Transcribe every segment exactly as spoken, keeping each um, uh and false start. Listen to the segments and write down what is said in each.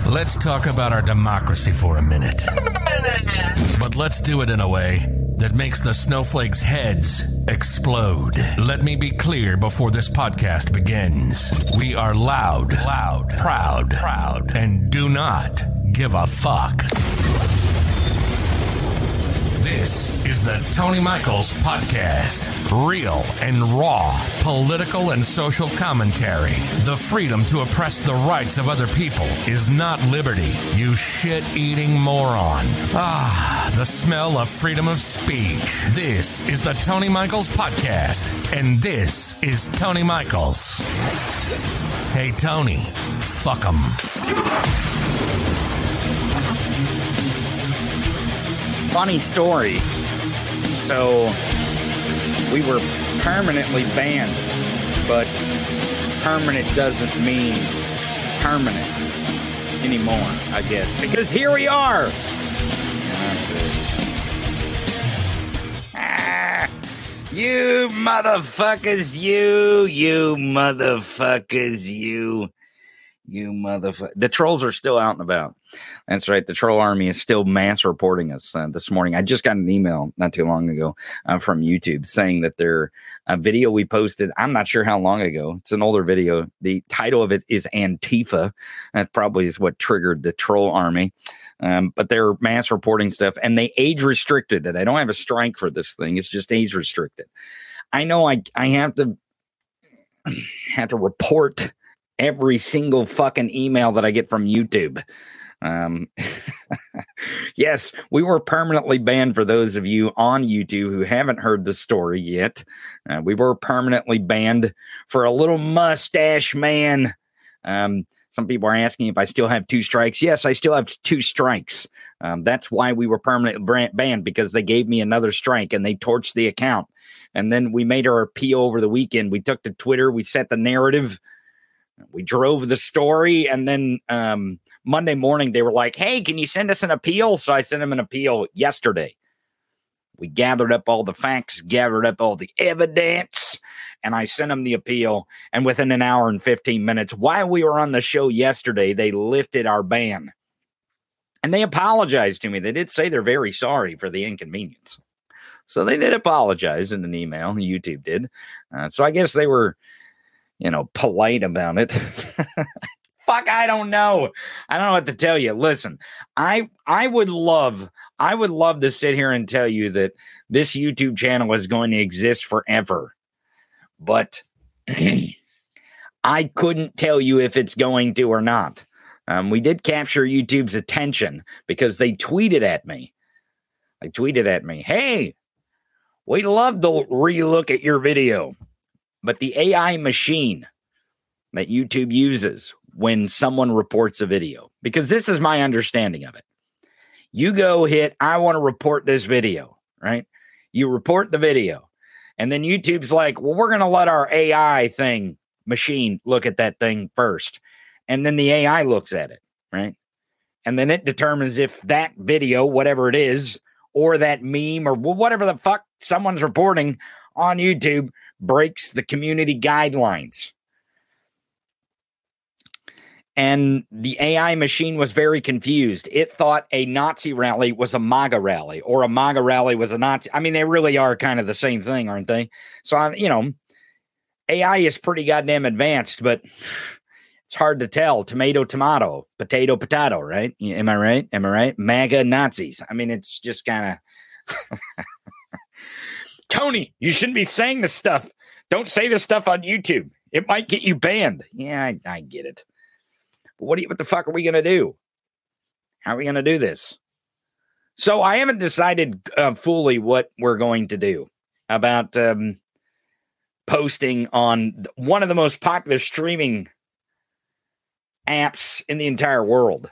Let's talk about our democracy for a minute. But let's do it in a way that makes the snowflakes' heads explode. Let me be clear before this podcast begins. We are loud, loud, proud, proud, and do not give a fuck. This is the Tony Michaels Podcast. Real and raw political and social commentary. The freedom to oppress the rights of other people is not liberty, you shit-eating moron. Ah, the smell of freedom of speech. This is the Tony Michaels Podcast, and this is Tony Michaels. Hey, Tony, fuck 'em. Funny story. So we were permanently banned, but permanent doesn't mean permanent anymore, I guess. Because here we are. Ah, you motherfuckers, you, you motherfuckers, you, you motherfuckers. The trolls are still out and about. That's right. The troll army is still mass reporting us uh, this morning. I just got an email not too long ago uh, from YouTube saying that their uh, video we posted, I'm not sure how long ago. It's an older video. The title of it is Antifa. That probably is what triggered the troll army. Um, but they're mass reporting stuff, and they age restricted it. I don't have a strike for this thing. It's just age restricted. I know I I have to have to report every single fucking email that I get from YouTube. Um, yes, we were permanently banned for those of you on YouTube who haven't heard the story yet. Uh, we were permanently banned for a little mustache man. Um, some people are asking if I still have two strikes. Yes, I still have two strikes. Um, that's why we were permanently banned, because they gave me another strike and they torched the account. And then we made our appeal over the weekend. We took to Twitter. We set the narrative. We drove the story, and then um, Monday morning they were like, hey, can you send us an appeal? So I sent them an appeal yesterday. We gathered up all the facts, gathered up all the evidence, and I sent them the appeal. And within an hour and fifteen minutes, while we were on the show yesterday, they lifted our ban. And they apologized to me. They did say they're very sorry for the inconvenience. So they did apologize in an email. YouTube did. Uh, so I guess they were, you know, polite about it. Fuck, I don't know. I don't know what to tell you. Listen, I I would love, I would love to sit here and tell you that this YouTube channel is going to exist forever. But I couldn't tell you if it's going to or not. Um, we did capture YouTube's attention because they tweeted at me. They tweeted at me, hey, we'd love to relook at your video. But the A I machine that YouTube uses when someone reports a video, because this is my understanding of it. You go hit, I want to report this video, right? You report the video. And then YouTube's like, well, we're going to let our A I thing machine look at that thing first. And then the A I looks at it, right? And then it determines if that video, whatever it is, or that meme or whatever the fuck someone's reporting on YouTube, breaks the community guidelines. And the A I machine was very confused. It thought a Nazi rally was a MAGA rally, or a MAGA rally was a Nazi. I mean, they really are kind of the same thing, aren't they? So, you know, A I is pretty goddamn advanced, but it's hard to tell. Tomato, tomato, potato, potato, right? Am I right? Am I right? MAGA Nazis. I mean, it's just kind of... Tony, you shouldn't be saying this stuff. Don't say this stuff on YouTube. It might get you banned. Yeah, I, I get it. But what do you, what the fuck are we going to do? How are we going to do this? So I haven't decided uh, fully what we're going to do about um, posting on one of the most popular streaming apps in the entire world.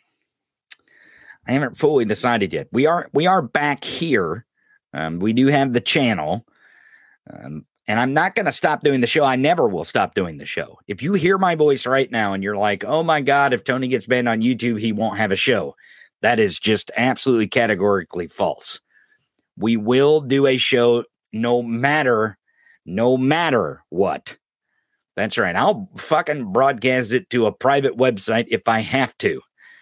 I haven't fully decided yet. We are we are back here. Um, we do have the channel, um, and I'm not going to stop doing the show. I never will stop doing the show. If you hear my voice right now and you're like, oh my God, if Tony gets banned on YouTube, he won't have a show. That is just absolutely categorically false. We will do a show no matter, no matter what. That's right. I'll fucking broadcast it to a private website if I have to.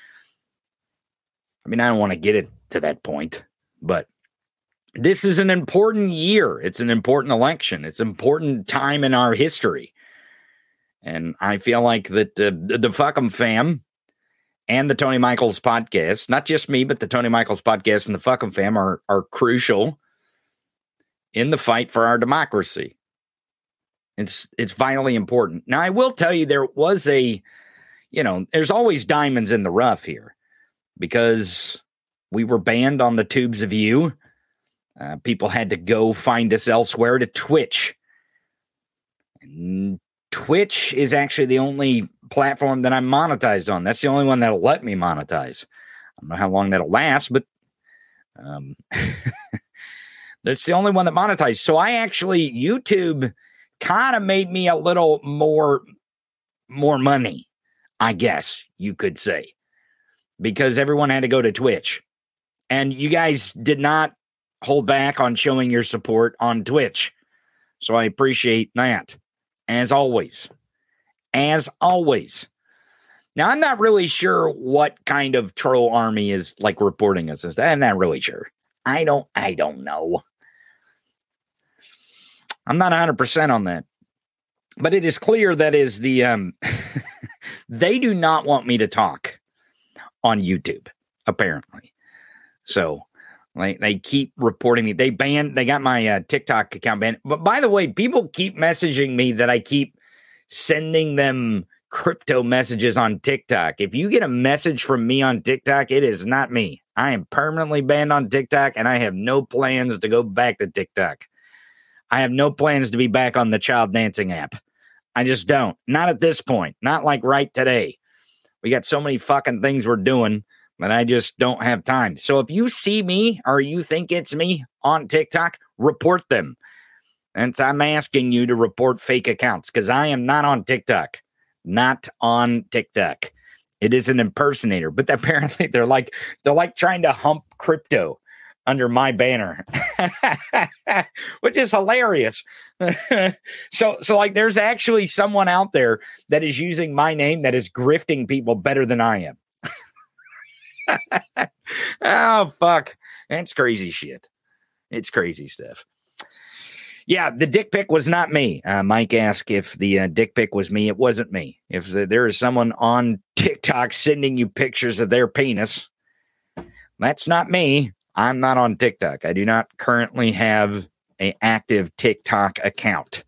I mean, I don't want to get it to that point, but this is an important year. It's an important election. It's an important time in our history. And I feel like that the, the, the Fuck'em fam and the Tony Michaels podcast, not just me, but the Tony Michaels podcast and the Fuck'em fam are, are crucial in the fight for our democracy. It's, it's vitally important. Now, I will tell you, there was a, you know, there's always diamonds in the rough here because we were banned on the Tubes of You. Uh, people had to go find us elsewhere to Twitch. And Twitch is actually the only platform that I'm monetized on. That's the only one that'll let me monetize. I don't know how long that'll last, but um, that's the only one that monetizes. So I actually, YouTube kind of made me a little more, more money, I guess you could say, because everyone had to go to Twitch. And you guys did not hold back on showing your support on Twitch. So I appreciate that. As always. As always. Now, I'm not really sure what kind of troll army is like reporting us. I'm not really sure. I don't, I don't know. I'm not one hundred percent on that. But it is clear that is the, um, they do not want me to talk on YouTube, apparently. So, Like they keep reporting me. They banned, they got my uh, TikTok account banned. But by the way, people keep messaging me that I keep sending them crypto messages on TikTok. If you get a message from me on TikTok, it is not me. I am permanently banned on TikTok and I have no plans to go back to TikTok. I have no plans to be back on the child dancing app. I just don't. Not at this point. Not like right today. We got so many fucking things we're doing. But I just don't have time. So if you see me or you think it's me on TikTok, report them. And so I'm asking you to report fake accounts because I am not on TikTok. Not on TikTok. It is an impersonator. But apparently they're like they're like trying to hump crypto under my banner, which is hilarious. so so like there's actually someone out there that is using my name that is grifting people better than I am. Oh, fuck. That's crazy shit. It's crazy stuff. Yeah, the dick pic was not me. Uh, Mike asked if the uh, dick pic was me. It wasn't me. If the, there is someone on TikTok sending you pictures of their penis, that's not me. I'm not on TikTok. I do not currently have an active TikTok account.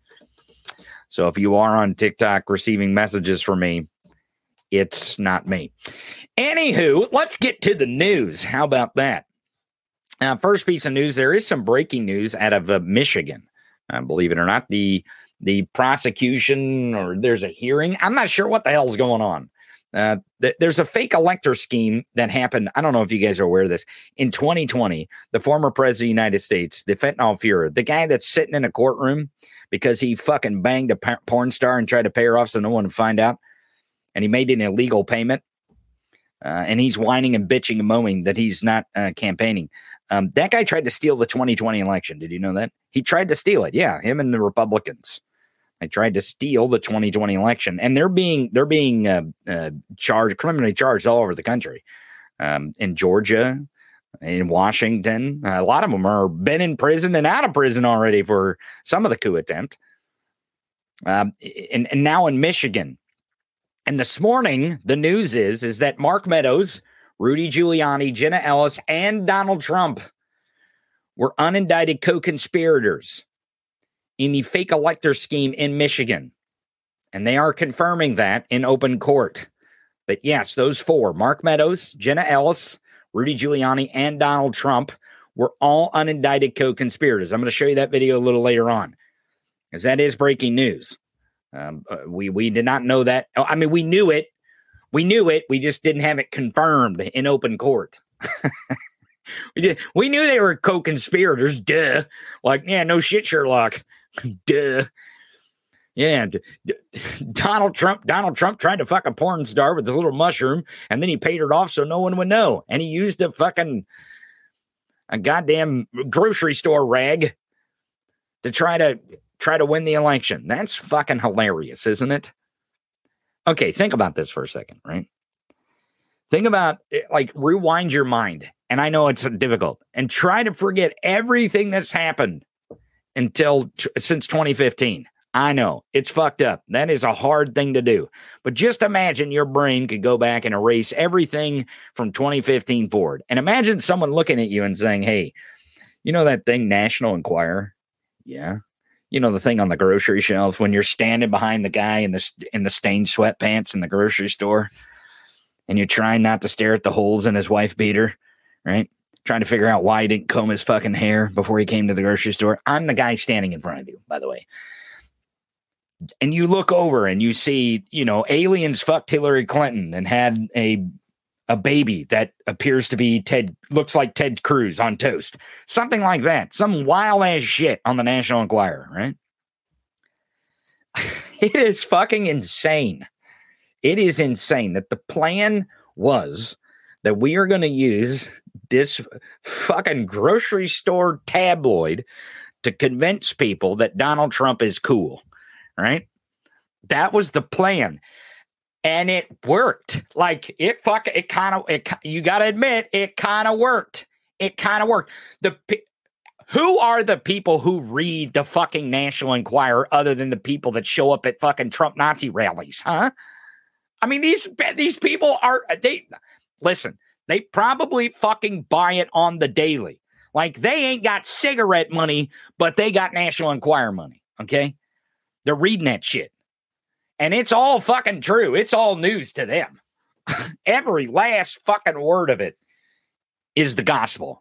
So if you are on TikTok receiving messages from me, it's not me. Anywho, let's get to the news. How about that? Uh, first piece of news, there is some breaking news out of uh, Michigan. Uh, believe it or not, the the prosecution or there's a hearing. I'm not sure what the hell's going on. Uh, th- there's a fake elector scheme that happened. I don't know if you guys are aware of this. In twenty twenty, the former president of the United States, the fentanyl Fuhrer, the guy that's sitting in a courtroom because he fucking banged a p- porn star and tried to pay her off so no one would find out. And he made an illegal payment. Uh, and he's whining and bitching and moaning that he's not uh, campaigning. Um, that guy tried to steal the twenty twenty election. Did you know that? He tried to steal it. Yeah, him and the Republicans. They tried to steal the twenty twenty election. And they're being they're being uh, uh, charged, criminally charged all over the country. Um, in Georgia, in Washington. Uh, a lot of them are been in prison and out of prison already for some of the coup attempt. Um, and, and now in Michigan. And this morning, the news is, is that Mark Meadows, Rudy Giuliani, Jenna Ellis, and Donald Trump were unindicted co-conspirators in the fake elector scheme in Michigan. And they are confirming that in open court. That yes, those four, Mark Meadows, Jenna Ellis, Rudy Giuliani, and Donald Trump were all unindicted co-conspirators. I'm going to show you that video a little later on, because that is breaking news. Um, uh, we we did not know that. I mean, we knew it. We knew it. We just didn't have it confirmed in open court. we did. We knew they were co-conspirators. Duh. Like, yeah, no shit, Sherlock. Duh. Yeah. D- D- Donald Trump. Donald Trump tried to fuck a porn star with a little mushroom, and then he paid her off so no one would know. And he used a fucking a goddamn grocery store rag to try to. Try to win the election. That's fucking hilarious, isn't it? Okay, think about this for a second, right? Think about it, like rewind your mind. And I know it's difficult, and try to forget everything that's happened until t- since twenty fifteen. I know it's fucked up. That is a hard thing to do, but just imagine your brain could go back and erase everything from twenty fifteen forward. And imagine someone looking at you and saying, hey, you know that thing, National Enquirer? Yeah. You know, the thing on the grocery shelf when you're standing behind the guy in the, in the stained sweatpants in the grocery store, and you're trying not to stare at the holes in his wife beater, right? Trying to figure out why he didn't comb his fucking hair before he came to the grocery store. I'm the guy standing in front of you, by the way. And you look over and you see, you know, aliens fucked Hillary Clinton and had a a baby that appears to be Ted, looks like Ted Cruz on toast. Something like that. Some wild ass shit on the National Enquirer, right? It is fucking insane. It is insane that the plan was that we are going to use this fucking grocery store tabloid to convince people that Donald Trump is cool, right? That was the plan. And it worked. Like it fuck it kind of it you got to admit it kind of worked. It kind of worked. The who are the people who read the fucking National Enquirer other than the people that show up at fucking Trump Nazi rallies, huh? I mean, these these people are they listen, they probably fucking buy it on the daily. Like they ain't got cigarette money, but they got National Enquirer money. Okay. They're reading that shit. And it's all fucking true. It's all news to them. Every last fucking word of it is the gospel.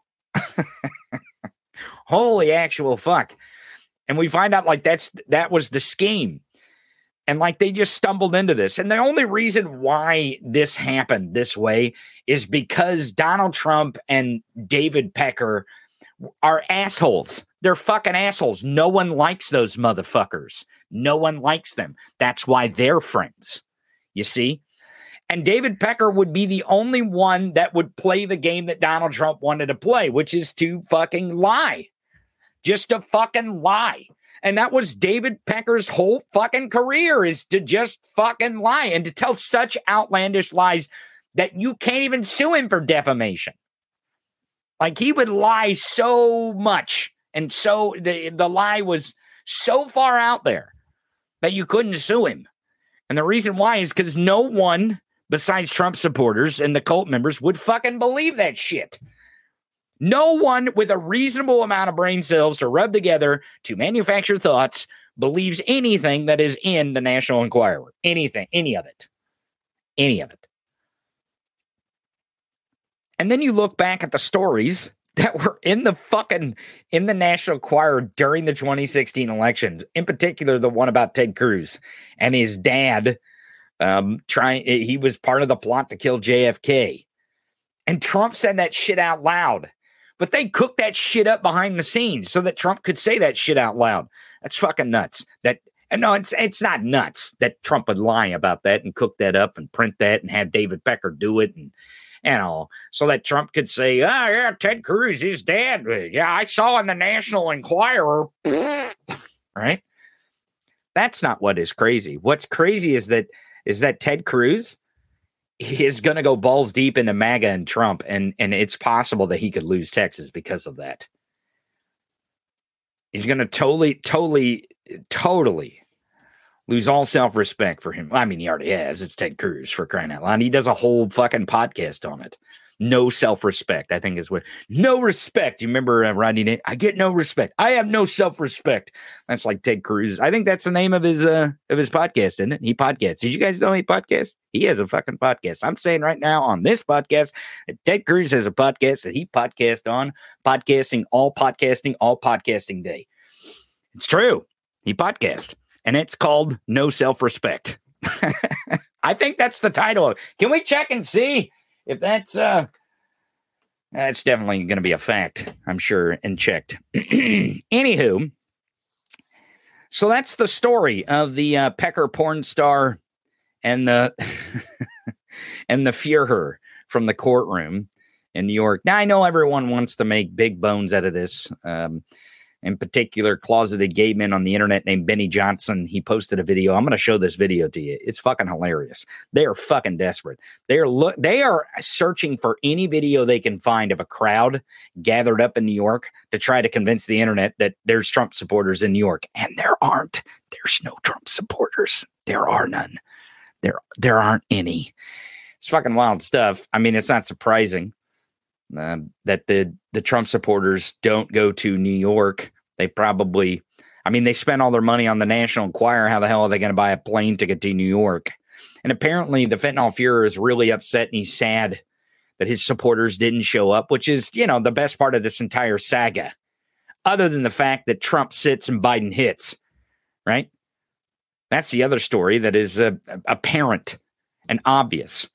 Holy actual fuck. And we find out like that's that was the scheme. And like they just stumbled into this. And the only reason why this happened this way is because Donald Trump and David Pecker are assholes. They're fucking assholes. No one likes those motherfuckers. No one likes them. That's why they're friends. You see? And David Pecker would be the only one that would play the game that Donald Trump wanted to play, which is to fucking lie. Just to fucking lie. And that was David Pecker's whole fucking career, is to just fucking lie and to tell such outlandish lies that you can't even sue him for defamation. Like he would lie so much. And so the, the lie was so far out there that you couldn't sue him. And the reason why is because no one besides Trump supporters and the cult members would fucking believe that shit. No one with a reasonable amount of brain cells to rub together to manufacture thoughts believes anything that is in the National Enquirer. Anything, any of it. Any of it. And then you look back at the stories that were in the fucking, in the National Enquirer during the twenty sixteen election, in particular, the one about Ted Cruz and his dad um, trying, he was part of the plot to kill J F K. And Trump said that shit out loud, but they cooked that shit up behind the scenes so that Trump could say that shit out loud. That's fucking nuts. That, and no, it's, it's not nuts that Trump would lie about that and cook that up and print that and have David Pecker do it and, and all, so that Trump could say, oh, yeah, Ted Cruz is dead. Yeah, I saw in the National Enquirer. Right? That's not what is crazy. What's crazy is that is that Ted Cruz is going to go balls deep into MAGA and Trump, and, and it's possible that he could lose Texas because of that. He's going to totally, totally, totally lose all self-respect for him. I mean, he already has. It's Ted Cruz, for crying out loud. He does a whole fucking podcast on it. No self-respect, I think is what. No respect. You remember uh, Rodney Nate? I get no respect. I have no self-respect. That's like Ted Cruz. I think that's the name of his uh, of his podcast, isn't it? He podcasts. Did you guys know he podcasts? He has a fucking podcast. I'm saying right now on this podcast that Ted Cruz has a podcast that he podcasts on. Podcasting, all podcasting, all podcasting day. It's true. He podcasts. And it's called No Self-Respect. I think that's the title. Can we check and see if that's uh that's definitely going to be a fact, I'm sure, and checked. Anywho, so that's the story of the uh, Pecker porn star and the and the Führer from the courtroom in New York. Now, I know everyone wants to make big bones out of this. Um in particular, closeted gay men on the internet named Benny Johnson. He posted a video. I'm going to show this video to you. It's fucking hilarious. They are fucking desperate. They are look. They are searching for any video they can find of a crowd gathered up in New York to try to convince the internet that there's Trump supporters in New York, and there aren't. There's no Trump supporters. There are none. There, there aren't any. It's fucking wild stuff. I mean, it's not surprising uh, that the the Trump supporters don't go to New York. They probably, I mean, they spent all their money on the National Enquirer. How the hell are they going to buy a plane ticket to New York? And apparently the fentanyl Fuhrer is really upset and he's sad that his supporters didn't show up, which is, you know, the best part of this entire saga, other than the fact that Trump sits and Biden hits, right? That's the other story that is uh, apparent and obvious.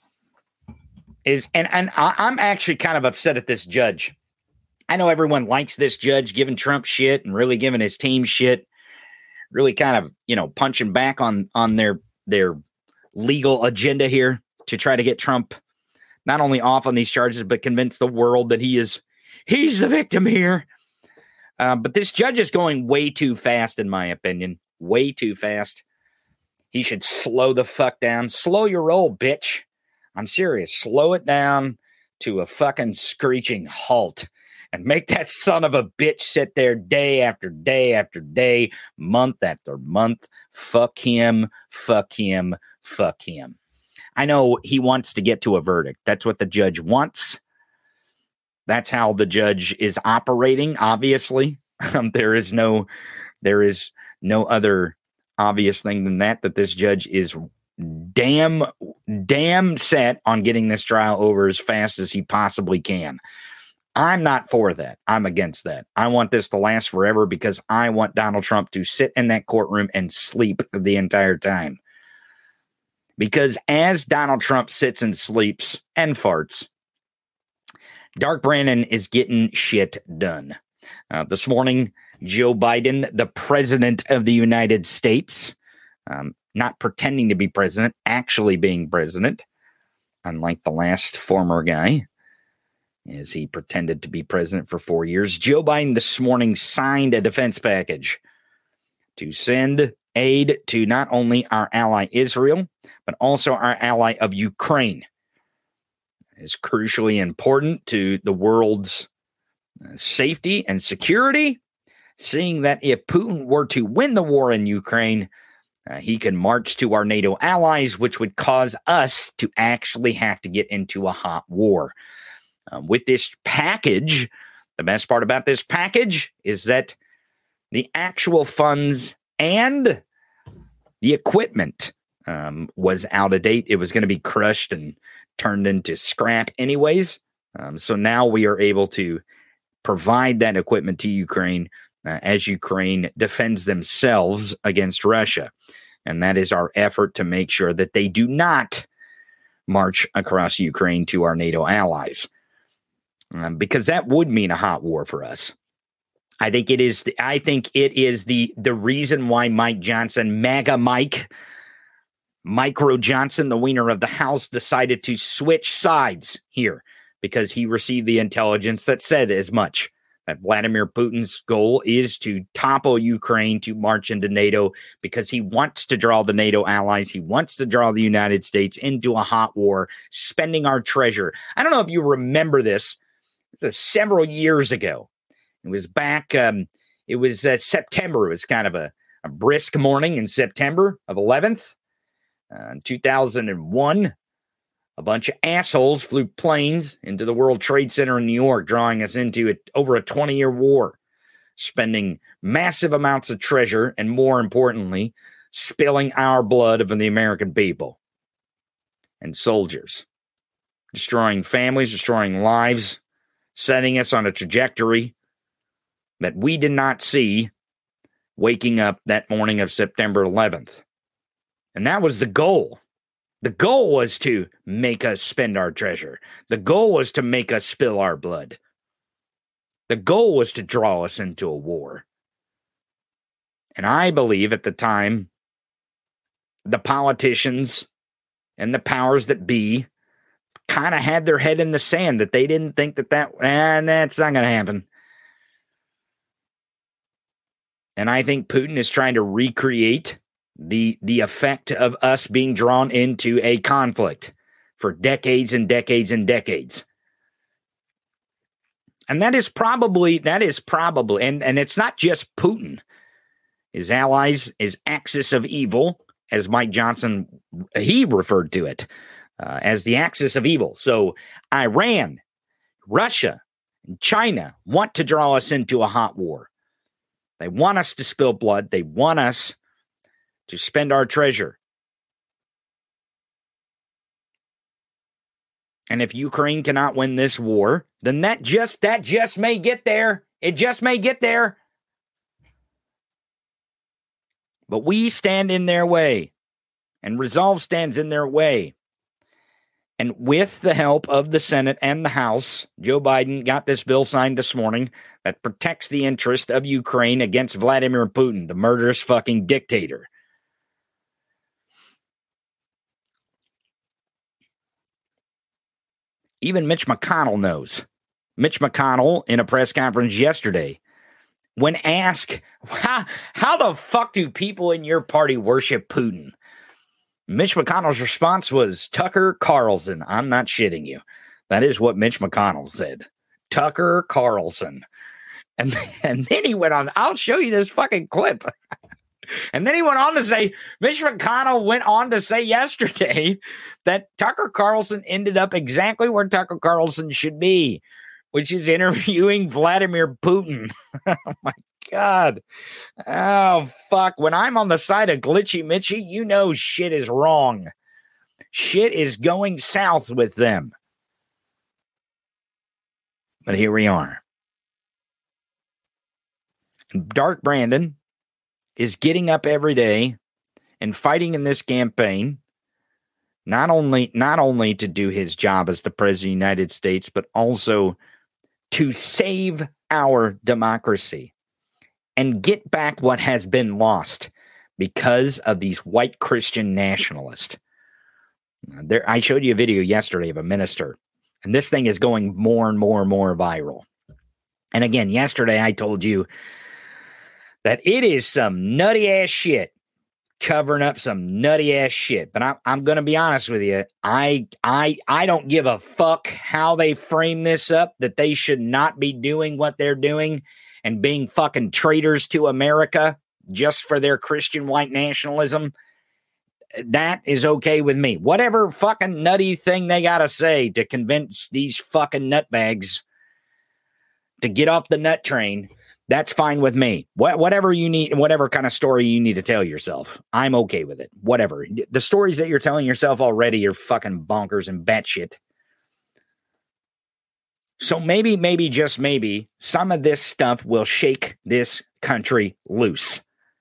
Is and, and I, I'm actually kind of upset at this judge. I know everyone likes this judge giving Trump shit and really giving his team shit, really kind of, you know, punching back on, on their, their legal agenda here to try to get Trump not only off on these charges, but convince the world that he is, he's the victim here. Uh, but this judge is going way too fast, in my opinion, way too fast. He should slow the fuck down. Slow your roll, bitch. I'm serious. Slow it down to a fucking screeching halt. And make that son of a bitch sit there day after day after day, month after month. Fuck him, fuck him, fuck him. I know he wants to get to a verdict. That's what the judge wants. That's how the judge is operating, obviously. Um, there is no, there is no other obvious thing than that, that this judge is damn, damn set on getting this trial over as fast as he possibly can. I'm not for that. I'm against that. I want this to last forever because I want Donald Trump to sit in that courtroom and sleep the entire time. Because as Donald Trump sits and sleeps and farts, Dark Brandon is getting shit done. Uh, this morning, Joe Biden, the president of the United States, um, not pretending to be president, actually being president, unlike the last former guy, as he pretended to be president for four years. Joe Biden this morning signed a defense package to send aid to not only our ally Israel, but also our ally of Ukraine. It is crucially important to the world's safety and security, seeing that if Putin were to win the war in Ukraine, uh, he can march to our NATO allies, which would cause us to actually have to get into a hot war. Um, with this package, the best part about this package is that the actual funds and the equipment um, was out of date. It was going to be crushed and turned into scrap anyways. Um, so now we are able to provide that equipment to Ukraine uh, as Ukraine defends themselves against Russia. And that is our effort to make sure that they do not march across Ukraine to our NATO allies. Um, because that would mean a hot war for us. I think it is. The, I think it is the the reason why Mike Johnson, MAGA Mike, Micro Johnson, the wiener of the House, decided to switch sides here because he received the intelligence that said as much, that Vladimir Putin's goal is to topple Ukraine to march into NATO because he wants to draw the NATO allies. He wants to draw the United States into a hot war, spending our treasure. I don't know if you remember this. This several years ago. It was back, um, it was uh, September. It was kind of a, a brisk morning in September of eleventh, uh, in two thousand one. A bunch of assholes flew planes into the World Trade Center in New York, drawing us into it over a twenty-year war, spending massive amounts of treasure, and more importantly, spilling our blood of the American people and soldiers, destroying families, destroying lives, setting us on a trajectory that we did not see waking up that morning of September eleventh. And that was the goal. The goal was to make us spend our treasure. The goal was to make us spill our blood. The goal was to draw us into a war. And I believe at the time, the politicians and the powers that be kind of had their head in the sand, that they didn't think that that, and eh, that's not going to happen. And I think Putin is trying to recreate the, the effect of us being drawn into a conflict for decades and decades and decades. And that is probably, that is probably, and, and it's not just Putin. His allies, his axis of evil, as Mike Johnson, he referred to it uh, as the axis of evil. So Iran, Russia, and China want to draw us into a hot war. They want us to spill blood. They want us to spend our treasure. And if Ukraine cannot win this war, then that just that just may get there. It just may get there. But we stand in their way, and resolve stands in their way. And with the help of the Senate and the House, Joe Biden got this bill signed this morning that protects the interest of Ukraine against Vladimir Putin, the murderous fucking dictator. Even Mitch McConnell knows. Mitch McConnell, in a press conference yesterday, when asked, how, how the fuck do people in your party worship Putin? Mitch McConnell's response was, Tucker Carlson. I'm not shitting you. That is what Mitch McConnell said. Tucker Carlson. And, and then he went on, I'll show you this fucking clip. And then he went on to say, Mitch McConnell went on to say yesterday that Tucker Carlson ended up exactly where Tucker Carlson should be, which is interviewing Vladimir Putin. Oh, my God. Oh, fuck. When I'm on the side of Glitchy Mitchy, you know shit is wrong. Shit is going south with them. But here we are. Dark Brandon is getting up every day and fighting in this campaign, not only not only to do his job as the President of the United States, but also to save our democracy and get back what has been lost because of these white Christian nationalists. There, I showed you a video yesterday of a minister, and this thing is going more and more and more viral. And again, yesterday I told you that it is some nutty ass shit covering up some nutty ass shit. But I, I'm going to be honest with you. I, I, I don't give a fuck how they frame this up, that they should not be doing what they're doing and being fucking traitors to America just for their Christian white nationalism. That is okay with me. Whatever fucking nutty thing they got to say to convince these fucking nutbags to get off the nut train, that's fine with me. What, whatever you need, whatever kind of story you need to tell yourself, I'm okay with it. Whatever. The stories that you're telling yourself already are fucking bonkers and batshit. So maybe, maybe, just maybe, some of this stuff will shake this country loose.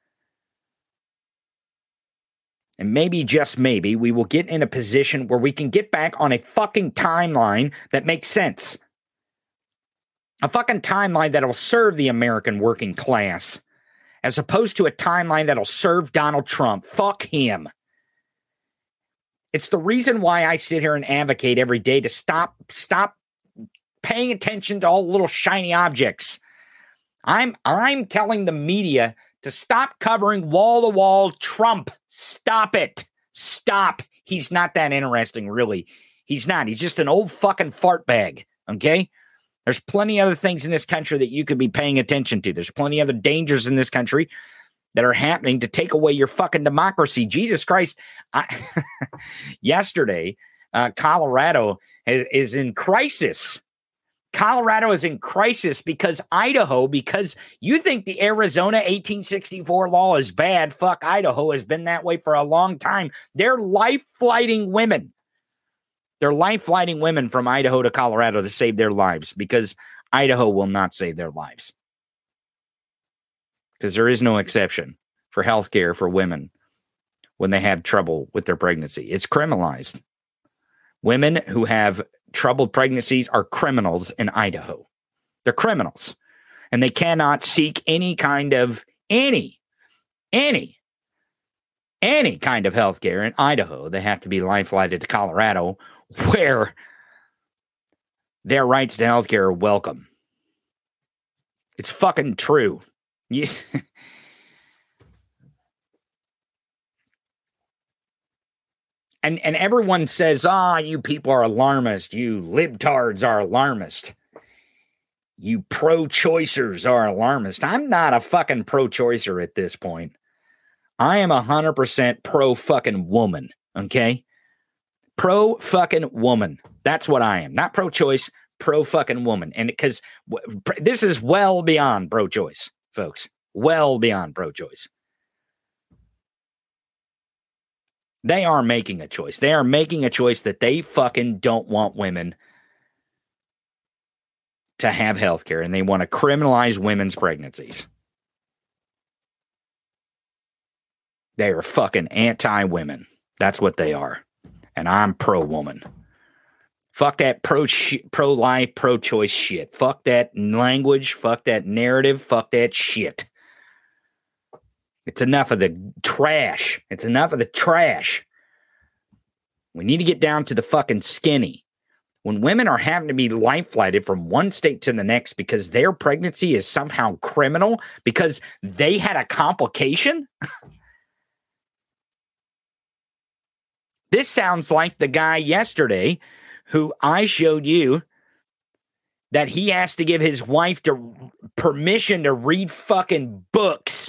And maybe, just maybe, we will get in a position where we can get back on a fucking timeline that makes sense. A fucking timeline that'll serve the American working class, as opposed to a timeline that'll serve Donald Trump. Fuck him. It's the reason why I sit here and advocate every day to stop, stop paying attention to all little shiny objects. I'm, I'm telling the media to stop covering wall-to-wall Trump. Stop it. Stop. He's not that interesting, really. He's not. He's just an old fucking fart bag, okay? There's plenty of other things in this country that you could be paying attention to. There's plenty of other dangers in this country that are happening to take away your fucking democracy. Jesus Christ. I, yesterday, uh, Colorado is, is in crisis. Colorado is in crisis because Idaho, because you think the Arizona eighteen sixty-four law is bad. Fuck, Idaho has been that way for a long time. They're life-flighting women. They're life-flighting women from Idaho to Colorado to save their lives because Idaho will not save their lives. Because there is no exception for health care for women when they have trouble with their pregnancy. It's criminalized. Women who have troubled pregnancies are criminals in Idaho. They're criminals. And they cannot seek any kind of, any, any, any kind of health care in Idaho. They have to be life-flighted to Colorado, where their rights to health care are welcome. It's fucking true. You, And and everyone says, ah, you people are alarmist. You libtards are alarmist. You pro-choicers are alarmist. I'm not a fucking pro-choicer at this point. I am one hundred percent pro-fucking woman, okay? Pro-fucking woman. That's what I am. Not pro-choice, pro-fucking woman. And because w- this is well beyond pro-choice, folks. Well beyond pro-choice. They are making a choice. They are making a choice that they fucking don't want women to have health care, and they want to criminalize women's pregnancies. They are fucking anti-women. That's what they are. And I'm pro-woman. Fuck that pro sh- pro-life, pro-choice shit. Fuck that language. Fuck that narrative. Fuck that shit. It's enough of the trash. It's enough of the trash. We need to get down to the fucking skinny. When women are having to be life flighted from one state to the next because their pregnancy is somehow criminal because they had a complication. This sounds like the guy yesterday who I showed you that he has to give his wife to permission to read fucking books.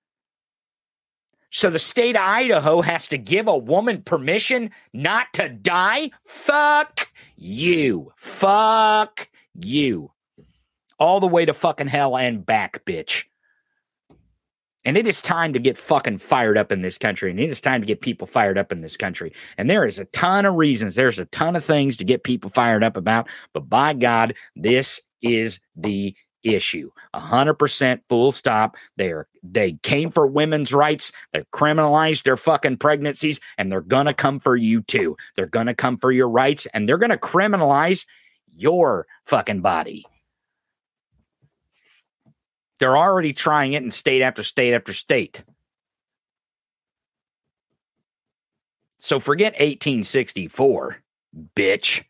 So the state of Idaho has to give a woman permission not to die? Fuck you. Fuck you. All the way to fucking hell and back, bitch. And it is time to get fucking fired up in this country. And it is time to get people fired up in this country. And there is a ton of reasons. There's a ton of things to get people fired up about. But by God, this is the issue. A hundred percent full stop. They're they came for women's rights. They're criminalized their fucking pregnancies, and they're gonna come for you too. They're gonna come for your rights, and they're gonna criminalize your fucking body. They're already trying it in state after state after state. So forget eighteen sixty-four, bitch.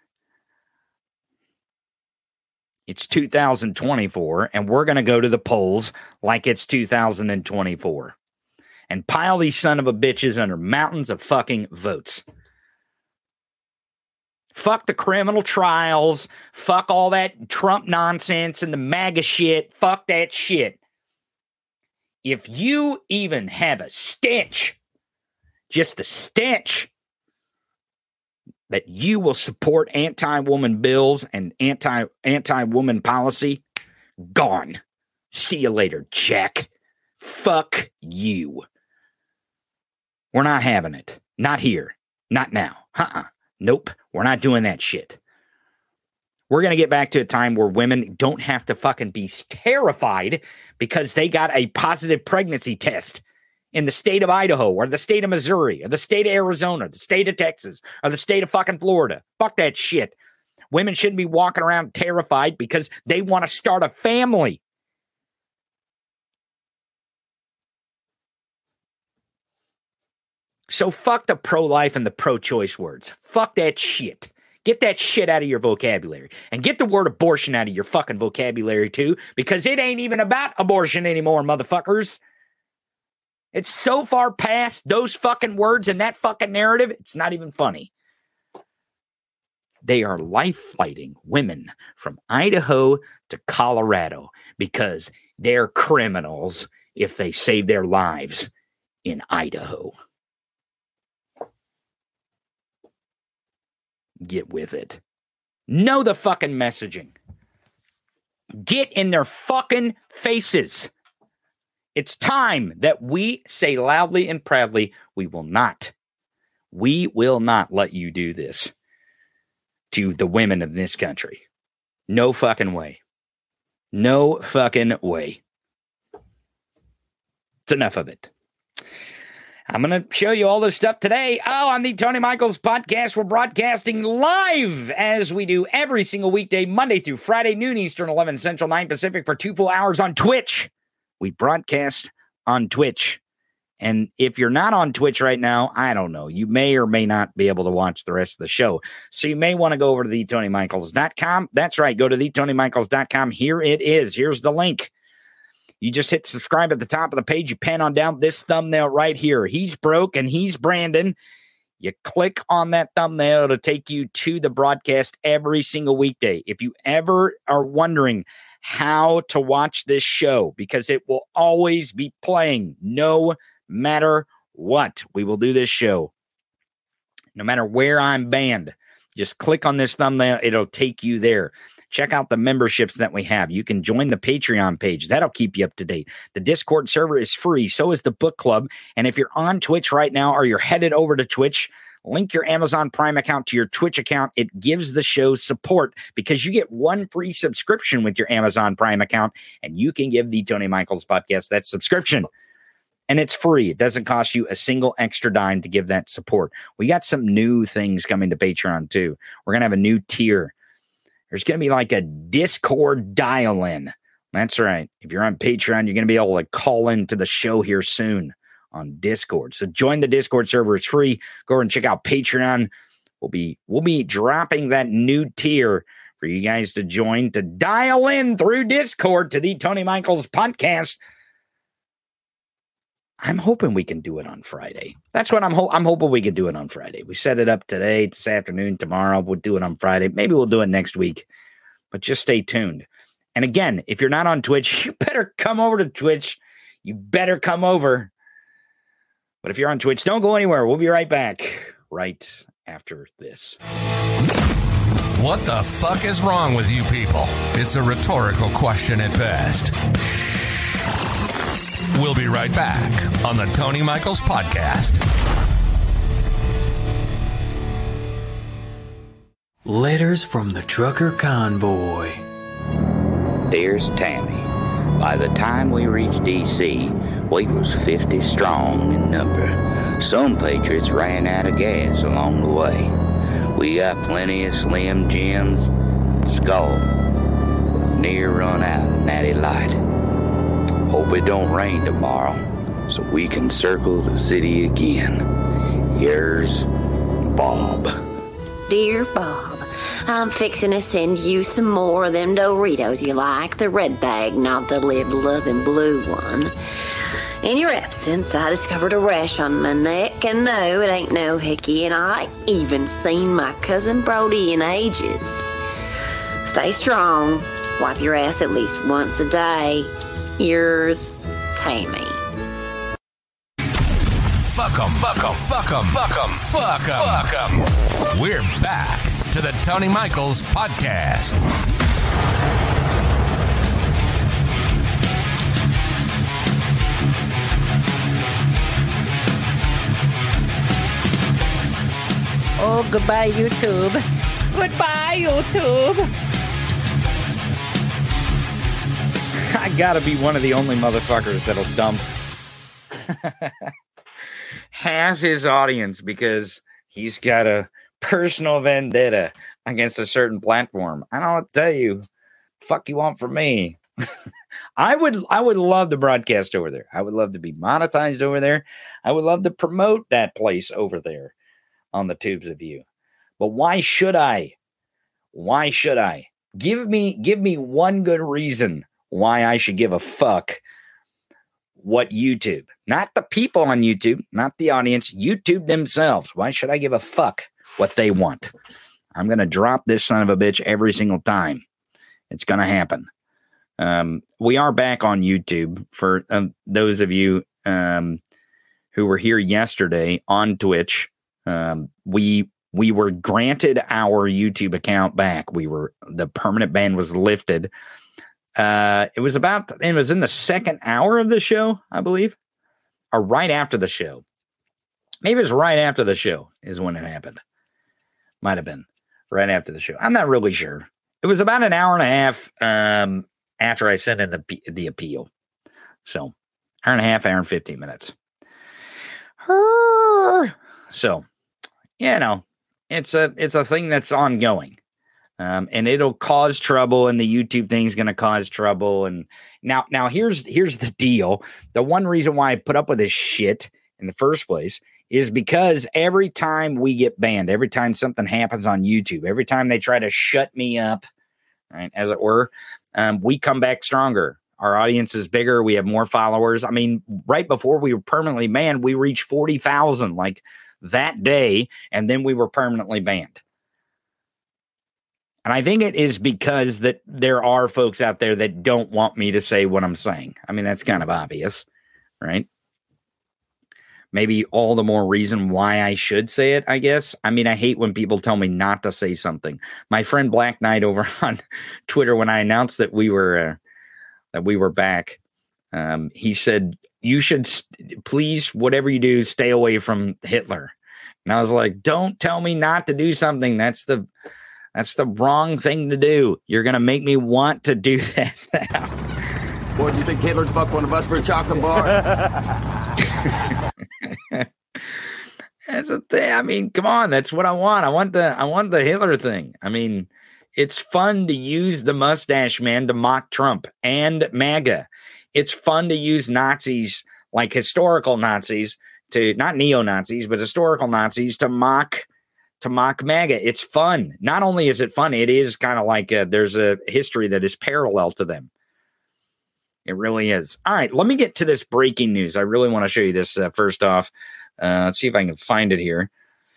It's two thousand twenty-four, and we're going to go to the polls like it's two thousand twenty-four. And pile these son of a bitches under mountains of fucking votes. Fuck the criminal trials. Fuck all that Trump nonsense and the MAGA shit. Fuck that shit. If you even have a stench, just the stench, that you will support anti-woman bills and anti, anti-woman policy, gone. See you later, Jack. Fuck you. We're not having it. Not here. Not now. Uh-uh. Nope. We're not doing that shit. We're going to get back to a time where women don't have to fucking be terrified because they got a positive pregnancy test in the state of Idaho or the state of Missouri or the state of Arizona, the state of Texas or the state of fucking Florida. Fuck that shit. Women shouldn't be walking around terrified because they want to start a family. So fuck the pro-life and the pro-choice words. Fuck that shit. Get that shit out of your vocabulary. And get the word abortion out of your fucking vocabulary too, because it ain't even about abortion anymore, motherfuckers. It's so far past those fucking words and that fucking narrative, it's not even funny. They are life-flighting women from Idaho to Colorado because they're criminals if they save their lives in Idaho. Get with it. Know the fucking messaging. Get in their fucking faces. It's time that we say loudly and proudly, we will not, we will not let you do this to the women of this country. No fucking way. No fucking way. It's enough of it. I'm going to show you all this stuff today. Oh, on the Tony Michaels podcast, we're broadcasting live as we do every single weekday, Monday through Friday, noon Eastern, eleven Central, nine Pacific, for two full hours on Twitch. We broadcast on Twitch. And if you're not on Twitch right now, I don't know. You may or may not be able to watch the rest of the show. So you may want to go over to the tony michaels dot com. That's right. Go to the tony michaels dot com. Here it is. Here's the link. You just hit subscribe at the top of the page. You pan on down this thumbnail right here. He's broke and he's Brandon. You click on that thumbnail, it'll take you to the broadcast every single weekday. If you ever are wondering how to watch this show, because it will always be playing no matter what, we will do this show no matter where I'm banned. Just click on this thumbnail, it'll take you there. Check out the memberships that we have. You can join the Patreon page. That'll keep you up to date. The Discord server is free. So is the book club. And if you're on Twitch right now or you're headed over to Twitch, link your Amazon Prime account to your Twitch account. It gives the show support because you get one free subscription with your Amazon Prime account, and you can give the Tony Michaels Podcast that subscription. And it's free. It doesn't cost you a single extra dime to give that support. We got some new things coming to Patreon too. We're going to have a new tier. There's going to be like a Discord dial-in. That's right. If you're on Patreon, you're going to be able to call into the show here soon on Discord. So join the Discord server. It's free. Go over and check out Patreon. We'll be we'll be dropping that new tier for you guys to join to dial in through Discord to the Tony Michaels Podcast. I'm hoping we can do it on Friday. That's what I'm ho- I'm hoping we can do it on Friday. We set it up today, this afternoon, tomorrow. We'll do it on Friday. Maybe we'll do it next week. But just stay tuned. And again, if you're not on Twitch, you better come over to Twitch. You better come over. But if you're on Twitch, don't go anywhere. We'll be right back right after this. What the fuck is wrong with you people? It's a rhetorical question at best. We'll be right back on the Tony Michaels Podcast. Letters from the Trucker Convoy. Dearest Tammy, by the time we reached D C, we was fifty strong in number. Some patriots ran out of gas along the way. We got plenty of Slim Jims, Skull, near run out Natty Light. Hope it don't rain tomorrow, so we can circle the city again. Yours, Bob. Dear Bob, I'm fixing to send you some more of them Doritos you like, the red bag, not the live loving blue one. In your absence, I discovered a rash on my neck, and no, it ain't no hickey, and I ain't even seen my cousin Brody in ages. Stay strong. Wipe your ass at least once a day. Yours, Tammy. Fuck 'em, fuck 'em, fuck 'em, fuck 'em, fuck 'em, fuck 'em. We're back to the Tony Michaels Podcast. Oh, goodbye, YouTube. Goodbye, YouTube. I gotta be one of the only motherfuckers that'll dump half his audience because he's got a personal vendetta against a certain platform. I don't tell you, fuck you want from me. I would I would love to broadcast over there. I would love to be monetized over there. I would love to promote that place over there on the tubes of you. But why should I? Why should I? Give me give me one good reason why I should give a fuck what YouTube, not the people on YouTube, not the audience, YouTube themselves. Why should I give a fuck what they want? I'm going to drop this son of a bitch every single time. It's going to happen. Um, we are back on YouTube for um, those of you um, who were here yesterday on Twitch. Um, we we were granted our YouTube account back. We were the permanent ban was lifted. Uh, it was about, it was in the second hour of the show, I believe, or right after the show. Maybe it was right after the show is when it happened. Might have been right after the show. I'm not really sure. It was about an hour and a half um, after I sent in the the appeal. So, hour and a half, hour and fifteen minutes. So, you know, it's a it's a thing that's ongoing. Um, and it'll cause trouble, and the YouTube thing's going to cause trouble. And now, now here's here's the deal. The one reason why I put up with this shit in the first place is because every time we get banned, every time something happens on YouTube, every time they try to shut me up, right, as it were, um, we come back stronger. Our audience is bigger. We have more followers. I mean, right before we were permanently banned, we reached forty thousand. Like, that day, and then we were permanently banned. And I think it is because that there are folks out there that don't want me to say what I'm saying. I mean, that's kind of obvious, right? Maybe all the more reason why I should say it, I guess. I mean, I hate when people tell me not to say something. My friend Black Knight over on Twitter, when I announced that we were uh, that we were back, um, he said, you should st- please, whatever you do, stay away from Hitler. And I was like, don't tell me not to do something. That's the That's the wrong thing to do. You're going to make me want to do that now. Boy, do you think Hitler'd fuck one of us for a chocolate bar? That's the thing. I mean, come on. That's what I want. I want the I want the Hitler thing. I mean, it's fun to use the mustache man to mock Trump and MAGA. It's fun to use Nazis, like historical Nazis, to not neo-Nazis, but historical Nazis to mock to mock MAGA. It's fun. Not only is it fun, it is kind of like a, there's a history that is parallel to them. It really is. All right, let me get to this breaking news. I really want to show you this uh, first off. Uh, let's see if I can find it here.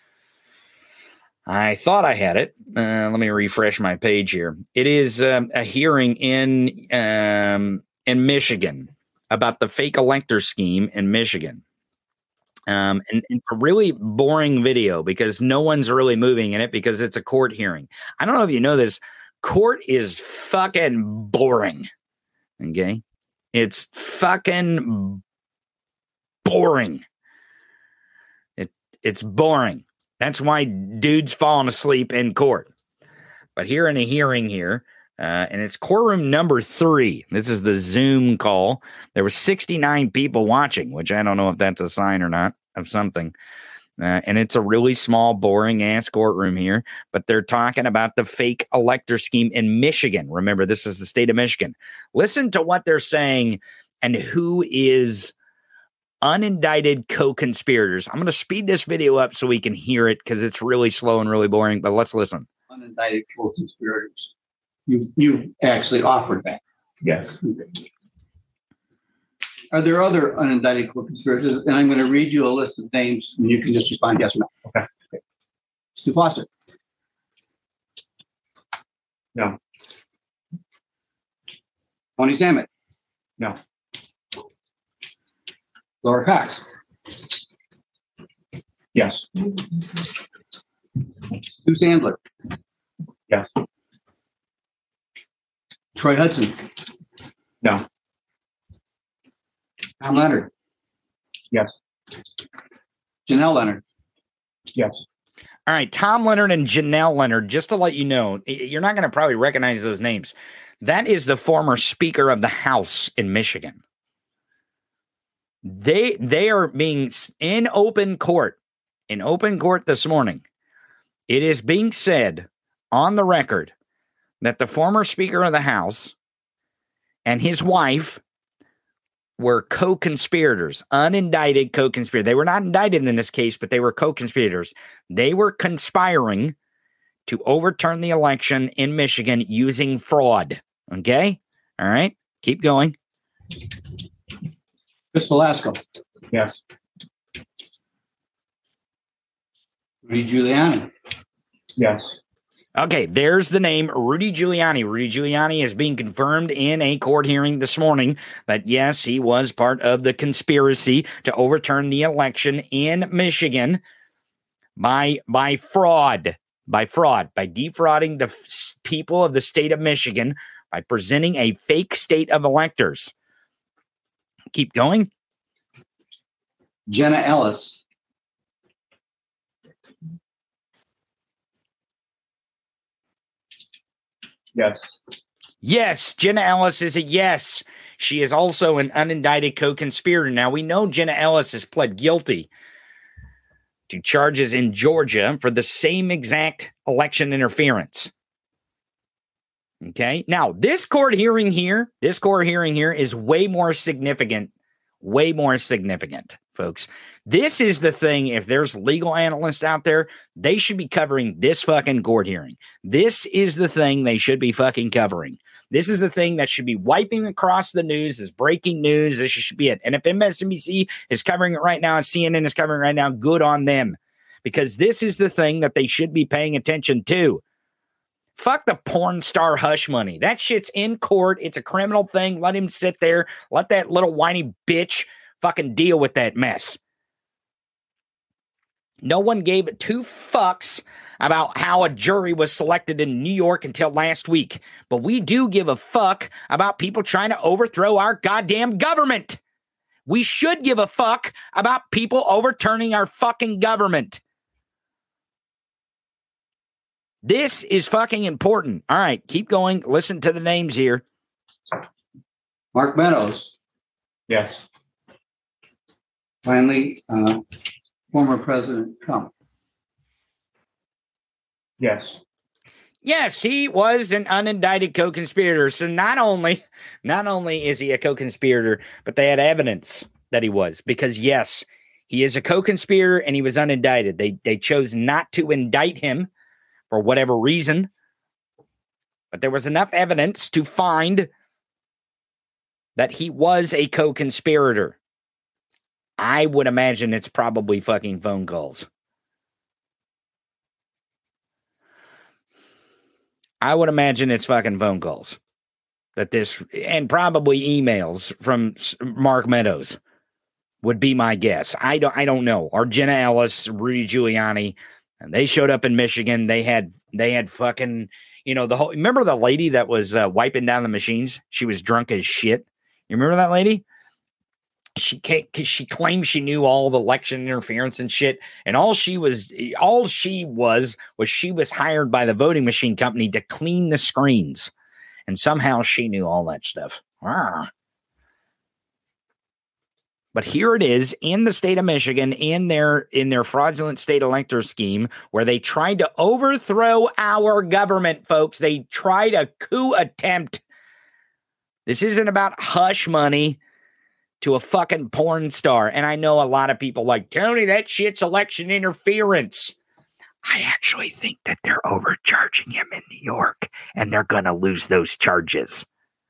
I thought I had it. Uh, let me refresh my page here. It is um, a hearing in um, in Michigan about the fake elector scheme in Michigan. Um, and, and a really boring video because no one's really moving in it because it's a court hearing. I don't know if you know this. Court is fucking boring. Okay. It's fucking boring. It it's boring. That's why dudes falling asleep in court. But here in a hearing here, uh, and it's courtroom number three. This is the Zoom call. There were sixty-nine people watching, which I don't know if that's a sign or not of something. Uh, and it's a really small, boring-ass courtroom here. But they're talking about the fake elector scheme in Michigan. Remember, this is the state of Michigan. Listen to what they're saying and who is unindicted co-conspirators. I'm going to speed this video up so we can hear it because it's really slow and really boring. But let's listen. Unindicted co-conspirators. You you actually offered that. Yes. Okay. Are there other unindicted co-conspirators? And I'm going to read you a list of names, and you can just respond yes or no. Okay. Okay. Stu Foster. No. Tony Zammit. No. Laura Cox. Yes. Stu Sandler. Yes. Troy Hudson. No. Tom Leonard. Yes. Janelle Leonard. Yes. All right, Tom Leonard and Janelle Leonard, just to let you know, you're not going to probably recognize those names. That is the former Speaker of the House in Michigan. They they are being in open court, in open court this morning. It is being said on the record that the former Speaker of the House and his wife were co-conspirators, unindicted co-conspirators. They were not indicted in this case, but they were co-conspirators. They were conspiring to overturn the election in Michigan using fraud. Okay? All right? Keep going. Chris Velasco. Yes. Rudy Giuliani. Yes. Okay, there's the name Rudy Giuliani. Rudy Giuliani is being confirmed in a court hearing this morning that, yes, he was part of the conspiracy to overturn the election in Michigan by, by fraud, by fraud, by defrauding the f- people of the state of Michigan by presenting a fake state of electors. Keep going. Jenna Ellis. Yes. Yes, Jenna Ellis is a yes. She is also an unindicted co-conspirator. Now, we know Jenna Ellis has pled guilty to charges in Georgia for the same exact election interference. Okay. Now, this court hearing here, this court hearing here is way more significant, way more significant, folks. This is the thing. If there's legal analysts out there, they should be covering this fucking court hearing. This is the thing they should be fucking covering. This is the thing that should be wiping across the news as breaking news. This should be it. And if M S N B C is covering it right now and C N N is covering it right now, good on them. because this is the thing that they should be paying attention to. Fuck the porn star hush money. That shit's in court. It's a criminal thing. Let him sit there. Let that little whiny bitch fucking deal with that mess. No one gave two fucks about how a jury was selected in New York until last week. But we do give a fuck about people trying to overthrow our goddamn government. We should give a fuck about people overturning our fucking government. This is fucking important. All right, keep going. Listen to the names here. Mark Meadows. Yes. Finally, uh, former President Trump. Yes. Yes, he was an unindicted co-conspirator. So not only, not only is he a co-conspirator, but they had evidence that he was. Because yes, he is a co-conspirator and he was unindicted. They they chose not to indict him for whatever reason. But there was enough evidence to find that he was a co-conspirator. I would imagine it's probably fucking phone calls. I would imagine it's fucking phone calls. That this, and probably emails from Mark Meadows would be my guess. I don't, I don't know. Or Jenna Ellis, Rudy Giuliani, and they showed up in Michigan. They had, they had fucking, you know, the whole, remember the lady that was uh, wiping down the machines? She was drunk as shit. You remember that lady? She can't, cause she claimed she knew all the election interference and shit. And all she was, all she was, was she was hired by the voting machine company to clean the screens. And somehow she knew all that stuff. Arrgh. But here it is in the state of Michigan, in their in their fraudulent state elector scheme, where they tried to overthrow our government, folks. They tried a coup attempt. This isn't about hush money to a fucking porn star. And I know a lot of people like, Tony, that shit's election interference. I actually think that they're overcharging him in New York, and they're going to lose those charges.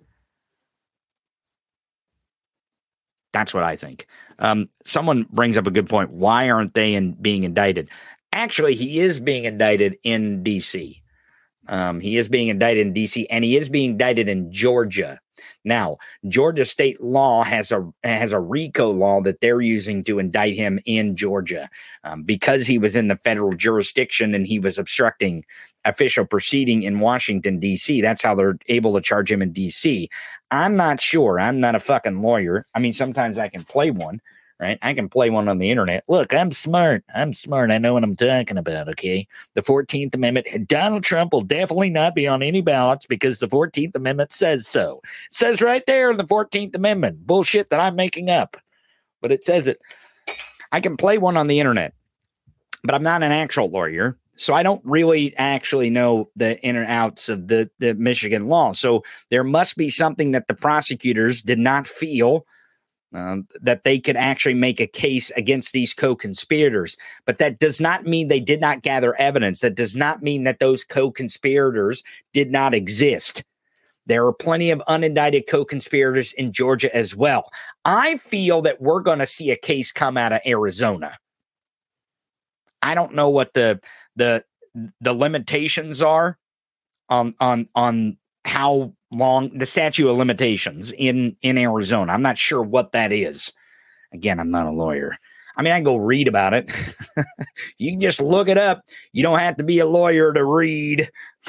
That's what I think. Um, someone brings up a good point. Why aren't they in, being indicted? Actually, he is being indicted in D C. Um, he is being indicted in D C, and he is being indicted in Georgia. Now, Georgia state law has a has a RICO law that they're using to indict him in Georgia um, because he was in the federal jurisdiction and he was obstructing official proceeding in Washington, D C. That's how they're able to charge him in D C. I'm not sure. I'm not a fucking lawyer. I mean, sometimes I can play one, right? I can play one on the internet. Look, I'm smart. I'm smart. I know what I'm talking about, okay? The fourteenth Amendment, Donald Trump will definitely not be on any ballots because the fourteenth Amendment says so. It says right there in the fourteenth Amendment. Bullshit that I'm making up. But it says it. I can play one on the internet, but I'm not an actual lawyer. So I don't really actually know the in and outs of the, the Michigan law. So there must be something that the prosecutors did not feel Um, that they could actually make a case against these co-conspirators. But that does not mean they did not gather evidence. That does not mean that those co-conspirators did not exist. There are plenty of unindicted co-conspirators in Georgia as well. I feel that we're going to see a case come out of Arizona. I don't know what the the the limitations are on on on how long the statute of limitations in, in Arizona. I'm not sure what that is. Again, I'm not a lawyer. I mean, I can go read about it. You can just look it up. You don't have to be a lawyer to read.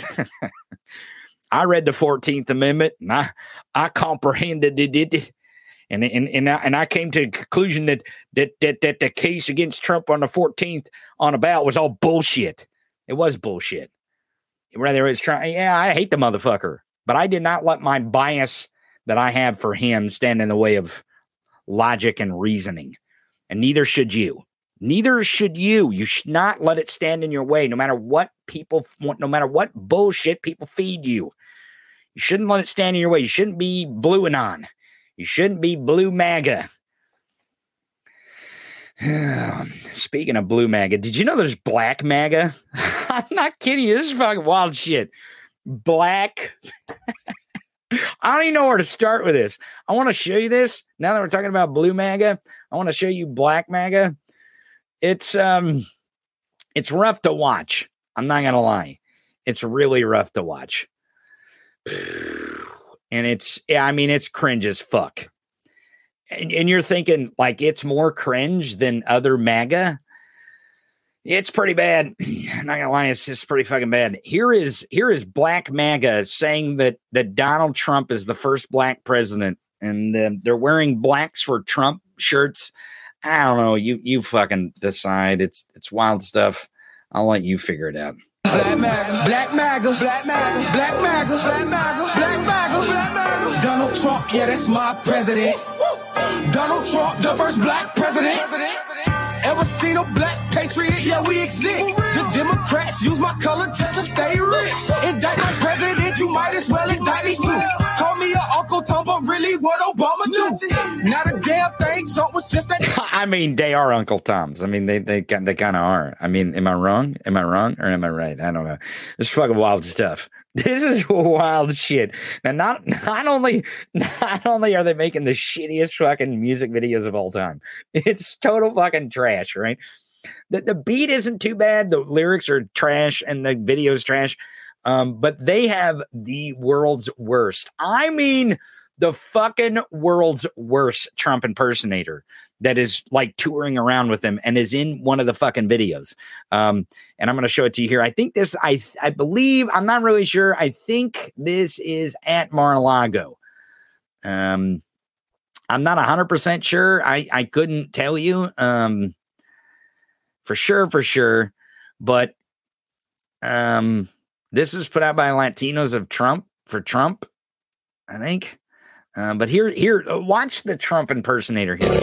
I read the fourteenth Amendment and I, I comprehended it. And, and, and, I, and I came to the conclusion that, that, that, that the case against Trump on the fourteenth on a ballot was all bullshit. It was bullshit. Rather, it's trying, yeah, I hate the motherfucker, but I did not let my bias that I have for him stand in the way of logic and reasoning. And neither should you. Neither should you. You should not let it stand in your way, no matter what people want, no matter what bullshit people feed you. You shouldn't let it stand in your way. You shouldn't be blue anon. You shouldn't be blue MAGA. Speaking of blue MAGA, did you know there's black MAGA? I'm not kidding you. This is fucking wild shit. Black. I don't even know where to start with this. I want to show you this. Now that we're talking about blue MAGA, I want to show you black MAGA. It's um, it's rough to watch. I'm not going to lie. It's really rough to watch. And it's, yeah, I mean, it's cringe as fuck. And, and you're thinking like it's more cringe than other MAGA. It's pretty bad. I'm not gonna lie, it's just pretty fucking bad. Here is here is Black MAGA saying that that Donald Trump is the first black president, and uh, they're wearing blacks for Trump shirts. I don't know. You you fucking decide. It's it's wild stuff. I'll let you figure it out. Black MAGA, Black MAGA, Black MAGA, Black MAGA, Black MAGA, Black MAGA, Black MAGA. Donald Trump, yeah, that's my president. Donald Trump, the first black president. Ever seen a black patriot? Yeah, we exist. The Democrats use my color just to stay rich. Indict my president, you might as well indict me too. Call me your Uncle Tom, but really what Obama do? Not a damn thing. Trump was just that. I mean, they are Uncle Toms. I mean, they they they kind of are. I mean, am I wrong? Am I wrong or am I right? I don't know. It's fucking wild stuff. This is wild shit. Now, not not only not only are they making the shittiest fucking music videos of all time, it's total fucking trash, right? The the beat isn't too bad. The lyrics are trash and the video's trash. Um, but they have the world's worst. I mean, the fucking world's worst Trump impersonator that is like touring around with him and is in one of the fucking videos. Um, and I'm going to show it to you here. I think this, I, I believe, I'm not really sure. I think this is at Mar-a-Lago. Um, I'm not a hundred percent sure. I, I couldn't tell you, um, for sure, for sure. But, um, this is put out by Latinos of Trump for Trump, I think. Uh, but here, here, uh, watch the Trump impersonator here.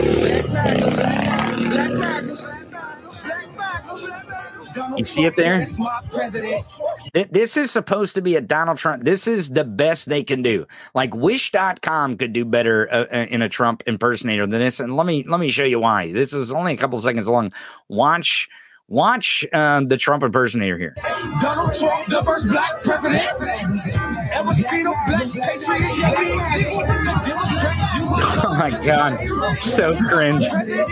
You see it there? This is supposed to be a Donald Trump. This is the best they can do. Like wish dot com could do better uh, in a Trump impersonator than this. And let me let me show you why. This is only a couple seconds long. Watch. Watch uh, the Trump impersonator here. Donald Trump, the first black president. Ever seen a black patriot? Oh my God. So cringe.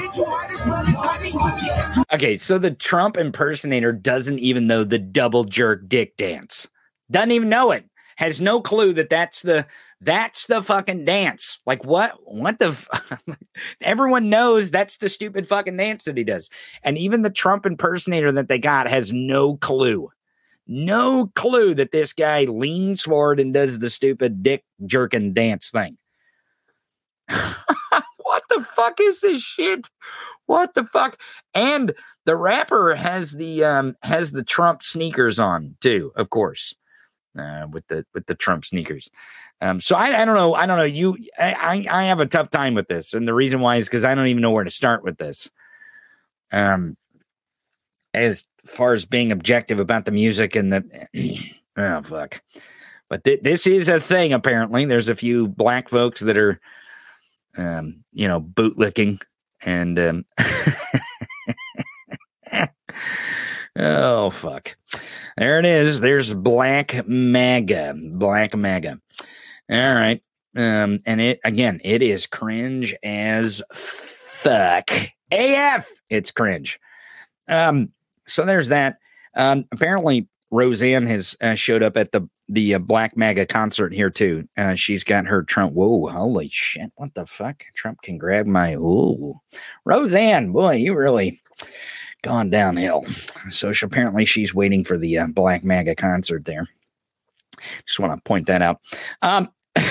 Okay, so the Trump impersonator doesn't even know the double jerk dick dance. Doesn't even know it. Has no clue that that's the that's the fucking dance. Like what? What the? F- Everyone knows that's the stupid fucking dance that he does. And even the Trump impersonator that they got has no clue. No clue that this guy leans forward and does the stupid dick jerking dance thing. What the fuck is this shit? What the fuck? And the rapper has the um has the Trump sneakers on too, of course. Uh, with the with the Trump sneakers, um, so I, I don't know I don't know you I, I have a tough time with this, and the reason why is because I don't even know where to start with this. Um, as far as being objective about the music and the oh fuck, but th- this is a thing. Apparently, there's a few black folks that are, um, you know, bootlicking and um, oh fuck. There it is. There's Black MAGA. Black MAGA. All right. Um, and it again, it is cringe as fuck. A F. It's cringe. Um, so there's that. Um, apparently Roseanne has uh, showed up at the the uh, Black MAGA concert here too. Uh, she's got her Trump. Whoa, holy shit! What the fuck? Trump can grab my. Ooh, Roseanne, boy, you really gone downhill. So she, apparently she's waiting for the uh, Black MAGA concert there. Just want to point that out. Um,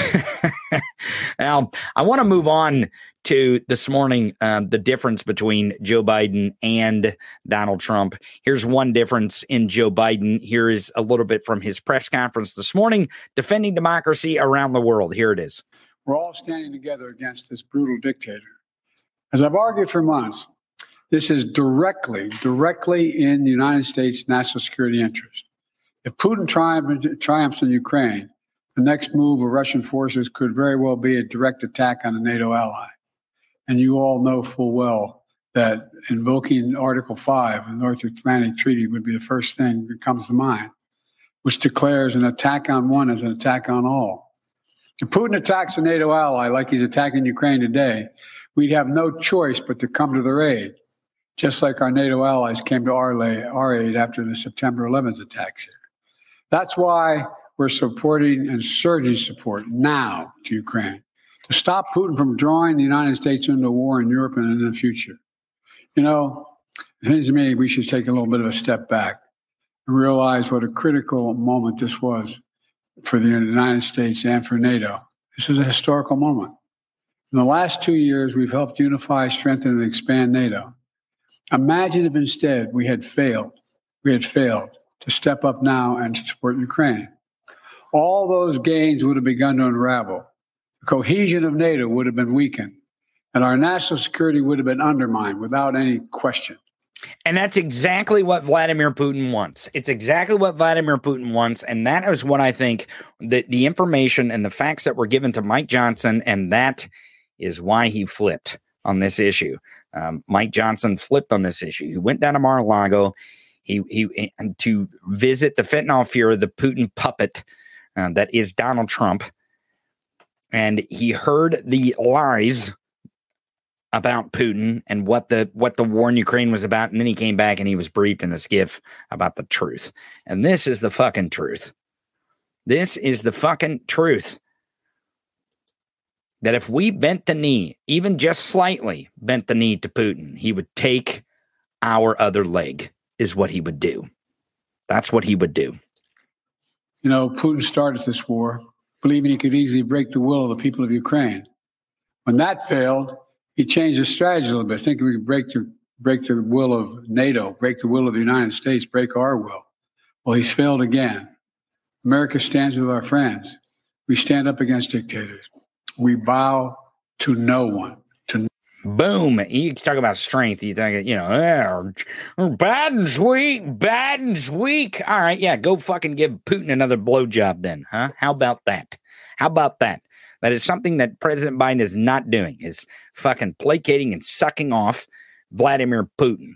now, I want to move on to this morning, uh, the difference between Joe Biden and Donald Trump. Here's one difference in Joe Biden. Here is a little bit from his press conference this morning, defending democracy around the world. Here it is. We're all standing together against this brutal dictator. As I've argued for months, this is directly, directly in the United States' national security interest. If Putin triumph, triumphs in Ukraine, the next move of Russian forces could very well be a direct attack on a NATO ally. And you all know full well that invoking Article five of the North Atlantic Treaty would be the first thing that comes to mind, which declares an attack on one as an attack on all. If Putin attacks a NATO ally like he's attacking Ukraine today, we'd have no choice but to come to their aid. just like our NATO allies came to our, la- our aid after the September eleventh attacks here. That's why we're supporting and surging support now to Ukraine to stop Putin from drawing the United States into a war in Europe and in the future. You know, it seems to me we should take a little bit of a step back and realize what a critical moment this was for the United States and for NATO. This is a historical moment. In the last two years, we've helped unify, strengthen, and expand NATO. Imagine if instead we had failed, we had failed to step up now and to support Ukraine. All those gains would have begun to unravel. The cohesion of NATO would have been weakened, and our national security would have been undermined without any question. And that's exactly what Vladimir Putin wants. It's exactly what Vladimir Putin wants. And that is what I think that the information and the facts that were given to Mike Johnson, and that is why he flipped on this issue. Um, Mike Johnson flipped on this issue. He went down to Mar-a-Lago he, he, to visit the fentanyl Fuhrer, the Putin puppet uh, that is Donald Trump. And he heard the lies about Putin and what the what the war in Ukraine was about, and then he came back and he was briefed in a skiff about the truth. And this is the fucking truth. This is the fucking truth. That if we bent the knee, even just slightly bent the knee to Putin, he would take our other leg, is what he would do. That's what he would do. You know, Putin started this war believing he could easily break the will of the people of Ukraine. When that failed, he changed his strategy a little bit, thinking we could break the, break the will of NATO, break the will of the United States, break our will. Well, he's failed again. America stands with our friends. We stand up against dictators. We bow to no one. To Boom. You talk about strength. You think, you know, oh, Biden's weak. Biden's weak. All right. Yeah. Go fucking give Putin another blowjob then. Huh? How about that? How about that? That is something that President Biden is not doing, is fucking placating and sucking off Vladimir Putin.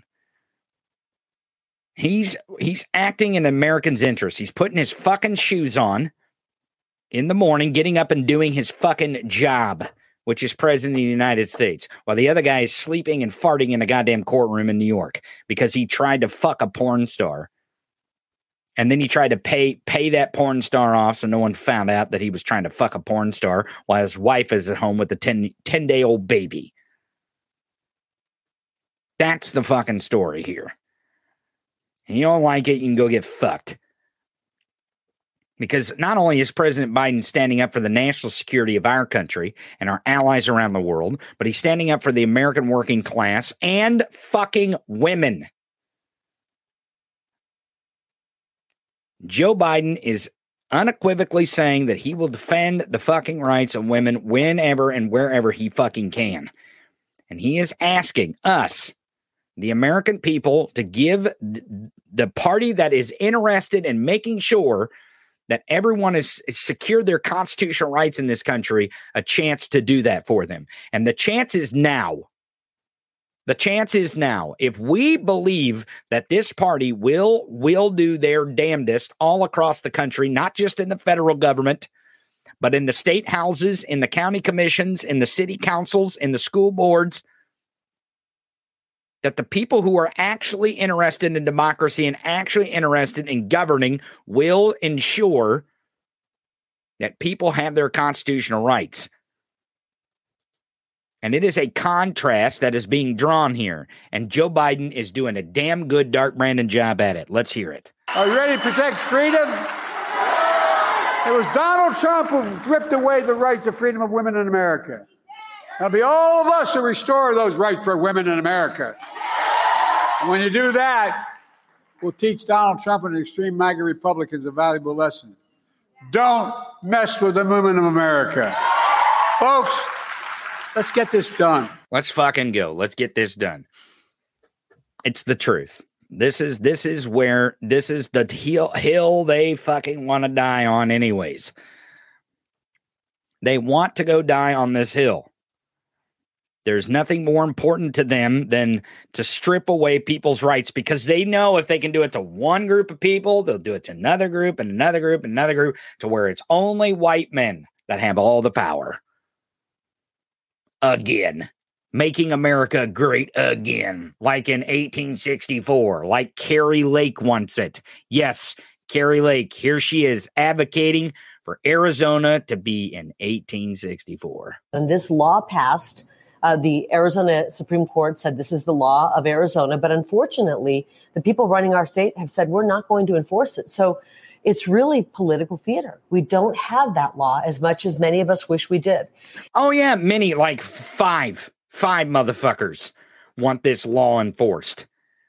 He's he's acting in Americans' interest. He's putting his fucking shoes on in the morning, getting up and doing his fucking job, which is President of the United States, while the other guy is sleeping and farting in a goddamn courtroom in New York because he tried to fuck a porn star. And then he tried to pay pay that porn star off so no one found out that he was trying to fuck a porn star while his wife is at home with a ten-day-old baby. That's the fucking story here. And you don't like it, you can go get fucked. Because not only is President Biden standing up for the national security of our country and our allies around the world, but he's standing up for the American working class and fucking women. Joe Biden is unequivocally saying that he will defend the fucking rights of women whenever and wherever he fucking can. And he is asking us, the American people, to give the party that is interested in making sure that everyone is, is secured their constitutional rights in this country a chance to do that for them. And the chance is now. The chance is now. If we believe that this party will will do their damnedest all across the country, not just in the federal government, but in the state houses, in the county commissions, in the city councils, in the school boards, that the people who are actually interested in democracy and actually interested in governing will ensure that people have their constitutional rights. And it is a contrast that is being drawn here. And Joe Biden is doing a damn good Dark Brandon job at it. Let's hear it. Are you ready to protect freedom? It was Donald Trump who ripped away the rights of freedom of women in America. It'll be all of us who restore those rights for women in America. And when you do that, we'll teach Donald Trump and the extreme MAGA Republicans a valuable lesson. Don't mess with the women of America. Folks, let's get this done. Let's fucking go. Let's get this done. It's the truth. This is this is where this is the hill, hill they fucking want to die on anyways. They want to go die on this hill. There's nothing more important to them than to strip away people's rights, because they know if they can do it to one group of people, they'll do it to another group and another group and another group, to where it's only white men that have all the power. Again. making America great again, like in eighteen sixty-four, like Carrie Lake wants it. Yes, Carrie Lake, here she is advocating for Arizona to be in eighteen sixty-four. And this law passed. Uh, the Arizona Supreme Court said this is the law of Arizona. But unfortunately, the people running our state have said we're not going to enforce it. So it's really political theater. We don't have that law as much as many of us wish we did. Oh, yeah. Many, like five, five motherfuckers want this law enforced.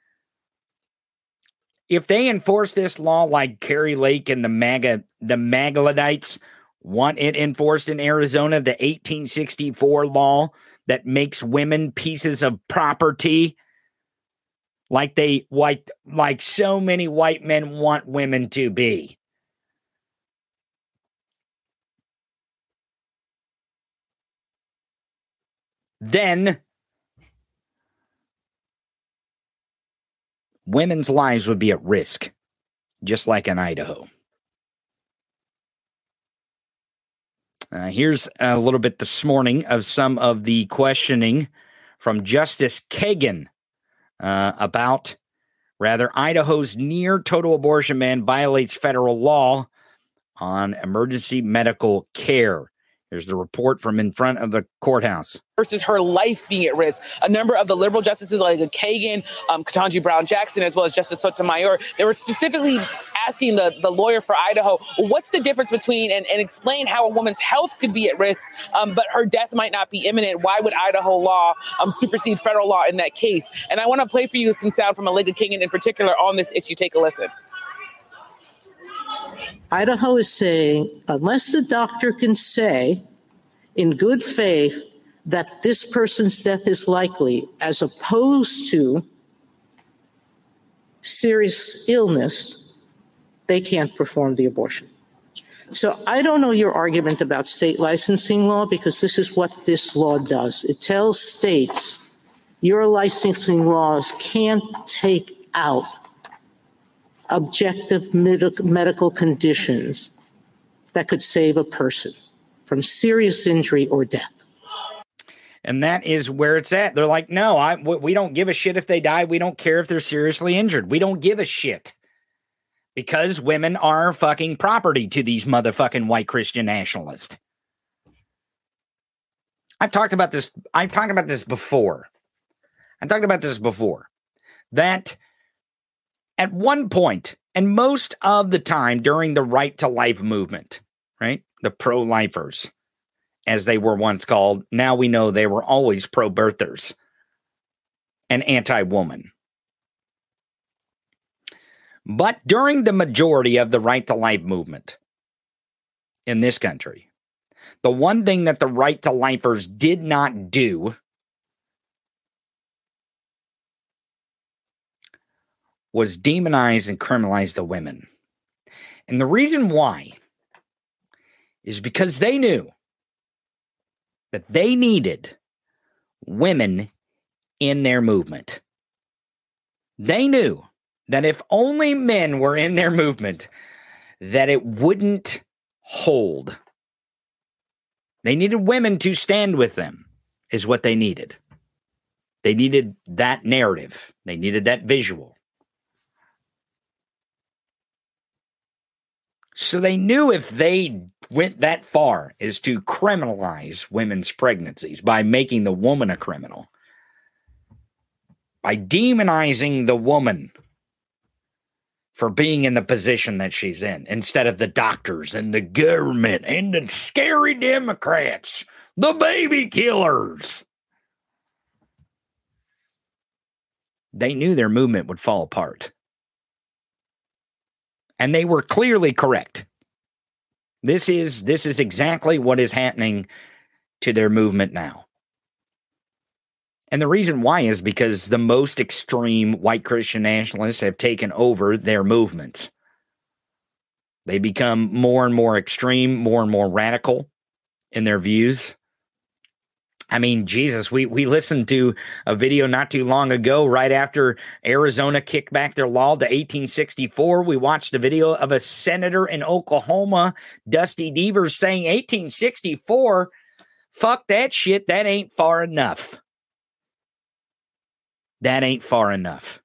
If they enforce this law like Carrie Lake and the MAGA, the Magladites want it enforced in Arizona, the eighteen sixty-four law that makes women pieces of property, like they like like so many white men want women to be. Then women's lives would be at risk, just like in Idaho. Uh, here's a little bit this morning of some of the questioning from Justice Kagan uh, about, rather, Idaho's near total abortion ban violates federal law on emergency medical care. Here's the report from in front of the courthouse. Versus her life being at risk. A number of the liberal justices like Kagan, um, Ketanji Brown Jackson, as well as Justice Sotomayor, they were specifically asking the, the lawyer for Idaho, well, what's the difference between, and, and explain how a woman's health could be at risk, um, but her death might not be imminent. Why would Idaho law um, supersede federal law in that case? And I want to play for you some sound from Alega Kagan in particular on this issue. Take a listen. Idaho is saying, unless the doctor can say in good faith that this person's death is likely, as opposed to serious illness, they can't perform the abortion. So I don't know your argument about state licensing law, because this is what this law does. It tells states your licensing laws can't take out objective med- medical conditions that could save a person from serious injury or death. And that is where it's at. They're like, no, I, we don't give a shit if they die. We don't care if they're seriously injured. We don't give a shit. Because women are fucking property to these motherfucking white Christian nationalists. I've talked about this. I've talked about this before. I talked about this before. That at one point, and most of the time during the right to life movement, right? The pro-lifers, as they were once called. Now we know they were always pro-birthers and anti-woman. But during the majority of the right to life movement in this country, the one thing that the right to lifers did not do was demonize and criminalize the women. And the reason why is because they knew that they needed women in their movement. They knew that if only men were in their movement, that it wouldn't hold. They needed women to stand with them, is what they needed. They needed that narrative. They needed that visual. So they knew if they went that far as to criminalize women's pregnancies by making the woman a criminal, by demonizing the woman for being in the position that she's in, instead of the doctors and the government and the scary Democrats, the baby killers. They knew their movement would fall apart. And they were clearly correct. This is this is exactly what is happening to their movement now. And the reason why is because the most extreme white Christian nationalists have taken over their movements. They become more and more extreme, more and more radical in their views. I mean, Jesus, we, we listened to a video not too long ago, right after Arizona kicked back their law to eighteen sixty-four. We watched a video of a senator in Oklahoma, Dusty Devers, saying eighteen sixty-four, fuck that shit, that ain't far enough. That ain't far enough.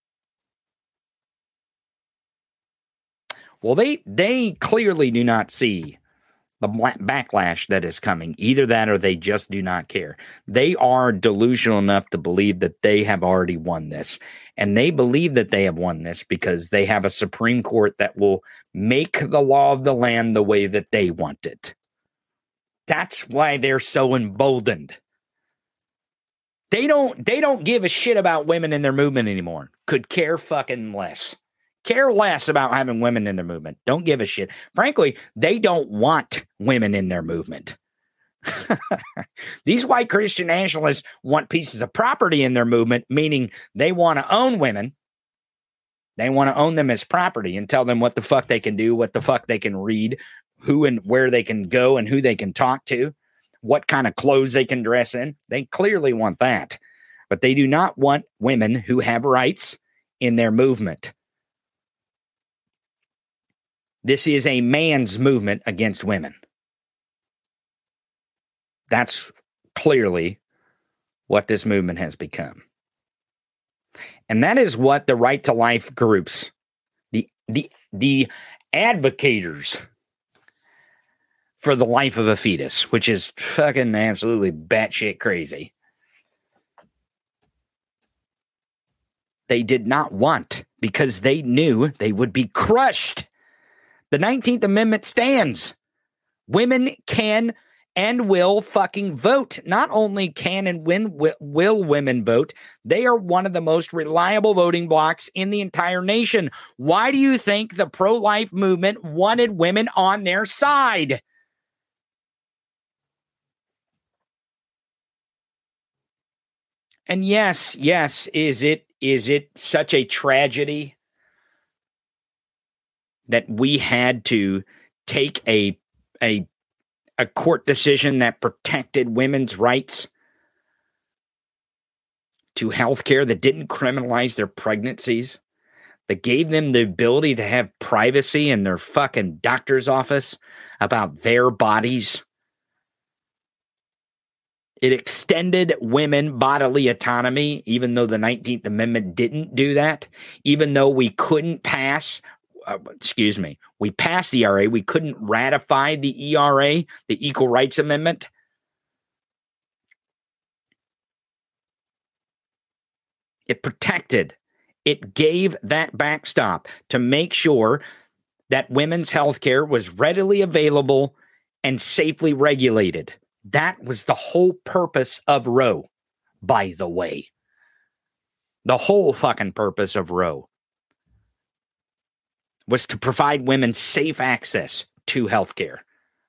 Well, they they clearly do not see the backlash that is coming. Either that or they just do not care. They are delusional enough to believe that they have already won this. And they believe that they have won this because they have a Supreme Court that will make the law of the land the way that they want it. That's why they're so emboldened. They don't they don't give a shit about women in their movement anymore. Could care fucking less. Care less about having women in their movement. Don't give a shit. Frankly, they don't want women in their movement. These white Christian nationalists want pieces of property in their movement, meaning they want to own women. They want to own them as property and tell them what the fuck they can do, what the fuck they can read, who and where they can go and who they can talk to, what kind of clothes they can dress in. They clearly want that. But they do not want women who have rights in their movement. This is a man's movement against women. That's clearly what this movement has become. And that is what the right to life groups, the the the advocators for the life of a fetus, which is fucking absolutely batshit crazy. They did not want, because they knew they would be crushed. The nineteenth Amendment stands. Women can and will fucking vote. Not only can and when will women vote, they are one of the most reliable voting blocks in the entire nation. Why do you think the pro-life movement wanted women on their side? And yes, yes, is it is it such a tragedy that we had to take a, a, a court decision that protected women's rights to health care, that didn't criminalize their pregnancies, that gave them the ability to have privacy in their fucking doctor's office about their bodies? It extended women bodily autonomy, even though the nineteenth Amendment didn't do that, even though we couldn't pass Uh, excuse me, we passed the E R A. We couldn't ratify the E R A, the Equal Rights Amendment. It protected, it gave that backstop to make sure that women's health care was readily available and safely regulated. That was the whole purpose of Roe, by the way. The whole fucking purpose of Roe was to provide women safe access to health care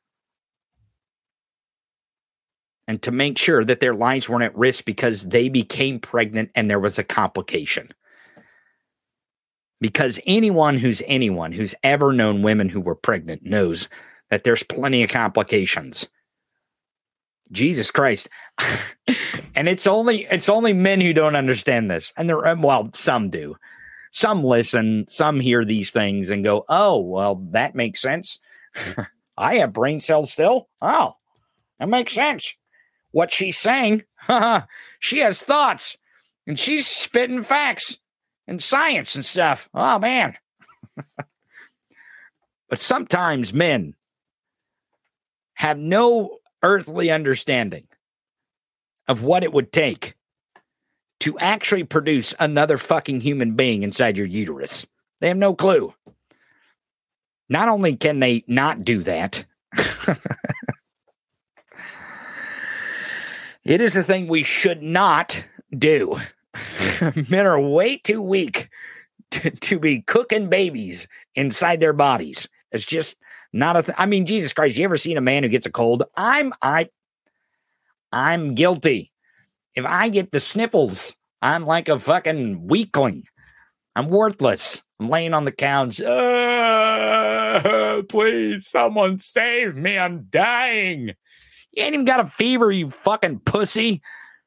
and to make sure that their lives weren't at risk because they became pregnant and there was a complication. Because anyone who's anyone who's ever known women who were pregnant knows that there's plenty of complications. Jesus Christ. And it's only it's only men who don't understand this. And there, well, some do. Some listen, some hear these things and go, oh, well, that makes sense. I have brain cells still. Oh, that makes sense. What she's saying, she has thoughts and she's spitting facts and science and stuff. Oh, man. But sometimes men have no earthly understanding of what it would take to actually produce another fucking human being inside your uterus. They have no clue. Not only can they not do that, it is a thing we should not do. Men are way too weak to, to be cooking babies inside their bodies. It's just not a thing. I mean, Jesus Christ, you ever seen a man who gets a cold? I'm, I, I'm guilty. If I get the sniffles, I'm like a fucking weakling. I'm worthless. I'm laying on the couch. Uh, please, someone save me. I'm dying. You ain't even got a fever, you fucking pussy.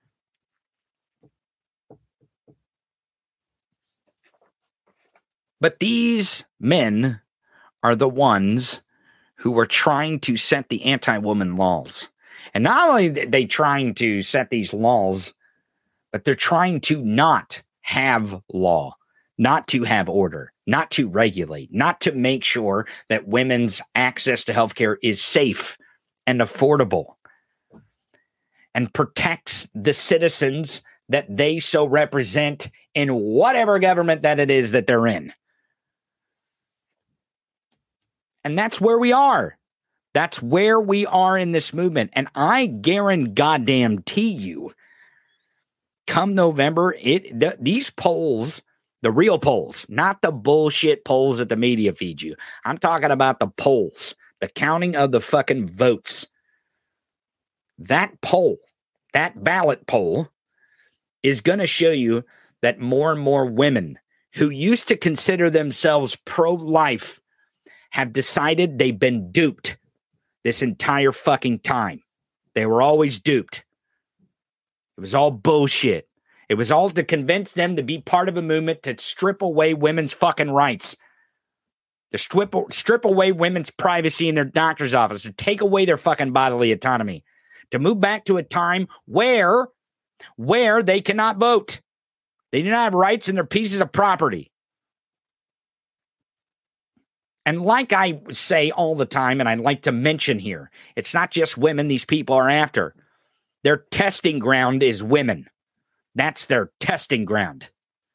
But these men are the ones who are trying to set the anti-woman laws. And not only are they trying to set these laws But they're trying to not have law, not to have order, not to regulate, not to make sure that women's access to healthcare is safe and affordable and protects the citizens that they so represent in whatever government that it is that they're in. And that's where we are. That's where we are in this movement. And I guarantee you, come November, it th- these polls, the real polls, not the bullshit polls that the media feeds you. I'm talking about the polls, the counting of the fucking votes. That poll, that ballot poll, is going to show you that more and more women who used to consider themselves pro-life have decided they've been duped this entire fucking time. They were always duped. It was all bullshit. It was all to convince them to be part of a movement to strip away women's fucking rights, to strip, strip away women's privacy in their doctor's office, to take away their fucking bodily autonomy, to move back to a time where, where they cannot vote. They do not have rights in their pieces of property. And like I say all the time, and I like to mention here, it's not just women these people are after. Their testing ground is women. That's their testing ground.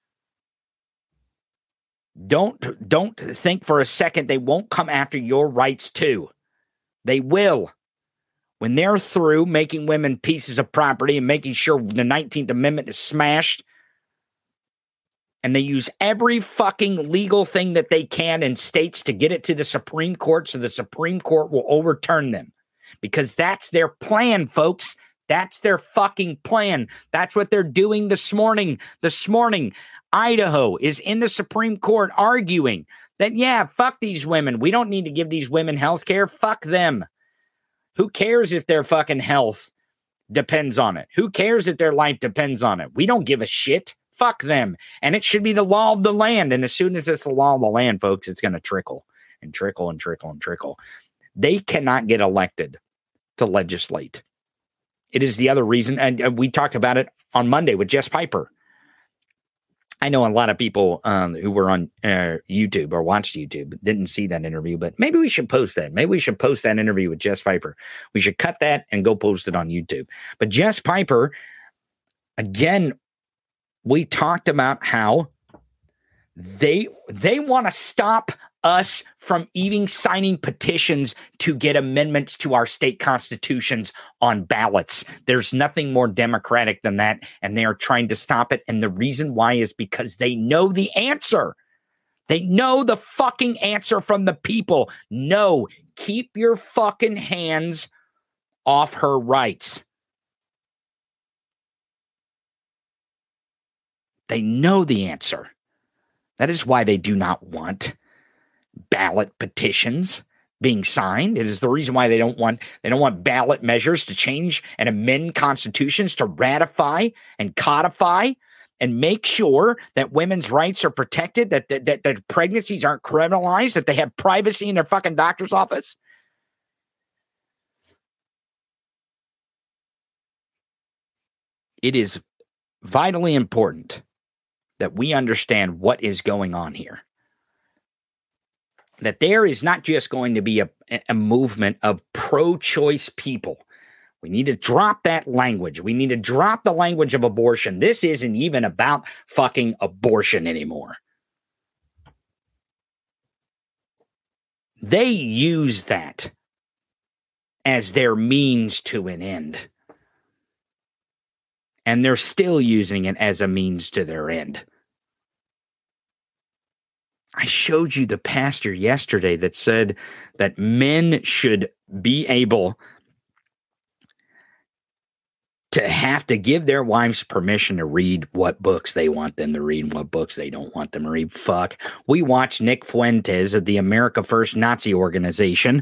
Don't, don't think for a second they won't come after your rights too. They will. When they're through making women pieces of property and making sure the nineteenth Amendment is smashed, and they use every fucking legal thing that they can in states to get it to the Supreme Court so the Supreme Court will overturn them. Because that's their plan, folks. That's their fucking plan. That's what they're doing this morning. This morning, Idaho is in the Supreme Court arguing that, yeah, fuck these women. We don't need to give these women health care. Fuck them. Who cares if their fucking health depends on it? Who cares if their life depends on it? We don't give a shit. Fuck them. And it should be the law of the land. And as soon as it's the law of the land, folks, it's going to trickle and trickle and trickle and trickle. They cannot get elected to legislate. It is the other reason. And we talked about it on Monday with Jess Piper. I know a lot of people um, who were on uh, YouTube or watched YouTube didn't see that interview, but maybe we should post that. Maybe we should post that interview with Jess Piper. We should cut that and go post it on YouTube. But Jess Piper, again, we talked about how they they want to stop us from even signing petitions to get amendments to our state constitutions on ballots. There's nothing more democratic than that, and they are trying to stop it. And the reason why is because they know the answer. They know the fucking answer from the people. No, keep your fucking hands off her rights. They know the answer. That is why they do not want ballot petitions being signed. It is the reason why they don't want they don't want ballot measures to change and amend constitutions to ratify and codify and make sure that women's rights are protected, that that, that, that pregnancies aren't criminalized, that they have privacy in their fucking doctor's office. It is vitally important that we understand what is going on here. That there is not just going to be a, a movement of pro-choice people. We need to drop that language. We need to drop the language of abortion. This isn't even about fucking abortion anymore. They use that as their means to an end. And they're still using it as a means to their end. I showed you the pastor yesterday that said that men should be able to have to give their wives permission to read what books they want them to read and what books they don't want them to read. Fuck. We watched Nick Fuentes of the America First Nazi organization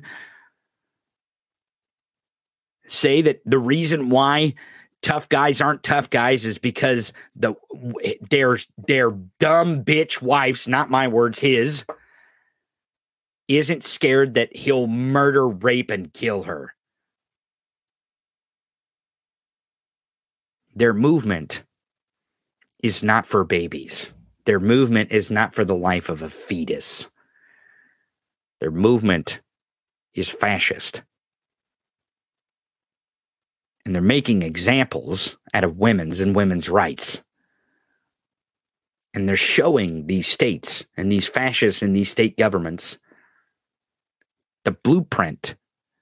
say that the reason why tough guys aren't tough guys is because the their their dumb bitch wives, not my words, his, isn't scared that he'll murder, rape, and kill her. Their movement is not for babies. Their movement is not for the life of a fetus. Their movement is fascist. And they're making examples out of women's and women's rights. And they're showing these states and these fascists and these state governments the blueprint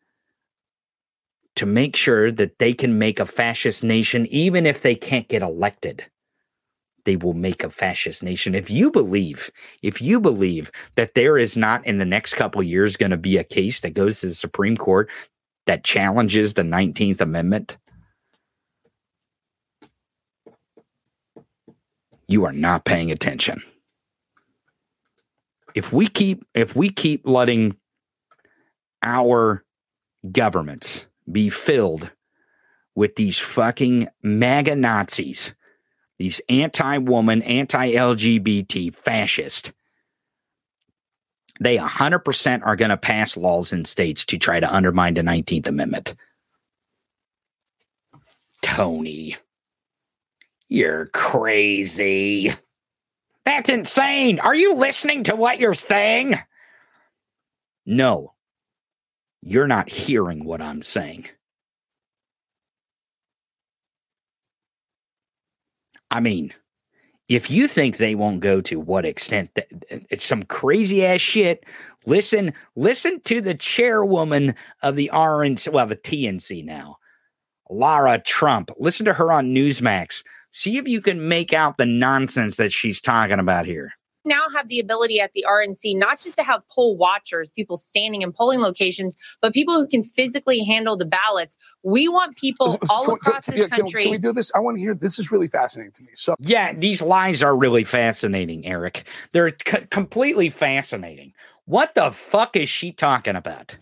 to make sure that they can make a fascist nation, even if they can't get elected. They will make a fascist nation. If you believe, if you believe that there is not in the next couple of years going to be a case that goes to the Supreme Court that challenges the nineteenth Amendment, you are not paying attention. If we keep, if we keep letting our governments be filled with these fucking MAGA Nazis, these anti-woman, anti-L G B T fascists, they one hundred percent are going to pass laws in states to try to undermine the nineteenth Amendment. Tony, you're crazy. That's insane. Are you listening to what you're saying? No, you're not hearing what I'm saying. I mean, if you think they won't go to what extent, that it's some crazy ass shit. Listen, listen to the chairwoman of the R N C, well, the T N C now, Lara Trump. Listen to her on Newsmax. See if you can make out the nonsense that she's talking about here. Now have the ability at the R N C not just to have poll watchers, people standing in polling locations, but people who can physically handle the ballots. We want people all Can- across can- this can- country. Can we do this? I want to hear. This is really fascinating to me. So yeah, these lies are really fascinating, Eric. They're c- completely fascinating. What the fuck is she talking about?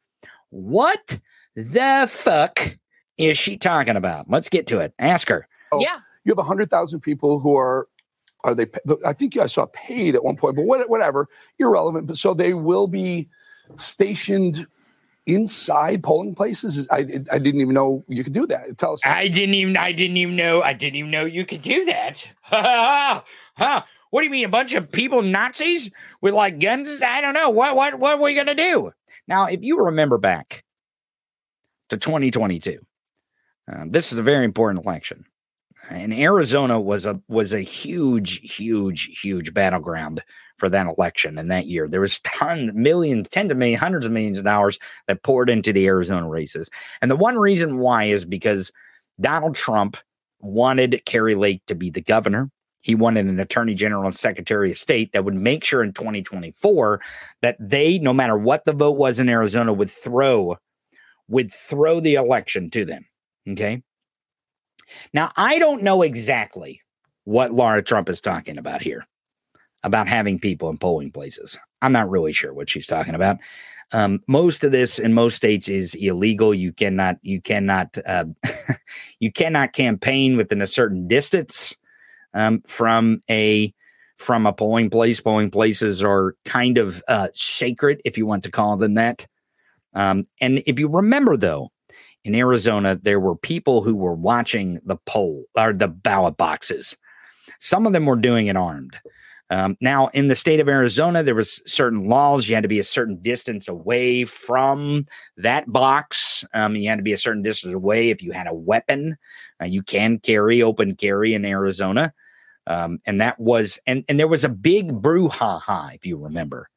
What the fuck is she talking about? Let's get to it. Ask her. Yeah. You have one hundred thousand people who are, are they, I think I saw paid at one point, but what- whatever, irrelevant. But so they will be stationed inside polling places? I, I didn't even know you could do that. Tell us. I didn't even, I didn't even know, I didn't even know you could do that. Huh? What do you mean? A bunch of people, Nazis with like guns? I don't know. What, what, what are we going to do? Now, if you remember back to twenty twenty-two, um, this is a very important election. And Arizona was a was a huge, huge, huge battleground for that election in that year. There was ton, millions, tens of millions, hundreds of millions of dollars that poured into the Arizona races. And the one reason why is because Donald Trump wanted Kari Lake to be the governor. He wanted an attorney general and secretary of state that would make sure in twenty twenty-four that they, no matter what the vote was in Arizona, would throw, would throw the election to them. Okay. Now, I don't know exactly what Lara Trump is talking about here, about having people in polling places. I'm not really sure what she's talking about. Um, most of this in most states is illegal. You cannot, you cannot, uh, you cannot campaign within a certain distance um, from a from a polling place. Polling places are kind of uh, sacred, if you want to call them that. Um, and if you remember, though, in Arizona, there were people who were watching the poll or the ballot boxes. Some of them were doing it armed. Um, now, in the state of Arizona, there was certain laws. You had to be a certain distance away from that box. Um, you had to be a certain distance away if you had a weapon. Uh, you can carry open carry in Arizona. Um, and that was, and, and there was a big brouhaha, if you remember.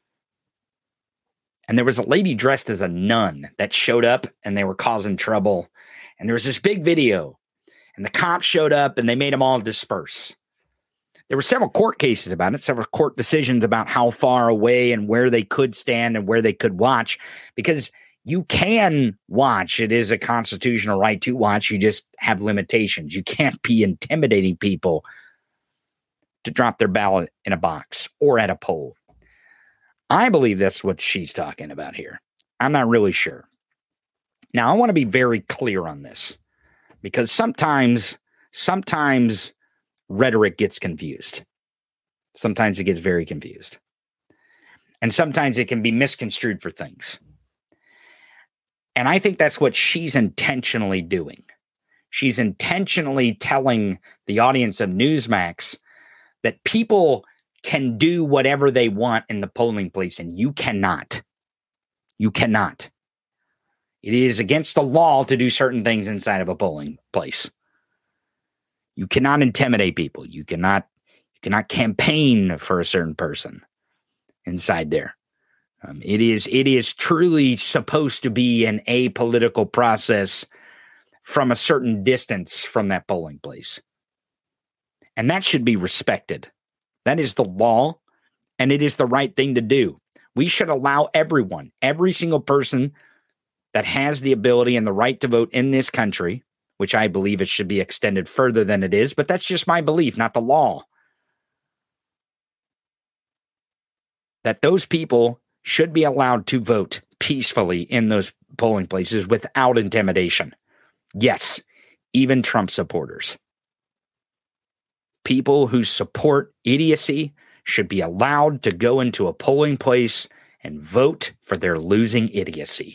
And there was a lady dressed as a nun that showed up and they were causing trouble. And there was this big video and the cops showed up and they made them all disperse. There were several court cases about it, several court decisions about how far away and where they could stand and where they could watch, because you can watch. It is a constitutional right to watch. You just have limitations. You can't be intimidating people to drop their ballot in a box or at a poll. I believe that's what she's talking about here. I'm not really sure. Now, I want to be very clear on this because sometimes, sometimes rhetoric gets confused. Sometimes it gets very confused. And sometimes it can be misconstrued for things. And I think that's what she's intentionally doing. She's intentionally telling the audience of Newsmax that people can do whatever they want in the polling place, and you cannot. You cannot. It is against the law to do certain things inside of a polling place. You cannot intimidate people. You cannot, you cannot campaign for a certain person inside there. Um, it is, it is truly supposed to be an apolitical process from a certain distance from that polling place. And that should be respected. That is the law, and it is the right thing to do. We should allow everyone, every single person that has the ability and the right to vote in this country, which I believe it should be extended further than it is, but that's just my belief, not the law. That those people should be allowed to vote peacefully in those polling places without intimidation. Yes, even Trump supporters. People who support idiocy should be allowed to go into a polling place and vote for their losing idiocy.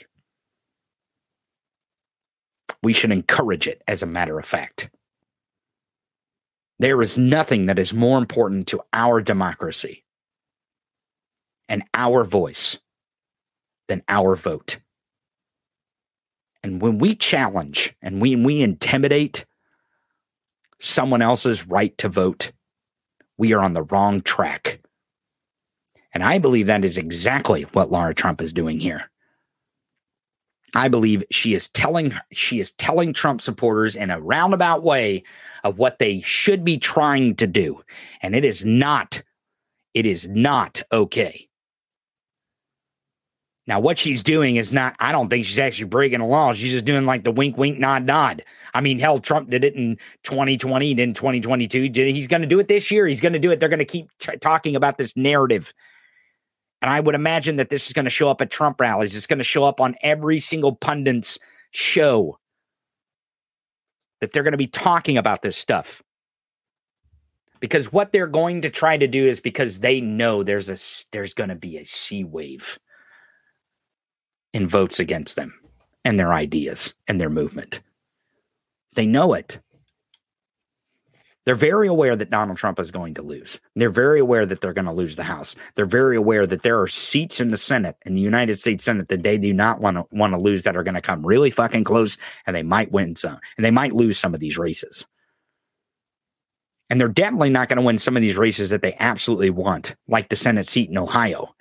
We should encourage it, as a matter of fact. There is nothing that is more important to our democracy and our voice than our vote. And when we challenge and when we intimidate someone else's right to vote, we are on the wrong track. And I believe that is exactly what Lara Trump is doing here. I believe she is telling she is telling Trump supporters in a roundabout way of what they should be trying to do. And it is not, it is not okay. Now, what she's doing is not, I don't think she's actually breaking the law. She's just doing like the wink, wink, nod, nod. I mean, hell, Trump did it in twenty twenty, did in twenty twenty-two. He's going to do it this year. He's going to do it. They're going to keep t- talking about this narrative. And I would imagine that this is going to show up at Trump rallies. It's going to show up on every single pundit's show. That they're going to be talking about this stuff. Because what they're going to try to do is because they know there's a there's going to be a sea wave in votes against them and their ideas and their movement. They know it. They're very aware that Donald Trump is going to lose. They're very aware that they're going to lose the House. They're very aware that there are seats in the Senate, in the United States Senate, that they do not want to want to lose, that are going to come really fucking close, and they might win some, and they might lose some of these races. And they're definitely not going to win some of these races that they absolutely want, like the Senate seat in Ohio.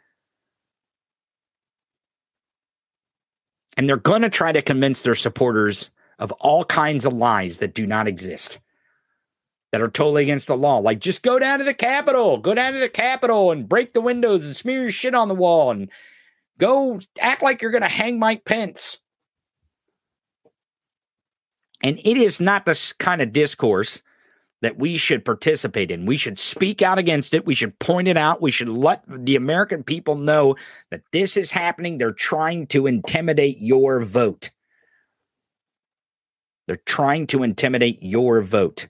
And they're going to try to convince their supporters of all kinds of lies that do not exist, that are totally against the law. Like, just go down to the Capitol, go down to the Capitol and break the windows and smear your shit on the wall and go act like you're going to hang Mike Pence. And it is not this kind of discourse that we should participate in. We should speak out against it. We should point it out. We should let the American people know that this is happening. They're trying to intimidate your vote. They're trying to intimidate your vote.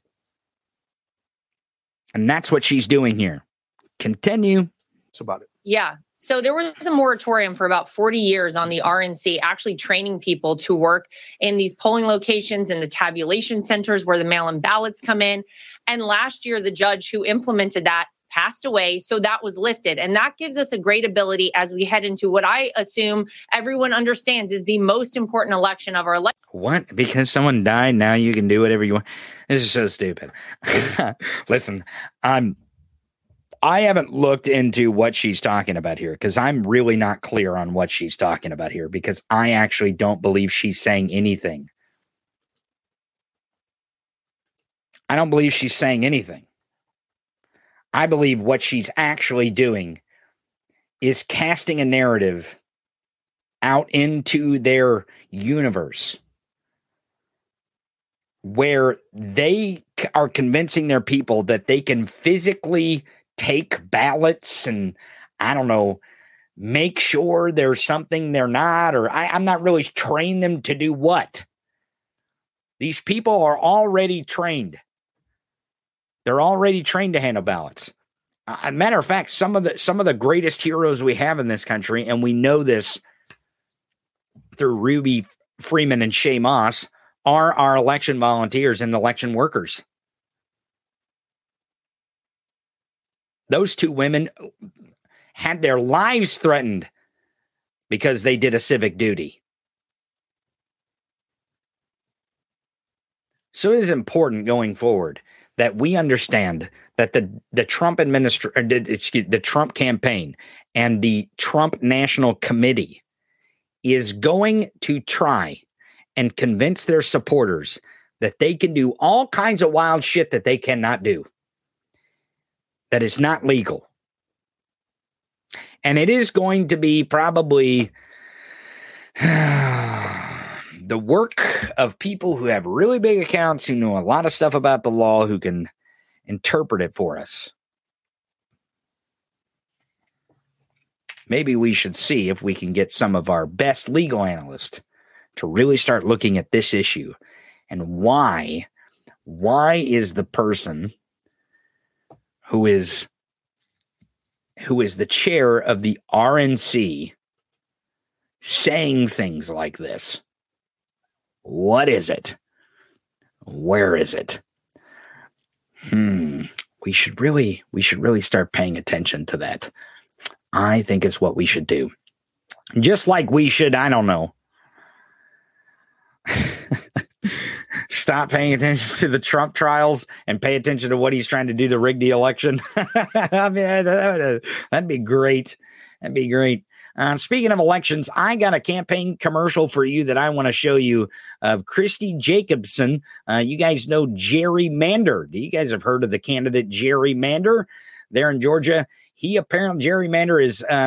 And that's what she's doing here. Continue. It's about it. Yeah. So there was a moratorium for about forty years on the R N C actually training people to work in these polling locations and the tabulation centers where the mail-in ballots come in. And last year, the judge who implemented that passed away. So that was lifted. And that gives us a great ability as we head into what I assume everyone understands is the most important election of our life. What? Because someone died, now you can do whatever you want? This is so stupid. Listen, I'm... I haven't looked into what she's talking about here because I'm really not clear on what she's talking about here because I actually don't believe she's saying anything. I don't believe she's saying anything. I believe what she's actually doing is casting a narrative out into their universe where they are convincing their people that they can physically take ballots and, I don't know, make sure there's something they're not, or I, I'm not really trained them to do what. These people are already trained. They're already trained to handle ballots. Uh, a matter of fact, some of the some of the greatest heroes we have in this country, and we know this through Ruby Freeman and Shay Moss, are our election volunteers and election workers. Those two women had their lives threatened because they did a civic duty. So it is important going forward that we understand that the, the Trump administration, excuse the Trump campaign and the Trump National Committee is going to try and convince their supporters that they can do all kinds of wild shit that they cannot do. That is not legal. And it is going to be probably the work of people who have really big accounts, who know a lot of stuff about the law, who can interpret it for us. Maybe we should see if we can get some of our best legal analysts to really start looking at this issue and why, why is the person who is who is the chair of the R N C saying things like this? What is it? Where is it? Hmm. We should really, we should really start paying attention to that. I think it's what we should do. Just like we should, I don't know, stop paying attention to the Trump trials and pay attention to what he's trying to do to rig the election. I mean, that'd be great. That'd be great. Uh, speaking of elections, I got a campaign commercial for you that I want to show you of Christy Jacobson. Uh, you guys know Jerry Mander. You guys have heard of the candidate Jerry Mander there in Georgia. He apparently, Jerry Mander is uh,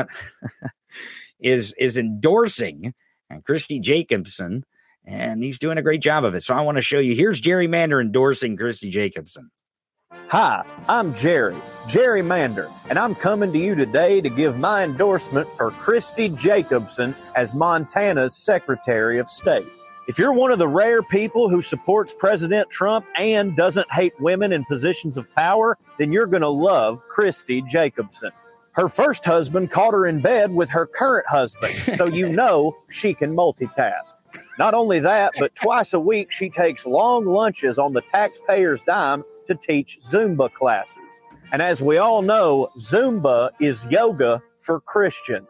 is is endorsing Christy Jacobson, and he's doing a great job of it. So I want to show you. Here's Jerry Mander endorsing Christy Jacobson. Hi, I'm Jerry, Jerry Mander, and I'm coming to you today to give my endorsement for Christy Jacobson as Montana's Secretary of State. If you're one of the rare people who supports President Trump and doesn't hate women in positions of power, then you're going to love Christy Jacobson. Her first husband caught her in bed with her current husband, so you know she can multitask. Not only that, but twice a week she takes long lunches on the taxpayer's dime to teach Zumba classes. And as we all know, Zumba is yoga for Christians.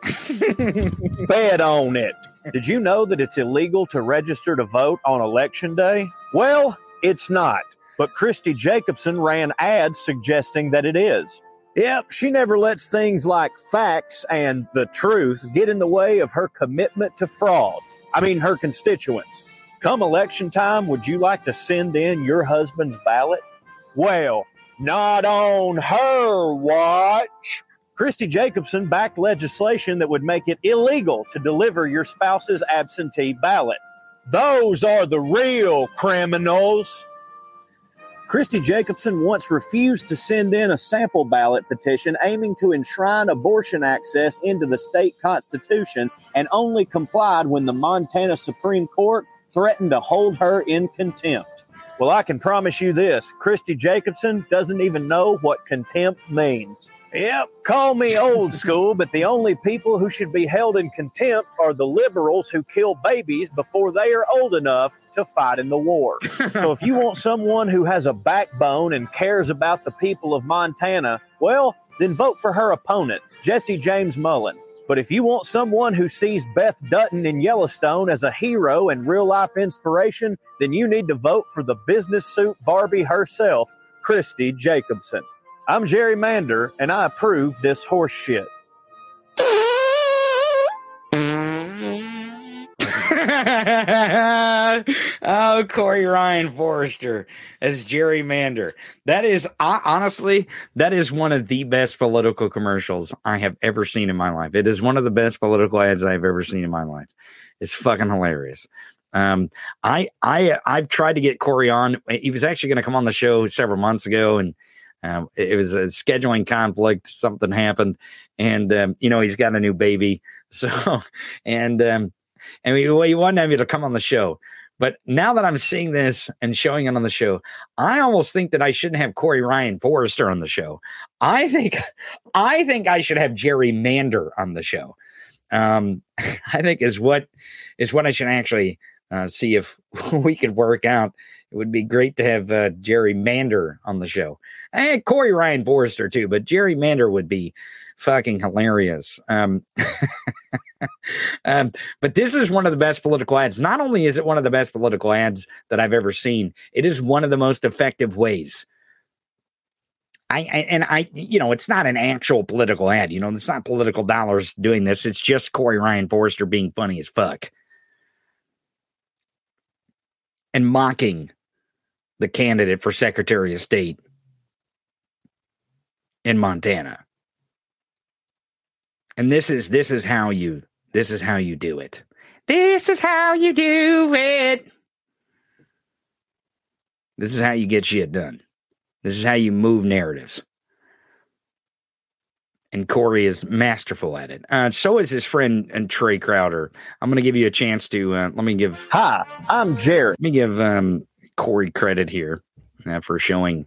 Bet on it. Did you know that it's illegal to register to vote on Election Day? Well, it's not. But Christy Jacobson ran ads suggesting that it is. Yep, she never lets things like facts and the truth get in the way of her commitment to fraud. I mean, her constituents. Come election time, would you like to send in your husband's ballot? Well, not on her watch. Christy Jacobson backed legislation that would make it illegal to deliver your spouse's absentee ballot. Those are the real criminals. Christy Jacobson once refused to send in a sample ballot petition aiming to enshrine abortion access into the state constitution, and only complied when the Montana Supreme Court threatened to hold her in contempt. Well, I can promise you this, Christy Jacobson doesn't even know what contempt means. Yep, call me old school, but the only people who should be held in contempt are the liberals who kill babies before they are old enough to fight in the war. So if you want someone who has a backbone and cares about the people of Montana, well, then vote for her opponent, Jesse James Mullen. But if you want someone who sees Beth Dutton in Yellowstone as a hero and real-life inspiration, then you need to vote for the business suit Barbie herself, Christy Jacobson. I'm Jerry Mander, and I approve this horse shit. Oh, Corey Ryan Forrester as Jerry Mander. That is, uh, honestly, that is one of the best political commercials I have ever seen in my life. It is one of the best political ads I've ever seen in my life. It's fucking hilarious. Um, I, I, I've tried to get Corey on. He was actually going to come on the show several months ago, and um, it was a scheduling conflict. Something happened, and um, you know, he's got a new baby. So, and um, and we, well, he wanted me to come on the show. But now that I'm seeing this and showing it on the show, I almost think that I shouldn't have Corey Ryan Forrester on the show. I think, I think I should have Jerry Mander on the show. Um, I think is what is what I should actually uh, see if we could work out. It would be great to have uh, Jerry Mander on the show. And Corey Ryan Forrester, too, but Jerry Mander would be fucking hilarious. Um, um, but this is one of the best political ads. Not only is it one of the best political ads that I've ever seen, it is one of the most effective ways. I, I and I, you know, it's not an actual political ad. You know, it's not political dollars doing this. It's just Corey Ryan Forrester being funny as fuck and mocking the candidate for Secretary of State in Montana. And this is this is how you this is how you do it. This is how you do it. This is how you get shit done. This is how you move narratives. And Corey is masterful at it. Uh, so is his friend and Trey Crowder. I'm going to give you a chance to uh, let me give. Hi, I'm Jerry. Let me give um, Corey credit here uh, for showing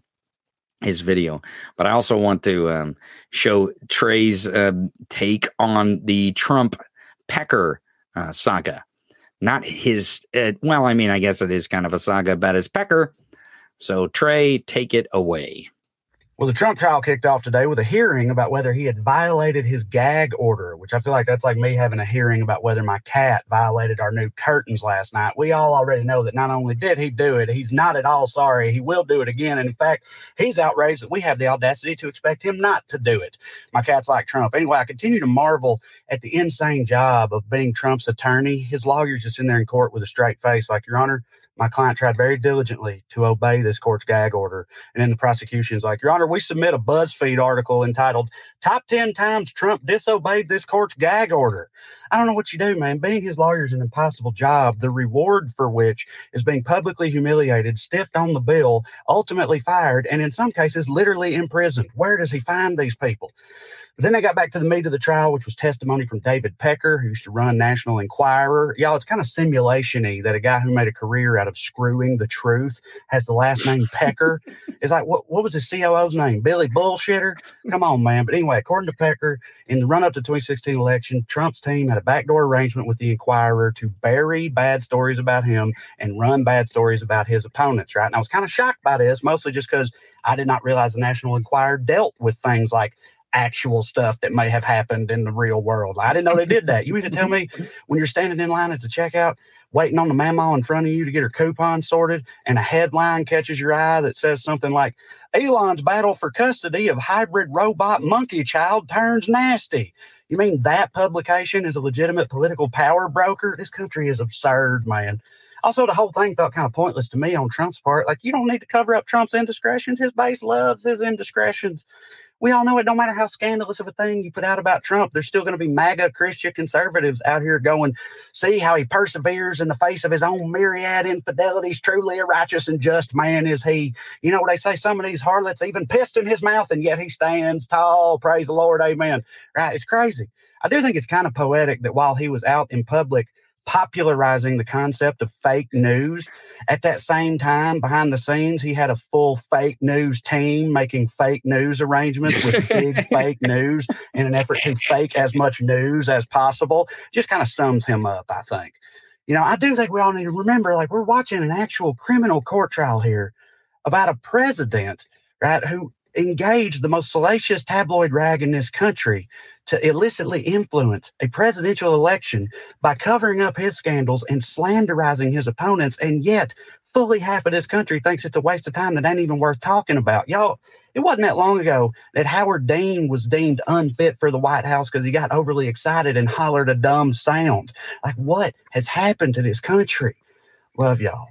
his video, but I also want to um, show Trey's uh, take on the Trump Pecker uh, saga. Not his, uh, well, I mean, I guess it is kind of a saga about his pecker. So Trey, take it away. Well, the Trump trial kicked off today with a hearing about whether he had violated his gag order, which I feel like that's like me having a hearing about whether my cat violated our new curtains last night. We all already know that not only did he do it, he's not at all sorry. He will do it again. And in fact, he's outraged that we have the audacity to expect him not to do it. My cat's like Trump. Anyway, I continue to marvel at the insane job of being Trump's attorney. His lawyer's just in there in court with a straight face, like, Your Honor, my client tried very diligently to obey this court's gag order. And then the prosecution's like, Your Honor, we submit a BuzzFeed article entitled Top ten Times Trump Disobeyed This Court's Gag Order. I don't know what you do, man. Being his lawyer is an impossible job, the reward for which is being publicly humiliated, stiffed on the bill, ultimately fired, and in some cases, literally imprisoned. Where does he find these people? But then they got back to the meat of the trial, which was testimony from David Pecker, who used to run National Enquirer. Y'all, it's kind of simulation-y that a guy who made a career out of screwing the truth has the last name Pecker. It's like, what, what was his C O O's name? Billy Bullshitter? Come on, man. But anyway, according to Pecker, in the run-up to the twenty sixteen election, Trump's team had a backdoor arrangement with the Enquirer to bury bad stories about him and run bad stories about his opponents, right? And I was kind of shocked by this, mostly just because I did not realize the National Enquirer dealt with things like actual stuff that may have happened in the real world. I didn't know they did that. You mean to tell me when you're standing in line at the checkout, waiting on the mama in front of you to get her coupon sorted, and a headline catches your eye that says something like, Elon's battle for custody of hybrid robot monkey child turns nasty. You mean that publication is a legitimate political power broker? This country is absurd, man. Also, the whole thing felt kind of pointless to me on Trump's part. Like, you don't need to cover up Trump's indiscretions. His base loves his indiscretions. We all know it. No matter how scandalous of a thing you put out about Trump, there's still going to be MAGA Christian conservatives out here going, see how he perseveres in the face of his own myriad infidelities. Truly a righteous and just man is he. You know what they say? Some of these harlots even pissed in his mouth, and yet he stands tall. Praise the Lord. Amen. Right? It's crazy. I do think it's kind of poetic that while he was out in public popularizing the concept of fake news, at that same time, behind the scenes, he had a full fake news team making fake news arrangements with big fake news in an effort to fake as much news as possible. Just kind of sums him up, I think. You know, I do think we all need to remember, like, we're watching an actual criminal court trial here about a president, right, who engaged the most salacious tabloid rag in this country to illicitly influence a presidential election by covering up his scandals and slanderizing his opponents. And yet fully half of this country thinks it's a waste of time that ain't even worth talking about. Y'all, it wasn't that long ago that Howard Dean was deemed unfit for the White House because he got overly excited and hollered a dumb sound. Like, what has happened to this country? Love y'all.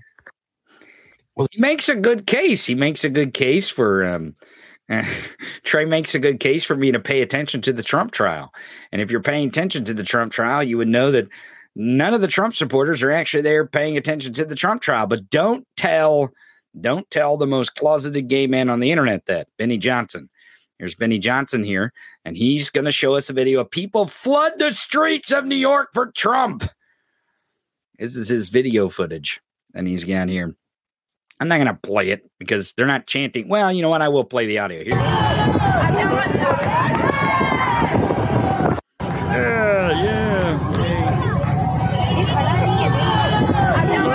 Well, he makes a good case. He makes a good case for um Trey makes a good case for me to pay attention to the Trump trial. And if you're paying attention to the Trump trial, you would know that none of the Trump supporters are actually there paying attention to the Trump trial. But don't tell, don't tell the most closeted gay man on the internet that. Benny Johnson. Here's Benny Johnson here, and he's going to show us a video of people flood the streets of New York for Trump. This is his video footage, and he's down here. I'm not going to play it because they're not chanting. Well, you know what? I will play the audio here. Yeah, yeah.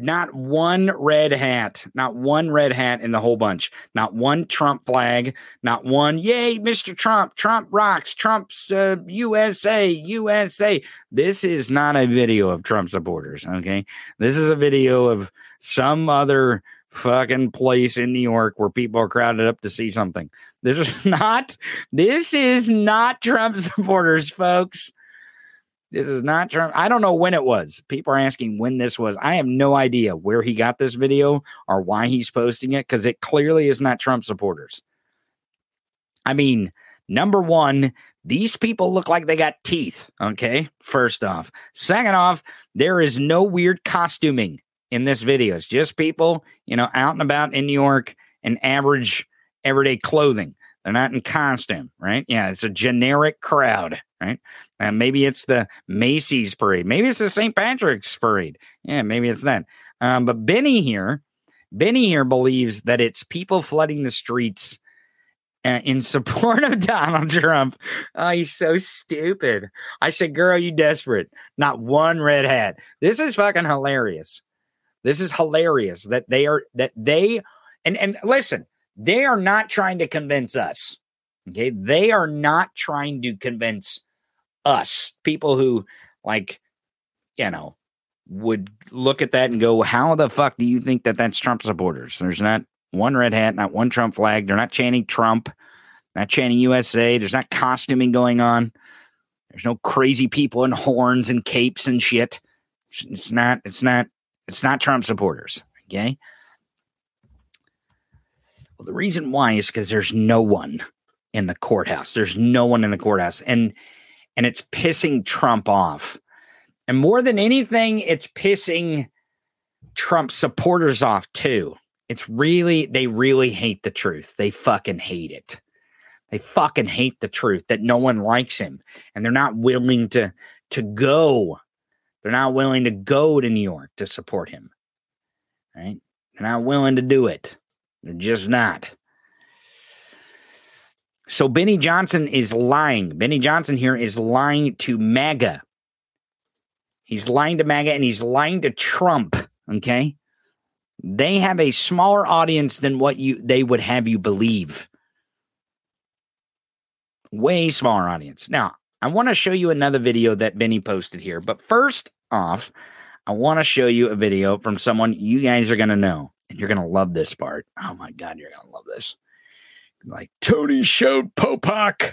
Not one red hat, not one red hat in the whole bunch, not one Trump flag, not one, yay, Mister Trump, Trump rocks, Trump's uh, U S A, U S A. This is not a video of Trump supporters, okay? This is a video of some other fucking place in New York where people are crowded up to see something. This is not, this is not Trump supporters, folks. This is not Trump. I don't know when it was. People are asking when this was. I have no idea where he got this video or why he's posting it, because it clearly is not Trump supporters. I mean, number one, these people look like they got teeth, okay? First off. Second off, there is no weird costuming in this video. It's just people, you know, out and about in New York in average everyday clothing. They're not in costume, right? Yeah, it's a generic crowd, right? And maybe it's the Macy's parade. Maybe it's the Saint Patrick's parade. Yeah, maybe it's that. Um, but Benny here, Benny here believes that it's people flooding the streets uh, in support of Donald Trump. Oh, he's so stupid. I said, girl, you desperate. Not one red hat. This is fucking hilarious. This is hilarious that they are, that they, and, and listen, they are not trying to convince us. Okay. They are not trying to convince us, people who, like, you know, would look at that and go, how the fuck do you think that that's Trump supporters? There's not one red hat, not one Trump flag. They're not chanting Trump, not chanting U S A. There's not costuming going on. There's no crazy people in horns and capes and shit. It's not, it's not, it's not Trump supporters. Okay. Well, the reason why is because there's no one in the courthouse. There's no one in the courthouse. And and it's pissing Trump off. And more than anything, it's pissing Trump supporters off too. It's really, they really hate the truth. They fucking hate it. They fucking hate the truth that no one likes him. And they're not willing to, to go. They're not willing to go to New York to support him. Right? They're not willing to do it. They're just not. So Benny Johnson is lying. Benny Johnson here is lying to MAGA. He's lying to MAGA and he's lying to Trump. Okay? They have a smaller audience than what you they would have you believe. Way smaller audience. Now, I want to show you another video that Benny posted here. But first off, I want to show you a video from someone you guys are going to know. And you're going to love this part. Oh, my God, you're going to love this. Like, Tony showed Popak.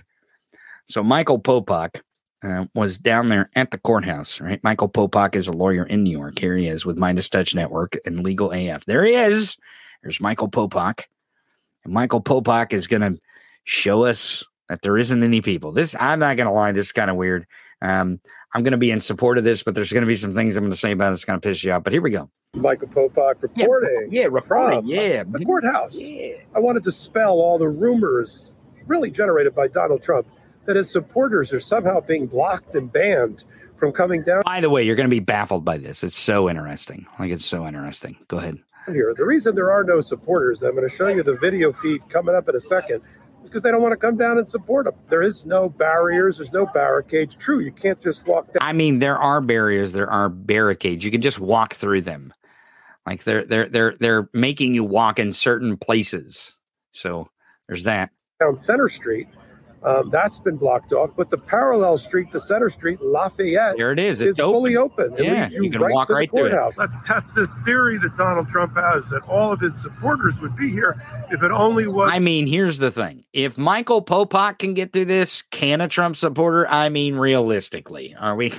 So Michael Popak uh, was down there at the courthouse, right? Michael Popak is a lawyer in New York. Here he is with Midas Touch Network and Legal A F. There he is. There's Michael Popak. And Michael Popak is going to show us that there isn't any people. This, I'm not going to lie, this is kind of weird. Um, I'm going to be in support of this, but there's going to be some things I'm going to say about it that's going to piss you off. But here we go. Michael Popak reporting. Yeah, yeah reporting. From yeah. The courthouse. Yeah. I wanted to dispel all the rumors really generated by Donald Trump that his supporters are somehow being blocked and banned from coming down. By the way, you're going to be baffled by this. It's so interesting. Like, it's so interesting. Go ahead. Here, the reason there are no supporters, I'm going to show you the video feed coming up in a second, is because they don't want to come down and support them. There is no barriers. There's no barricades. True, you can't just walk down. I mean, there are barriers. There are barricades. You can just walk through them. Like, they're they're they're they're making you walk in certain places. So there's that. Down Center Street, um, that's been blocked off. But the parallel street to Center Street, Lafayette, there it is. It's is open. fully open. It Yeah, leads you, you can right walk to right the through it. courthouse. Let's test this theory that Donald Trump has, that all of his supporters would be here if it only was. I mean, here's the thing. If Michael Popak can get through this, can a Trump supporter? I mean, realistically, are we?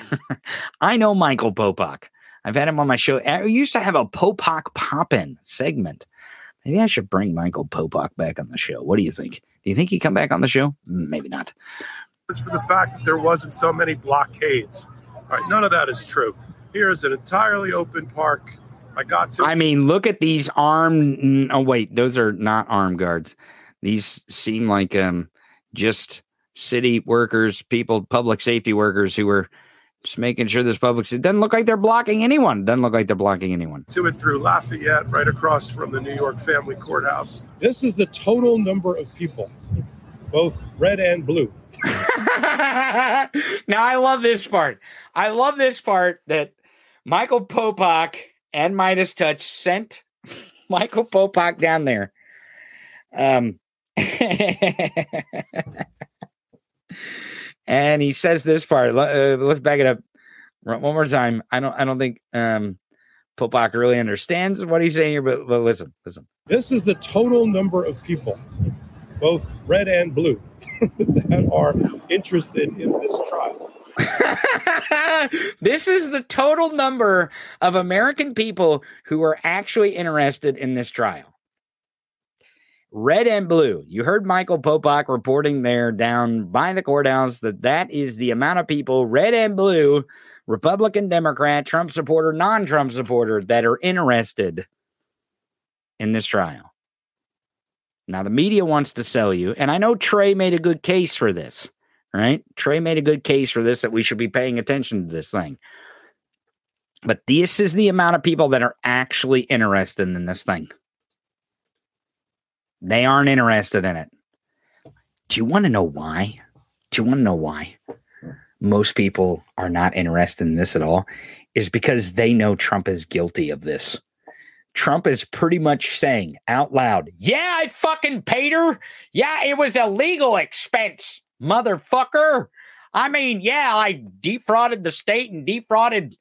I know Michael Popak. I've had him on my show. I used to have a Popak Pop-In segment. Maybe I should bring Michael Popak back on the show. What do you think? Do you think he'd come back on the show? Maybe not. Just for the fact that there wasn't so many blockades. All right, none of that is true. Here is an entirely open park. I got to. I mean, look at these armed. Oh, wait, those are not armed guards. These seem like um, just city workers, people, public safety workers who were just making sure this public. It doesn't look like they're blocking anyone. Doesn't look like they're blocking anyone. To it through Lafayette, right across from the New York Family Courthouse. This is the total number of people, both red and blue. Now, I love this part. I love this part that Michael Popak and Midas Touch sent Michael Popak down there. Um, and he says this part. Uh, let's back it up one more time. I don't. I don't think um, Popak really understands what he's saying here. But, but listen, listen. This is the total number of people, both red and blue, that are interested in this trial. This is the total number of American people who are actually interested in this trial. Red and blue. You heard Michael Popak reporting there down by the courthouse that that is the amount of people, red and blue, Republican, Democrat, Trump supporter, non-Trump supporter, that are interested in this trial. Now, the media wants to sell you, and I know Trey made a good case for this, right? Trey made a good case for this, that we should be paying attention to this thing. But this is the amount of people that are actually interested in this thing. They aren't interested in it. Do you want to know why? Do you want to know why most people are not interested in this at all? Is because they know Trump is guilty of this. Trump is pretty much saying out loud, yeah, I fucking paid her. Yeah, it was a legal expense, motherfucker. I mean, yeah, I defrauded the state and defrauded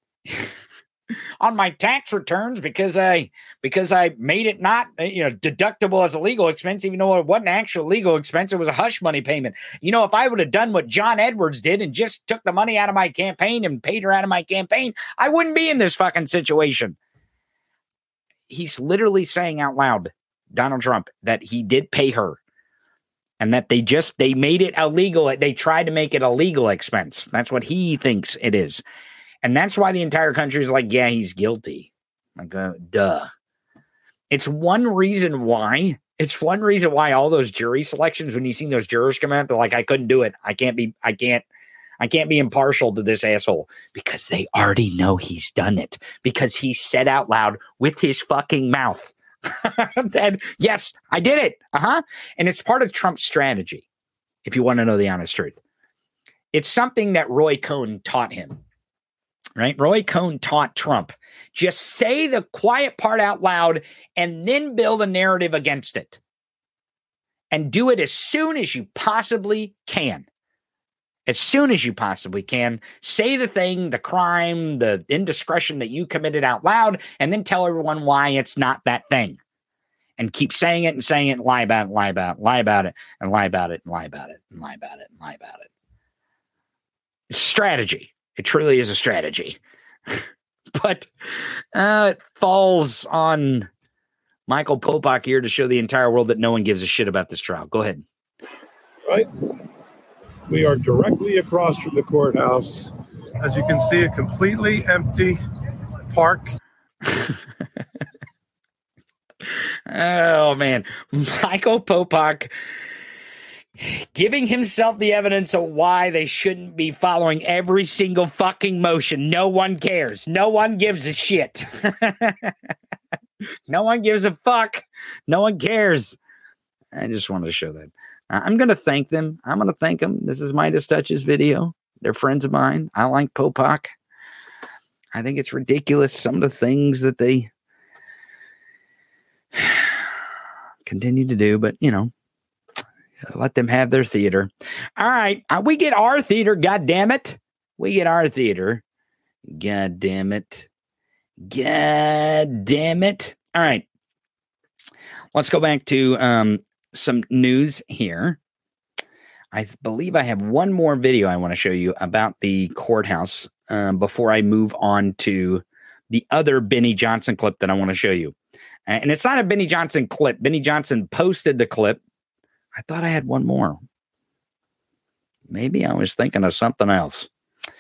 on my tax returns because I because I made it not, you know, deductible as a legal expense, even though it wasn't actual legal expense. It was a hush money payment. You know, if I would have done what John Edwards did and just took the money out of my campaign and paid her out of my campaign, I wouldn't be in this fucking situation. He's literally saying out loud, Donald Trump, that he did pay her and that they just, they made it illegal. They tried to make it a legal expense. That's what he thinks it is. And that's why the entire country is like, yeah, he's guilty. Like, uh, duh. It's one reason why, it's one reason why all those jury selections, when you see those jurors come out, they're like, I couldn't do it. I can't be, I can't, I can't be impartial to this asshole, because they already know he's done it, because he said out loud with his fucking mouth that, yes, I did it. Uh-huh. And it's part of Trump's strategy, if you want to know the honest truth. It's something that Roy Cohn taught him, right? Roy Cohn taught Trump, just say the quiet part out loud and then build a narrative against it. And do it as soon as you possibly can. As soon as you possibly can, say the thing, the crime, the indiscretion that you committed out loud, and then tell everyone why it's not that thing. And keep saying it and saying it, and lie about it, lie about it, lie about it, and lie about it, and lie about it, and lie about it, and lie about it. It's strategy. It truly is a strategy. But uh, it falls on Michael Popak here to show the entire world that no one gives a shit about this trial. Go ahead. Right? We are directly across from the courthouse. As you can see, a completely empty park. Oh, man. Michael Popak giving himself the evidence of why they shouldn't be following every single fucking motion. No one cares. No one gives a shit. No one gives a fuck. No one cares. I just wanted to show that. I'm going to thank them. I'm going to thank them. This is Midas Touch's video. They're friends of mine. I like Popak. I think it's ridiculous, some of the things that they continue to do, but, you know, let them have their theater. All right. Uh, we get our theater, God damn it. We get our theater. God damn it. God damn it. All right. Let's go back to um, some news here. I believe I have one more video I want to show you about the courthouse um, before I move on to the other Benny Johnson clip that I want to show you. And it's not a Benny Johnson clip. Benny Johnson posted the clip. I thought I had one more. Maybe I was thinking of something else.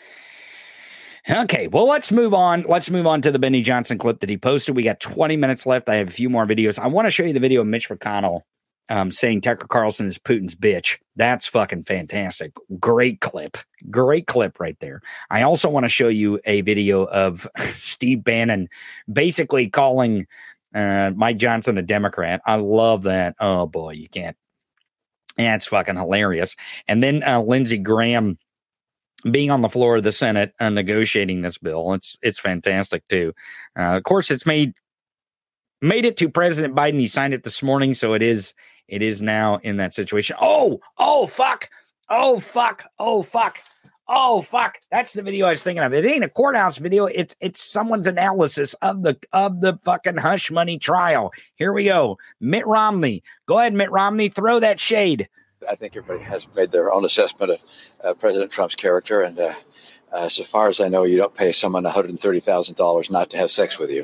Okay, well, let's move on. Let's move on to the Benny Johnson clip that he posted. We got twenty minutes left. I have a few more videos. I want to show you the video of Mitch McConnell um, saying Tucker Carlson is Putin's bitch. That's fucking fantastic. Great clip. Great clip right there. I also want to show you a video of Steve Bannon basically calling uh, Mike Johnson a Democrat. I love that. Oh, boy, you can't. Yeah, it's fucking hilarious. And then uh, Lindsey Graham being on the floor of the Senate and negotiating this bill. It's it's fantastic too. Uh, of course, it's made made it to President Biden. He signed it this morning, so it is it is now in that situation. Oh, oh fuck, oh fuck, oh fuck, oh fuck. That's the video I was thinking of. It ain't a courthouse video. It's it's someone's analysis of the of the fucking hush money trial. Here we go. Mitt Romney. Go ahead, Mitt Romney. Throw that shade. I think everybody has made their own assessment of uh, President Trump's character. And uh, uh, so far as I know, you don't pay someone one hundred thirty thousand dollars not to have sex with you.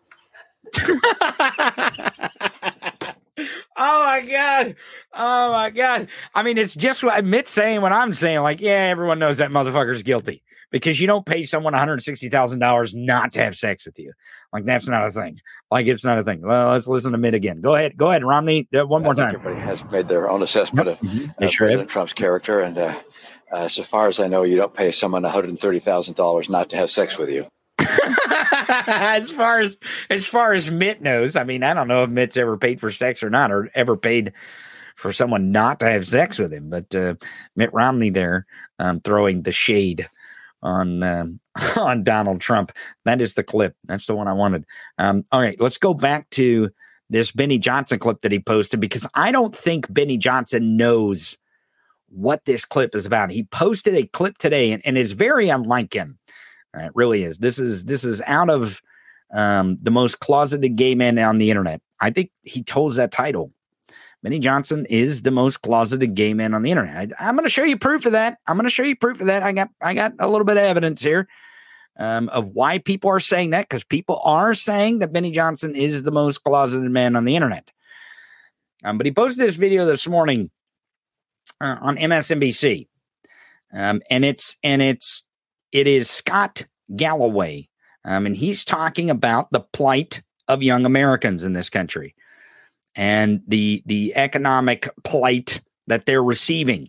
Oh, my God. Oh, my God. I mean, it's just what Mitt's saying when I'm saying, like, yeah, everyone knows that motherfucker's guilty because you don't pay someone one hundred sixty thousand dollars not to have sex with you. Like, that's not a thing. Like, it's not a thing. Well, let's listen to Mitt again. Go ahead. Go ahead, Romney. Uh, one more time. Everybody has made their own assessment of mm-hmm. uh, sure President Trump's character. And uh, uh, so far as I know, you don't pay someone one hundred thirty thousand dollars not to have sex with you. as far as as far as Mitt knows, I mean, I don't know if Mitt's ever paid for sex or not, or ever paid for someone not to have sex with him. But uh, Mitt Romney there um, throwing the shade on um, on Donald Trump. That is the clip. That's the one I wanted. Um, all right, let's go back to this Benny Johnson clip that he posted, because I don't think Benny Johnson knows what this clip is about. He posted a clip today, and, and it's very unlike him. Uh, it really is. This is this is out of um, the most closeted gay man on the internet. I think he holds that title. Benny Johnson is the most closeted gay man on the internet. I, I'm going to show you proof of that. I'm going to show you proof of that. I got I got a little bit of evidence here um, of why people are saying that, because people are saying that Benny Johnson is the most closeted man on the internet. Um, but he posted this video this morning uh, on M S N B C, um, and it's and it's. It is Scott Galloway, um, and he's talking about the plight of young Americans in this country and the the economic plight that they're receiving,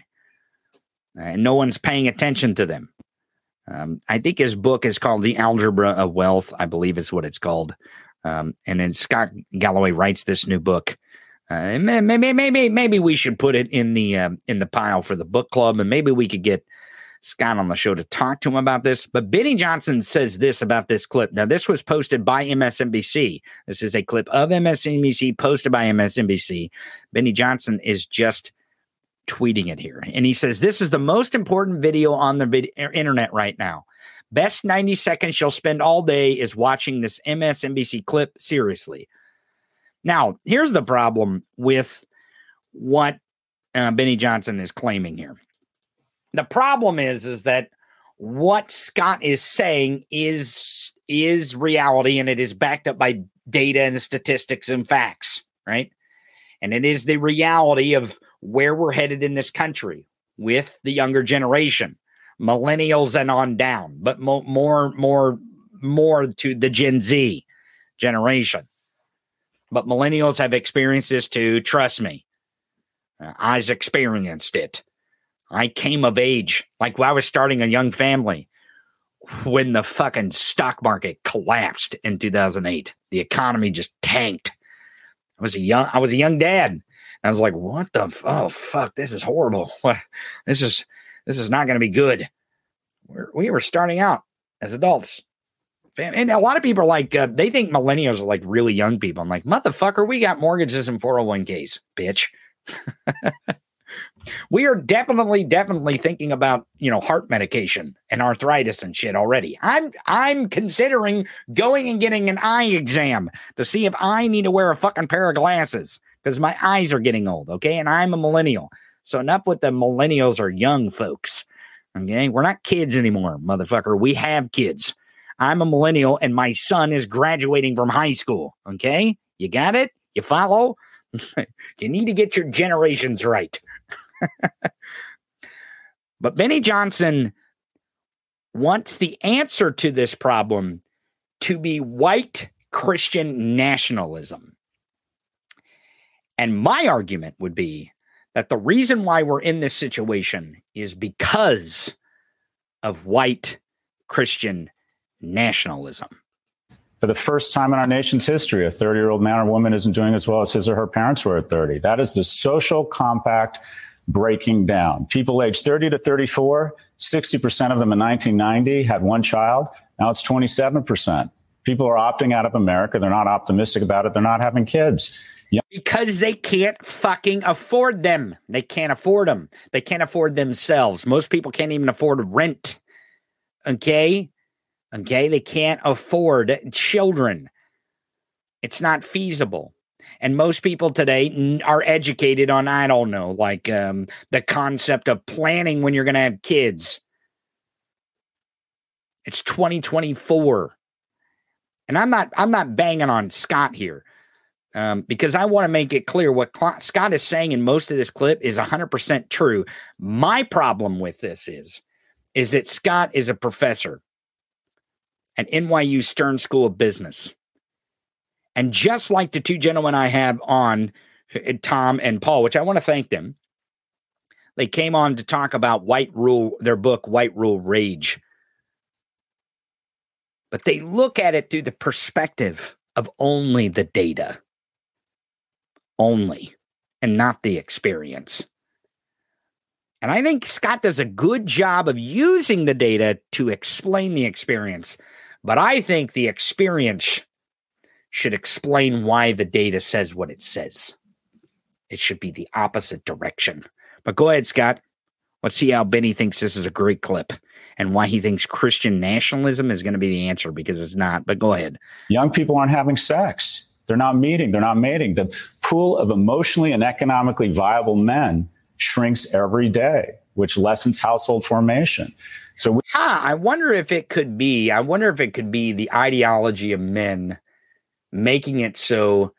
and no one's paying attention to them. Um, I think his book is called The Algebra of Wealth, I believe is what it's called. Um, and then Scott Galloway writes this new book. Uh, maybe maybe maybe we should put it in the uh, in the pile for the book club, and maybe we could get Scott on the show to talk to him about this. But Benny Johnson says this about this clip. Now, this was posted by M S N B C. This is a clip of M S N B C posted by M S N B C. Benny Johnson is just tweeting it here. And he says, this is the most important video on the vid- internet right now. Best ninety seconds you'll spend all day is watching this M S N B C clip. Seriously. Now, here's the problem with what uh, Benny Johnson is claiming here. The problem is, is that what Scott is saying is, is reality, and it is backed up by data and statistics and facts, right? And it is the reality of where we're headed in this country with the younger generation, millennials and on down, but mo- more, more, more to the Gen Z generation. But millennials have experienced this too. Trust me. Uh, I've experienced it. I came of age, like when I was starting a young family, when the fucking stock market collapsed in two thousand eight. The economy just tanked. I was a young, I was a young dad. And I was like, what the, f- oh, fuck, this is horrible. What? This is, this is not going to be good. We're, we were starting out as adults. And a lot of people are like, uh, they think millennials are like really young people. I'm like, motherfucker, we got mortgages and four oh one k's, bitch. We are definitely, definitely thinking about, you know, heart medication and arthritis and shit already. I'm, I'm considering going and getting an eye exam to see if I need to wear a fucking pair of glasses because my eyes are getting old. Okay. And I'm a millennial. So enough with the millennials are young folks. Okay. We're not kids anymore, motherfucker. We have kids. I'm a millennial and my son is graduating from high school. Okay. You got it? You follow? You need to get your generations right. But Benny Johnson wants the answer to this problem to be white Christian nationalism. And my argument would be that the reason why we're in this situation is because of white Christian nationalism. For the first time in our nation's history, a thirty-year-old man or woman isn't doing as well as his or her parents were at thirty. That is the social compact breaking down. People aged thirty to thirty-four, sixty percent of them in nineteen ninety had one child. Now it's twenty-seven percent. People are opting out of America. They're not optimistic about it. They're not having kids. Because they can't fucking afford them. They can't afford them. They can't afford themselves. Most people can't even afford rent. Okay? Okay? They can't afford children. It's not feasible. And most people today are educated on, I don't know, like um, the concept of planning when you're going to have kids. It's twenty twenty-four. And I'm not I'm not banging on Scott here. Um, because I want to make it clear what Cl- Scott is saying in most of this clip is one hundred percent true. My problem with this is, is that Scott is a professor at N Y U Stern School of Business. And just like the two gentlemen I have on, Tom and Paul, which I want to thank them, they came on to talk about White Rule, their book, White Rule Rage. But they look at it through the perspective of only the data. Only, and not the experience. And I think Scott does a good job of using the data to explain the experience. But I think the experience should explain why the data says what it says. It should be the opposite direction. But go ahead, Scott. Let's see how Benny thinks this is a great clip and why he thinks Christian nationalism is going to be the answer, because it's not. But go ahead. Young people aren't having sex. They're not meeting. They're not mating. The pool of emotionally and economically viable men shrinks every day, which lessens household formation. So, we- huh, I wonder if it could be, I wonder if it could be the ideology of men making it so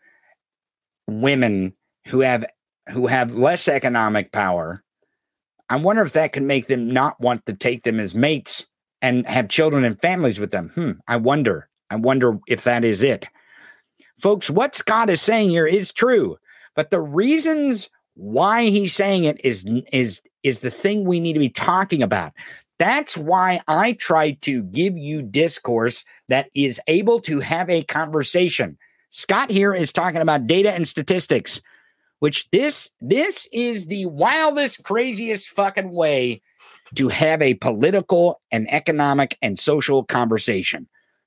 women who have, who have less economic power, I wonder if that could make them not want to take them as mates and have children and families with them. Hmm, I wonder. I wonder if that is it. Folks, what Scott is saying here is true, but the reasons why he's saying it is, is, is the thing we need to be talking about. That's why I try to give you discourse that is able to have a conversation. Scott here is talking about data and statistics, which this, this is the wildest, craziest fucking way to have a political and economic and social conversation.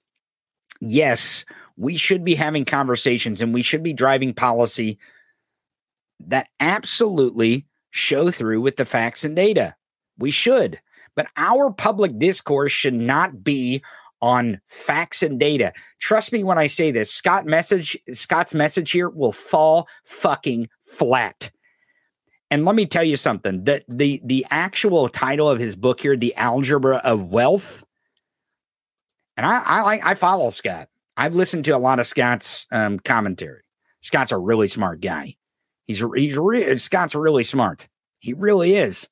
Yes, we should be having conversations and we should be driving policy that absolutely show through with the facts and data. We should. But our public discourse should not be on facts and data. Trust me when I say this. Scott message, Scott's message here will fall fucking flat. And let me tell you something. The, the, the actual title of his book here, The Algebra of Wealth, and I, I like I follow Scott. I've listened to a lot of Scott's um, commentary. Scott's a really smart guy. He's he's re- Scott's really smart. He really is.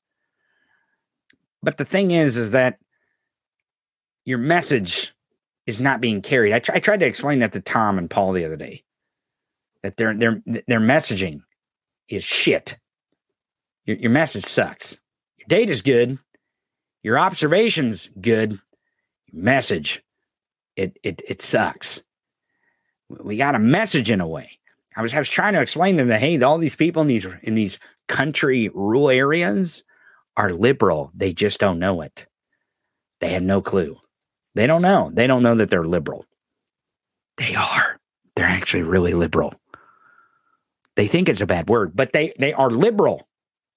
But the thing is, is that your message is not being carried. I, tr- I tried to explain that to Tom and Paul the other day. That their their their messaging is shit. Your your message sucks. Your data's good. Your observation's good. Your message. It it it sucks. We got a message in a way. I was I was trying to explain to them that, hey, all these people in these in these country rural areas are liberal. They just don't know it. They have no clue. They don't know. They don't know that they're liberal. They are. They're actually really liberal. They think it's a bad word, but they they are liberal.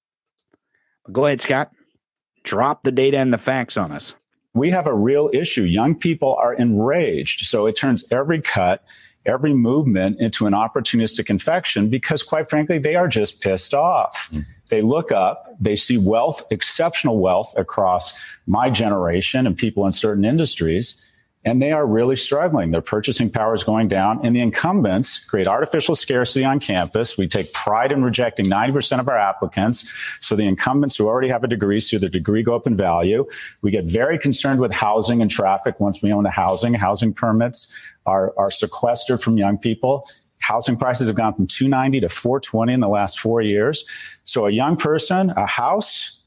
Go ahead, Scott. Drop the data and the facts on us. We have a real issue. Young people are enraged. So it turns every cut, every movement into an opportunistic infection because, quite frankly, they are just pissed off. Mm. They look up, they see wealth, exceptional wealth across my generation and people in certain industries, and they are really struggling. Their purchasing power is going down, and the incumbents create artificial scarcity on campus. We take pride in rejecting ninety percent of our applicants. So the incumbents who already have a degree see their degree go up in value. We get very concerned with housing and traffic once we own the housing. Housing permits are, are sequestered from young people. Housing prices have gone from two ninety to four twenty in the last four years. So a young person, a house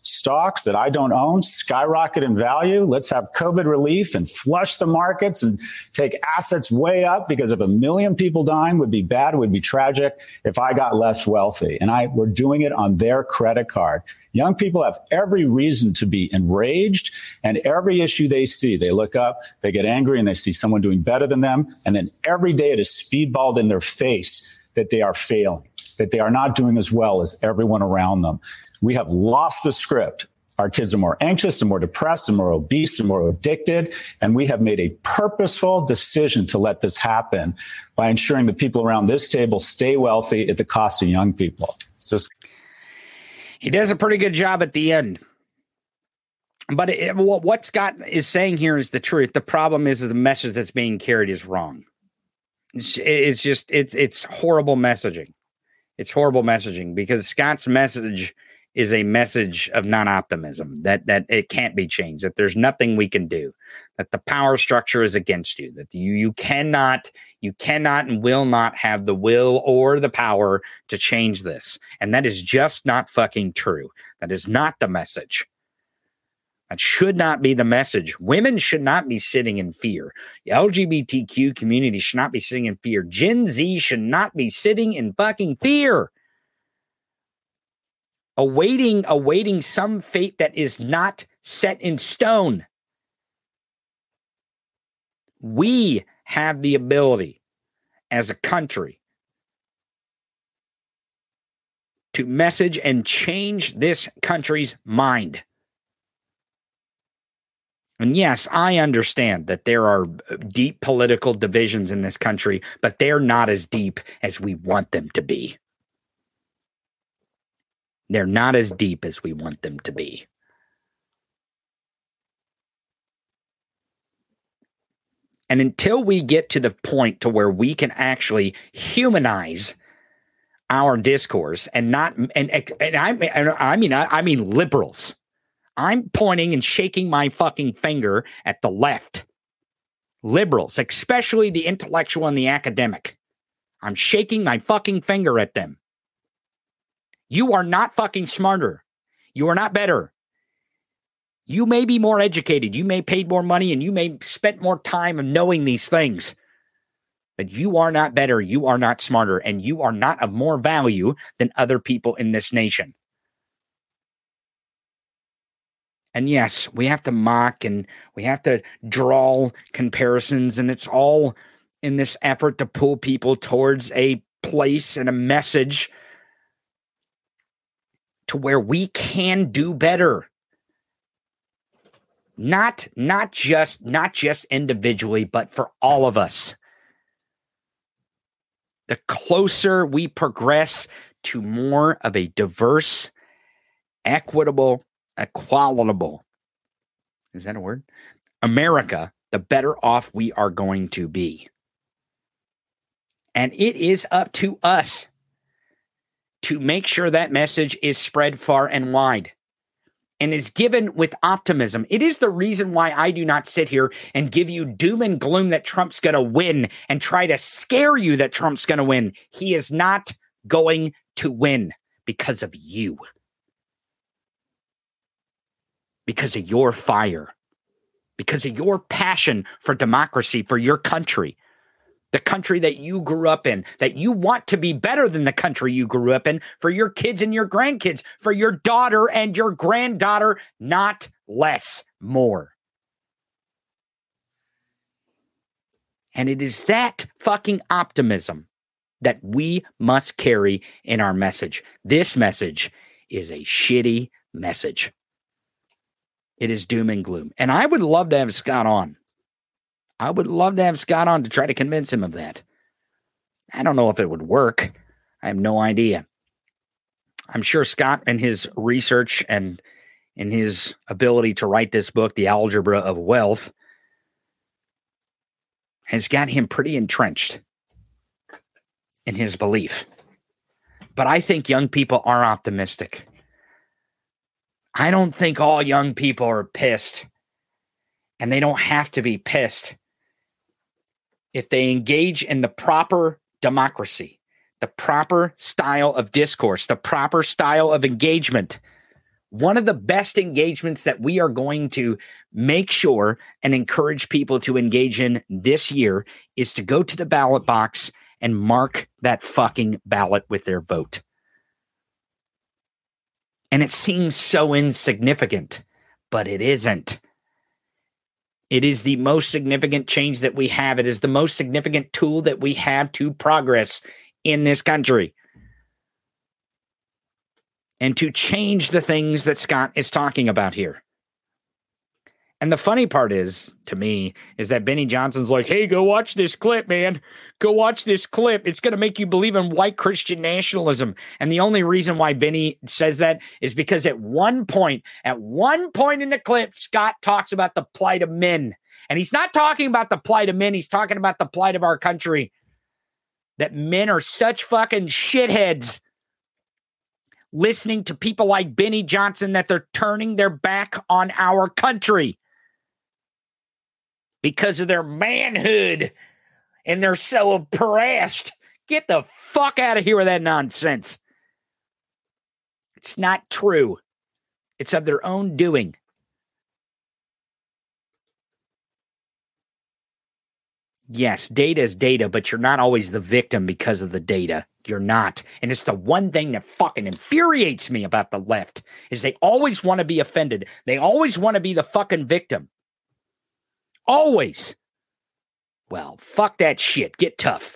stocks that I don't own skyrocket in value. Let's have COVID relief and flush the markets and take assets way up, because if a million people dying would be bad, would be tragic if I got less wealthy. And I we're doing it on their credit card. Young people have every reason to be enraged, and every issue they see, they look up, they get angry, and they see someone doing better than them. And then every day it is speedballed in their face that they are failing, that they are not doing as well as everyone around them. We have lost the script. Our kids are more anxious and more depressed and more obese and more addicted. And we have made a purposeful decision to let this happen by ensuring that people around this table stay wealthy at the cost of young people. So he does a pretty good job at the end. But it, what Scott is saying here is the truth. The problem is that the message that's being carried is wrong. It's, it's just, it's, it's horrible messaging. It's horrible messaging because Scott's message is a message of non-optimism, that that it can't be changed, that there's nothing we can do, that the power structure is against you, that you you cannot, you cannot and will not have the will or the power to change this. And that is just not fucking true. That is not the message. That should not be the message. Women should not be sitting in fear. The L G B T Q community should not be sitting in fear. Gen Z should not be sitting in fucking fear. Awaiting, awaiting some fate that is not set in stone. We have the ability as a country to message and change this country's mind. And yes, I understand that there are deep political divisions in this country, but they're not as deep as we want them to be. They're not as deep as we want them to be. And until we get to the point to where we can actually humanize our discourse and not, and, and I, I mean, I, I mean liberals. I'm pointing and shaking my fucking finger at the left. Liberals, especially the intellectual and the academic. I'm shaking my fucking finger at them. You are not fucking smarter. You are not better. You may be more educated. You may paid more money and you may spent more time of knowing these things. But you are not better. You are not smarter. And you are not of more value than other people in this nation. And yes, we have to mock and we have to draw comparisons. And it's all in this effort to pull people towards a place and a message to where we can do better. Not, not just, not just individually, but for all of us. The closer we progress to more of a diverse, equitable, equalitable, is that a word? America, the better off we are going to be. And it is up to us to make sure that message is spread far and wide and is given with optimism. It is the reason why I do not sit here and give you doom and gloom that Trump's going to win and try to scare you that Trump's going to win. He is not going to win because of you. Because of your fire. Because of your passion for democracy, for your country. The country that you grew up in, that you want to be better than the country you grew up in for your kids and your grandkids, for your daughter and your granddaughter, not less, more. And it is that fucking optimism that we must carry in our message. This message is a shitty message. It is doom and gloom. And I would love to have Scott on. I would love to have Scott on to try to convince him of that. I don't know if it would work. I have no idea. I'm sure Scott and his research and in his ability to write this book, The Algebra of Wealth, has got him pretty entrenched in his belief. But I think young people are optimistic. I don't think all young people are pissed. And they don't have to be pissed. If they engage in the proper democracy, the proper style of discourse, the proper style of engagement, One of the best engagements that we are going to make sure and encourage people to engage in this year is to go to the ballot box and mark that fucking ballot with their vote. And it seems so insignificant, but it isn't. It is the most significant change that we have. It is the most significant tool that we have to progress in this country. And to change the things that Scott is talking about here. And the funny part is, to me, is that Benny Johnson's like, hey, go watch this clip, man. Go watch this clip. It's going to make you believe in white Christian nationalism. And the only reason why Benny says that is because at one point, at one point in the clip, Scott talks about the plight of men. And he's not talking about the plight of men. He's talking about the plight of our country. That men are such fucking shitheads listening to people like Benny Johnson that they're turning their back on our country because of their manhood and they're so oppressed. Get the fuck out of here with that nonsense. It's not true. It's of their own doing. Yes, data is data, but you're not always the victim because of the data. You're not. And it's the one thing that fucking infuriates me about the left is they always want to be offended. They always want to be the fucking victim. Always. Well, fuck that shit. Get tough.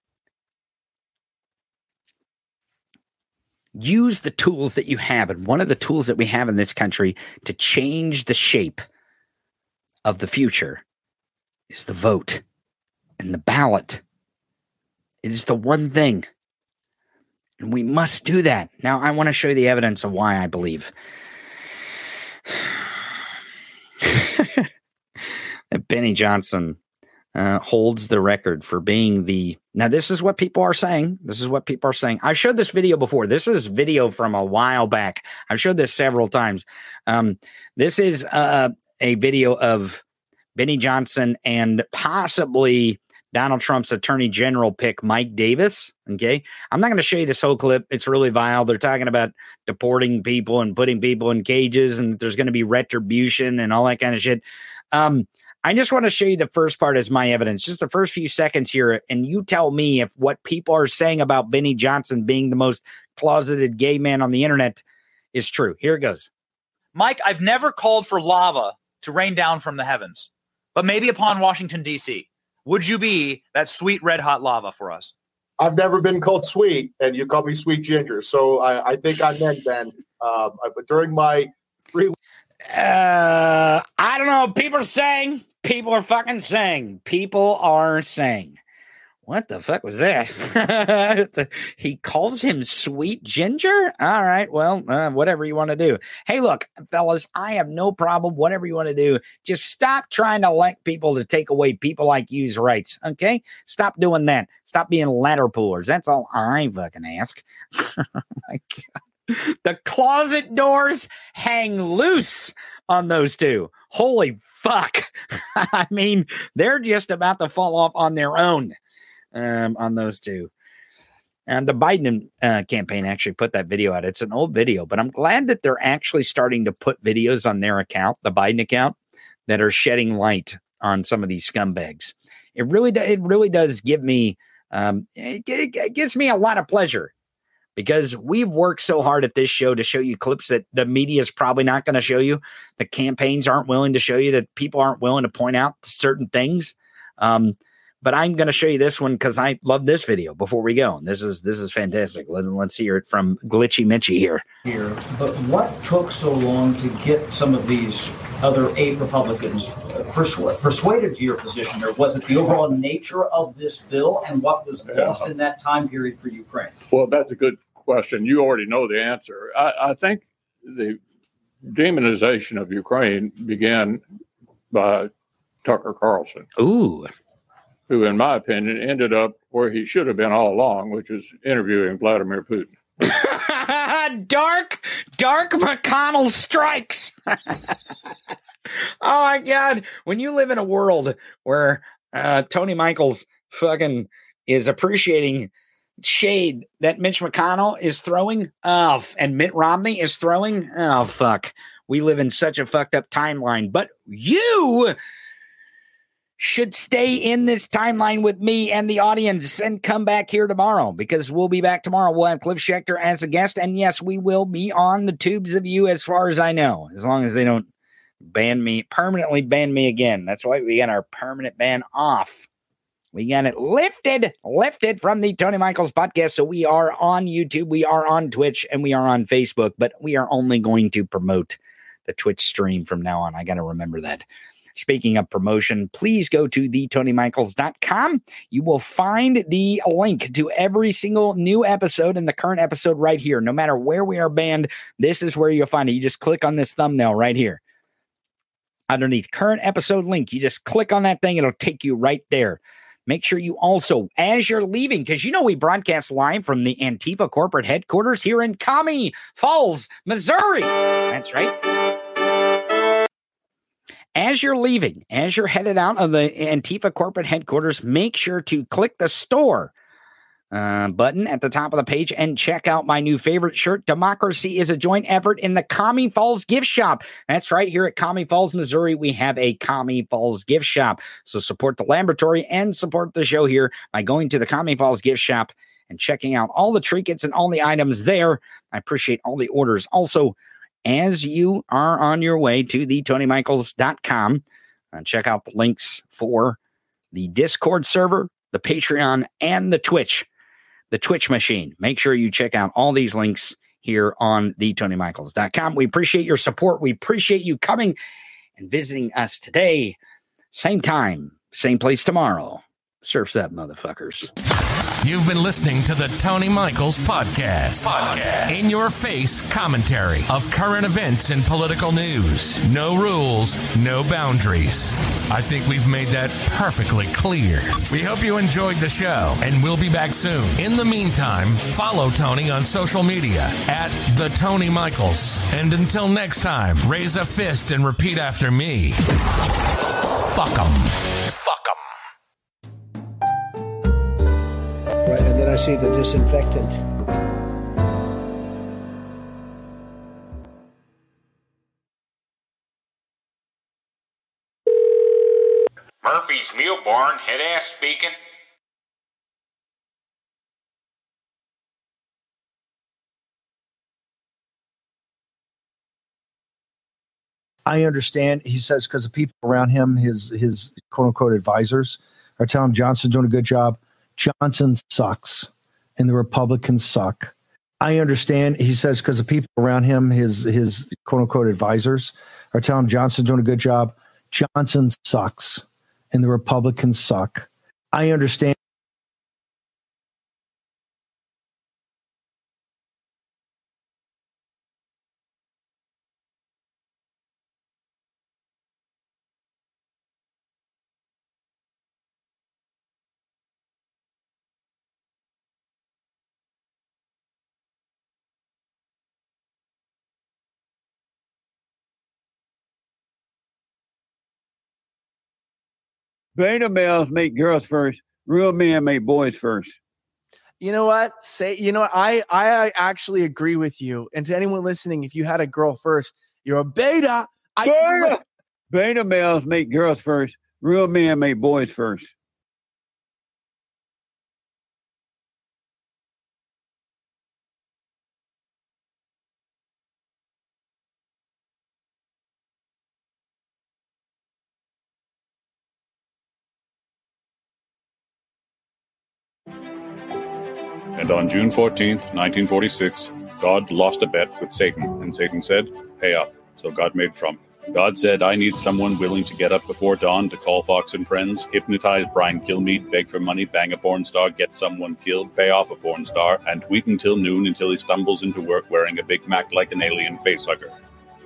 Use the tools that you have. And one of the tools that we have in this country to change the shape of the future is the vote. And the ballot. It is the one thing. And we must do that. Now, I want to show you the evidence of why I believe that Benny Johnson uh, holds the record for being the... Now, this is what people are saying. This is what people are saying. I've showed this video before. This is video from a while back. I've showed this several times. Um, this is uh, a video of Benny Johnson and possibly Donald Trump's attorney general pick, Mike Davis. Okay. I'm not going to show you this whole clip. It's really vile. They're talking about deporting people and putting people in cages and there's going to be retribution and all that kind of shit. Um, I just want to show you the first part as my evidence, just the first few seconds here. And you tell me if what people are saying about Benny Johnson being the most closeted gay man on the internet is true. Here it goes. Mike, I've never called for lava to rain down from the heavens, but maybe upon Washington, D C, would you be that sweet red hot lava for us? I've never been called sweet, and you call me Sweet Ginger. So I, I think I meant then. Um, but during my three, uh, I don't know. People are saying. People are fucking saying. People are saying. What the fuck was that? He calls him Sweet Ginger? All right, well, uh, whatever you want to do. Hey, look, fellas, I have no problem. Whatever you want to do. Just stop trying to elect people to take away people like you's rights, okay? Stop doing that. Stop being ladder pullers. That's all I fucking ask. Oh, my God. The closet doors hang loose on those two. Holy fuck. I mean, they're just about to fall off on their own. Um, on those two. And the Biden uh, campaign actually put that video out. It's an old video, but I'm glad that they're actually starting to put videos on their account, the Biden account, that are shedding light on some of these scumbags. It really, do, it really does give me, um, it, it gives me a lot of pleasure because we've worked so hard at this show to show you clips that the media is probably not going to show you. The campaigns aren't willing to show you, that people aren't willing to point out certain things. Um, But I'm going to show you this one because I love this video before we go. This is this is fantastic. Let, let's hear it from Glitchy Mitchy here. Here, but what took so long to get some of these other eight Republicans persu- persuaded to your position? Or was it the overall nature of this bill and what was lost in that time period for Ukraine? Well, that's a good question. You already know the answer. I, I think the demonization of Ukraine began by Tucker Carlson. Ooh. Who, in my opinion, ended up where he should have been all along, which is interviewing Vladimir Putin. dark, dark McConnell strikes. Oh, my God. When you live in a world where uh, Tony Michaels fucking is appreciating shade that Mitch McConnell is throwing, oh, and Mitt Romney is throwing, oh, fuck. We live in such a fucked up timeline. But you should stay in this timeline with me and the audience and come back here tomorrow, because we'll be back tomorrow. We'll have Cliff Schechter as a guest. And yes, we will be on the tubes of you as far as I know, as long as they don't ban me, permanently ban me again. That's why we got our permanent ban off. We got it lifted, lifted from the Tony Michaels podcast. So we are on YouTube, we are on Twitch, and we are on Facebook, but we are only going to promote the Twitch stream from now on. I got to remember that. Speaking of promotion, please go to the tony michaels dot com. You will find the link to every single new episode and the current episode right here. No matter where we are banned, this is where you'll find it. You just click on this thumbnail right here. Underneath current episode link, you just click on that thing. It'll take you right there. Make sure you also, as you're leaving, because you know we broadcast live from the Antifa corporate headquarters here in Commie Falls, Missouri. That's right. As you're leaving, as you're headed out of the Antifa corporate headquarters, make sure to click the store uh, button at the top of the page and check out my new favorite shirt. Democracy is a joint effort in the Commie Falls gift shop. That's right. Here at Commie Falls, Missouri, we have a Commie Falls gift shop. So support the laboratory and support the show here by going to the Commie Falls gift shop and checking out all the trinkets and all the items there. I appreciate all the orders. Also, as you are on your way to the tony michaels dot com, uh, check out the links for the Discord server, the Patreon, and the Twitch, the Twitch machine. Make sure you check out all these links here on the tony michaels dot com. We appreciate your support. We appreciate you coming and visiting us today. Same time, same place tomorrow. Surf's up, motherfuckers. You've been listening to the Tony Michaels Podcast. Podcast. In your face commentary of current events and political news. No rules, no boundaries. I think we've made that perfectly clear. We hope you enjoyed the show, and we'll be back soon. In the meantime, follow Tony on social media at The Tony Michaels. And until next time, raise a fist and repeat after me. Fuck 'em. Right, and then I see the disinfectant. Murphy's Mule Barn, head ass speaking. I understand. He says because the people around him, his his quote unquote advisors, are telling him Johnson's doing a good job. Johnson sucks, and the Republicans suck. I understand. He says because the people around him, his his quote unquote advisors, are telling him Johnson's doing a good job. Johnson sucks, and the Republicans suck. I understand. Beta males make girls first. Real men make boys first. You know what? Say, you know what? I, I actually agree with you. And to anyone listening, if you had a girl first, you're a beta. I, Beta, beta males make girls first. Real men make boys first. And on June fourteenth, nineteen forty-six, God lost a bet with Satan, and Satan said, pay up. So God made Trump. God said, I need someone willing to get up before dawn to call Fox and Friends, hypnotize Brian Kilmeade, beg for money, bang a porn star, get someone killed, pay off a porn star, and tweet until noon until he stumbles into work wearing a Big Mac like an alien facehugger.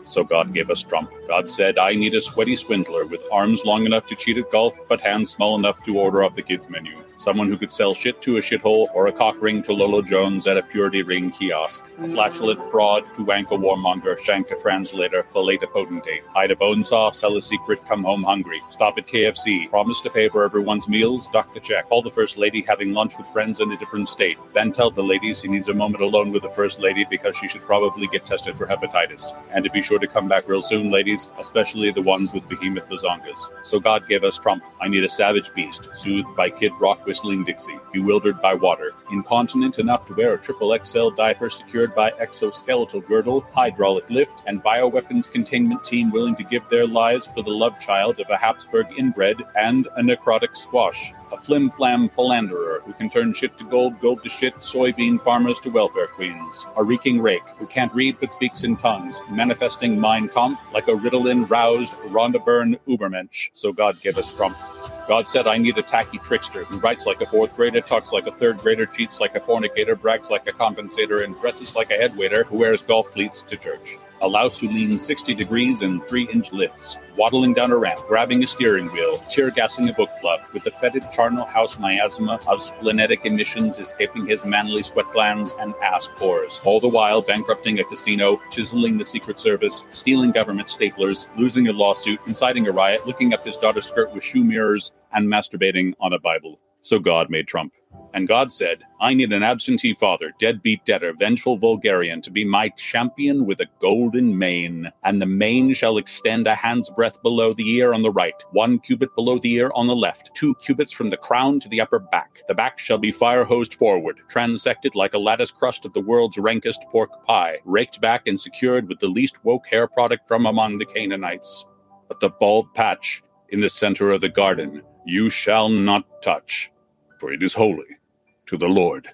So God gave us Trump. God said, I need a sweaty swindler with arms long enough to cheat at golf, but hands small enough to order off the kids' menu. Someone who could sell shit to a shithole or a cock ring to Lolo Jones at a Purity Ring kiosk. A flatulent fraud to wank a warmonger, shank a translator, fillet a potentate. Hide a bone saw, sell a secret, come home hungry. Stop at K F C. Promise to pay for everyone's meals, duck the check. Call the first lady having lunch with friends in a different state. Then tell the ladies he needs a moment alone with the first lady because she should probably get tested for hepatitis. And to be sure to come back real soon, ladies, especially the ones with behemoth bazongas. So God gave us Trump. I need a savage beast, soothed by Kid Rock whistling Dixie, bewildered by water, incontinent enough to wear a triple X L diaper secured by exoskeletal girdle, hydraulic lift, and bioweapons containment team willing to give their lives for the love child of a Habsburg inbred and a necrotic squash. A flim-flam philanderer who can turn shit to gold, gold to shit, soybean farmers to welfare queens. A reeking rake who can't read but speaks in tongues, manifesting Mein Kampf like a Ritalin-roused Rhonda Byrne Ubermensch. So God gave us Trump. God said, I need a tacky trickster who writes like a fourth grader, talks like a third grader, cheats like a fornicator, brags like a compensator, and dresses like a headwaiter who wears golf cleats to church. A louse who leans sixty degrees in three-inch lifts, waddling down a ramp, grabbing a steering wheel, tear-gassing a book club, with the fetid charnel house miasma of splenetic emissions escaping his manly sweat glands and ass pores, all the while bankrupting a casino, chiseling the Secret Service, stealing government staplers, losing a lawsuit, inciting a riot, looking up his daughter's skirt with shoe mirrors, and masturbating on a Bible. So God made Trump. And God said, I need an absentee father, deadbeat debtor, vengeful vulgarian to be my champion with a golden mane. And the mane shall extend a hand's breadth below the ear on the right, one cubit below the ear on the left, two cubits from the crown to the upper back. The back shall be fire-hosed forward, transected like a lattice crust of the world's rankest pork pie, raked back and secured with the least woke hair product from among the Canaanites. But the bald patch in the center of the garden you shall not touch, for it is holy to the Lord.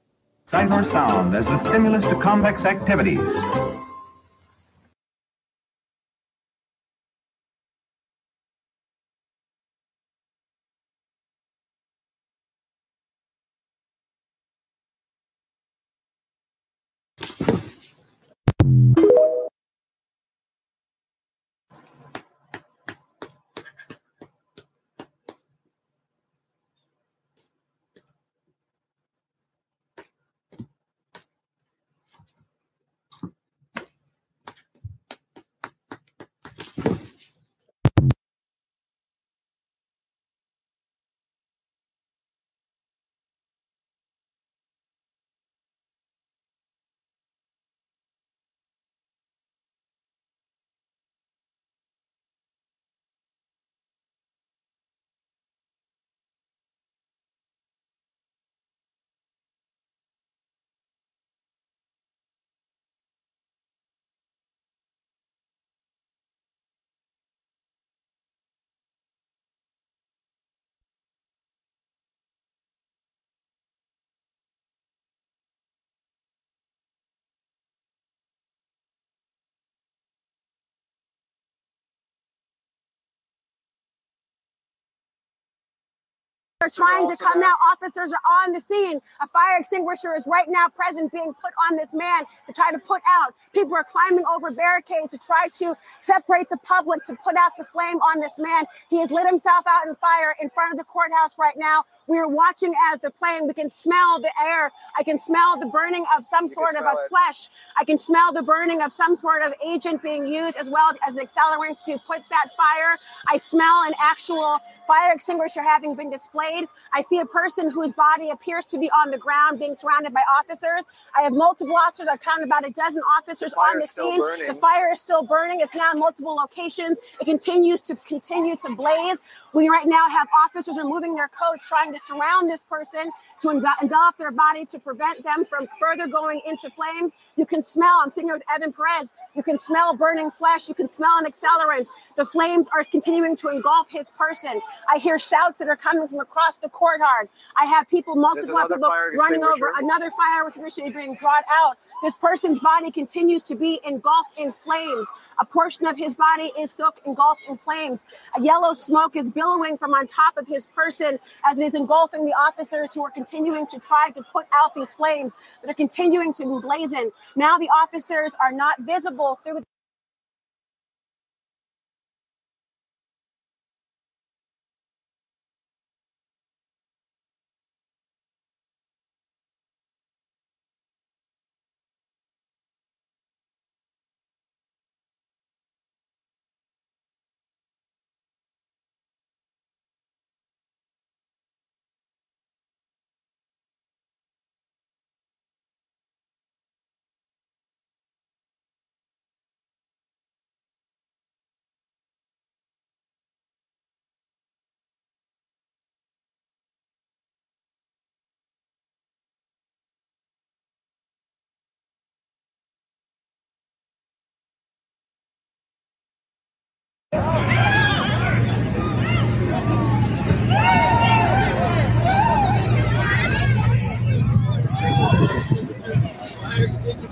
Sight or sound as a stimulus to convex activities. Are trying to come now. Officers are on the scene. A fire extinguisher is right now present, being put on this man to try to put out. People are climbing over barricades to try to separate the public, to put out the flame on this man. He has lit himself out in fire in front of the courthouse right now. We are watching as they're playing. We can smell the air. I can smell the burning of some sort of a flesh. I can smell the burning of some sort of agent being used as well as an accelerant to put that fire. I smell an actual fire extinguisher having been displayed. I see a person whose body appears to be on the ground being surrounded by officers. I have multiple officers. I've counted about a dozen officers on the scene. Burning. The fire is still burning. It's now in multiple locations. It continues to continue to blaze. We right now have officers removing their coats, trying to surround this person to envelop their body to prevent them from further going into flames. You can smell, I'm sitting here with Evan Perez, you can smell burning flesh, you can smell an accelerant. The flames are continuing to engulf his person. I hear shouts that are coming from across the courtyard. I have people, multiple people running over, another fire extinguisher being brought out. This person's body continues to be engulfed in flames. A portion of his body is still engulfed in flames. A yellow smoke is billowing from on top of his person as it is engulfing the officers who are continuing to try to put out these flames that are continuing to blazon. Now the officers are not visible through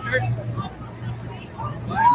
T-shirts.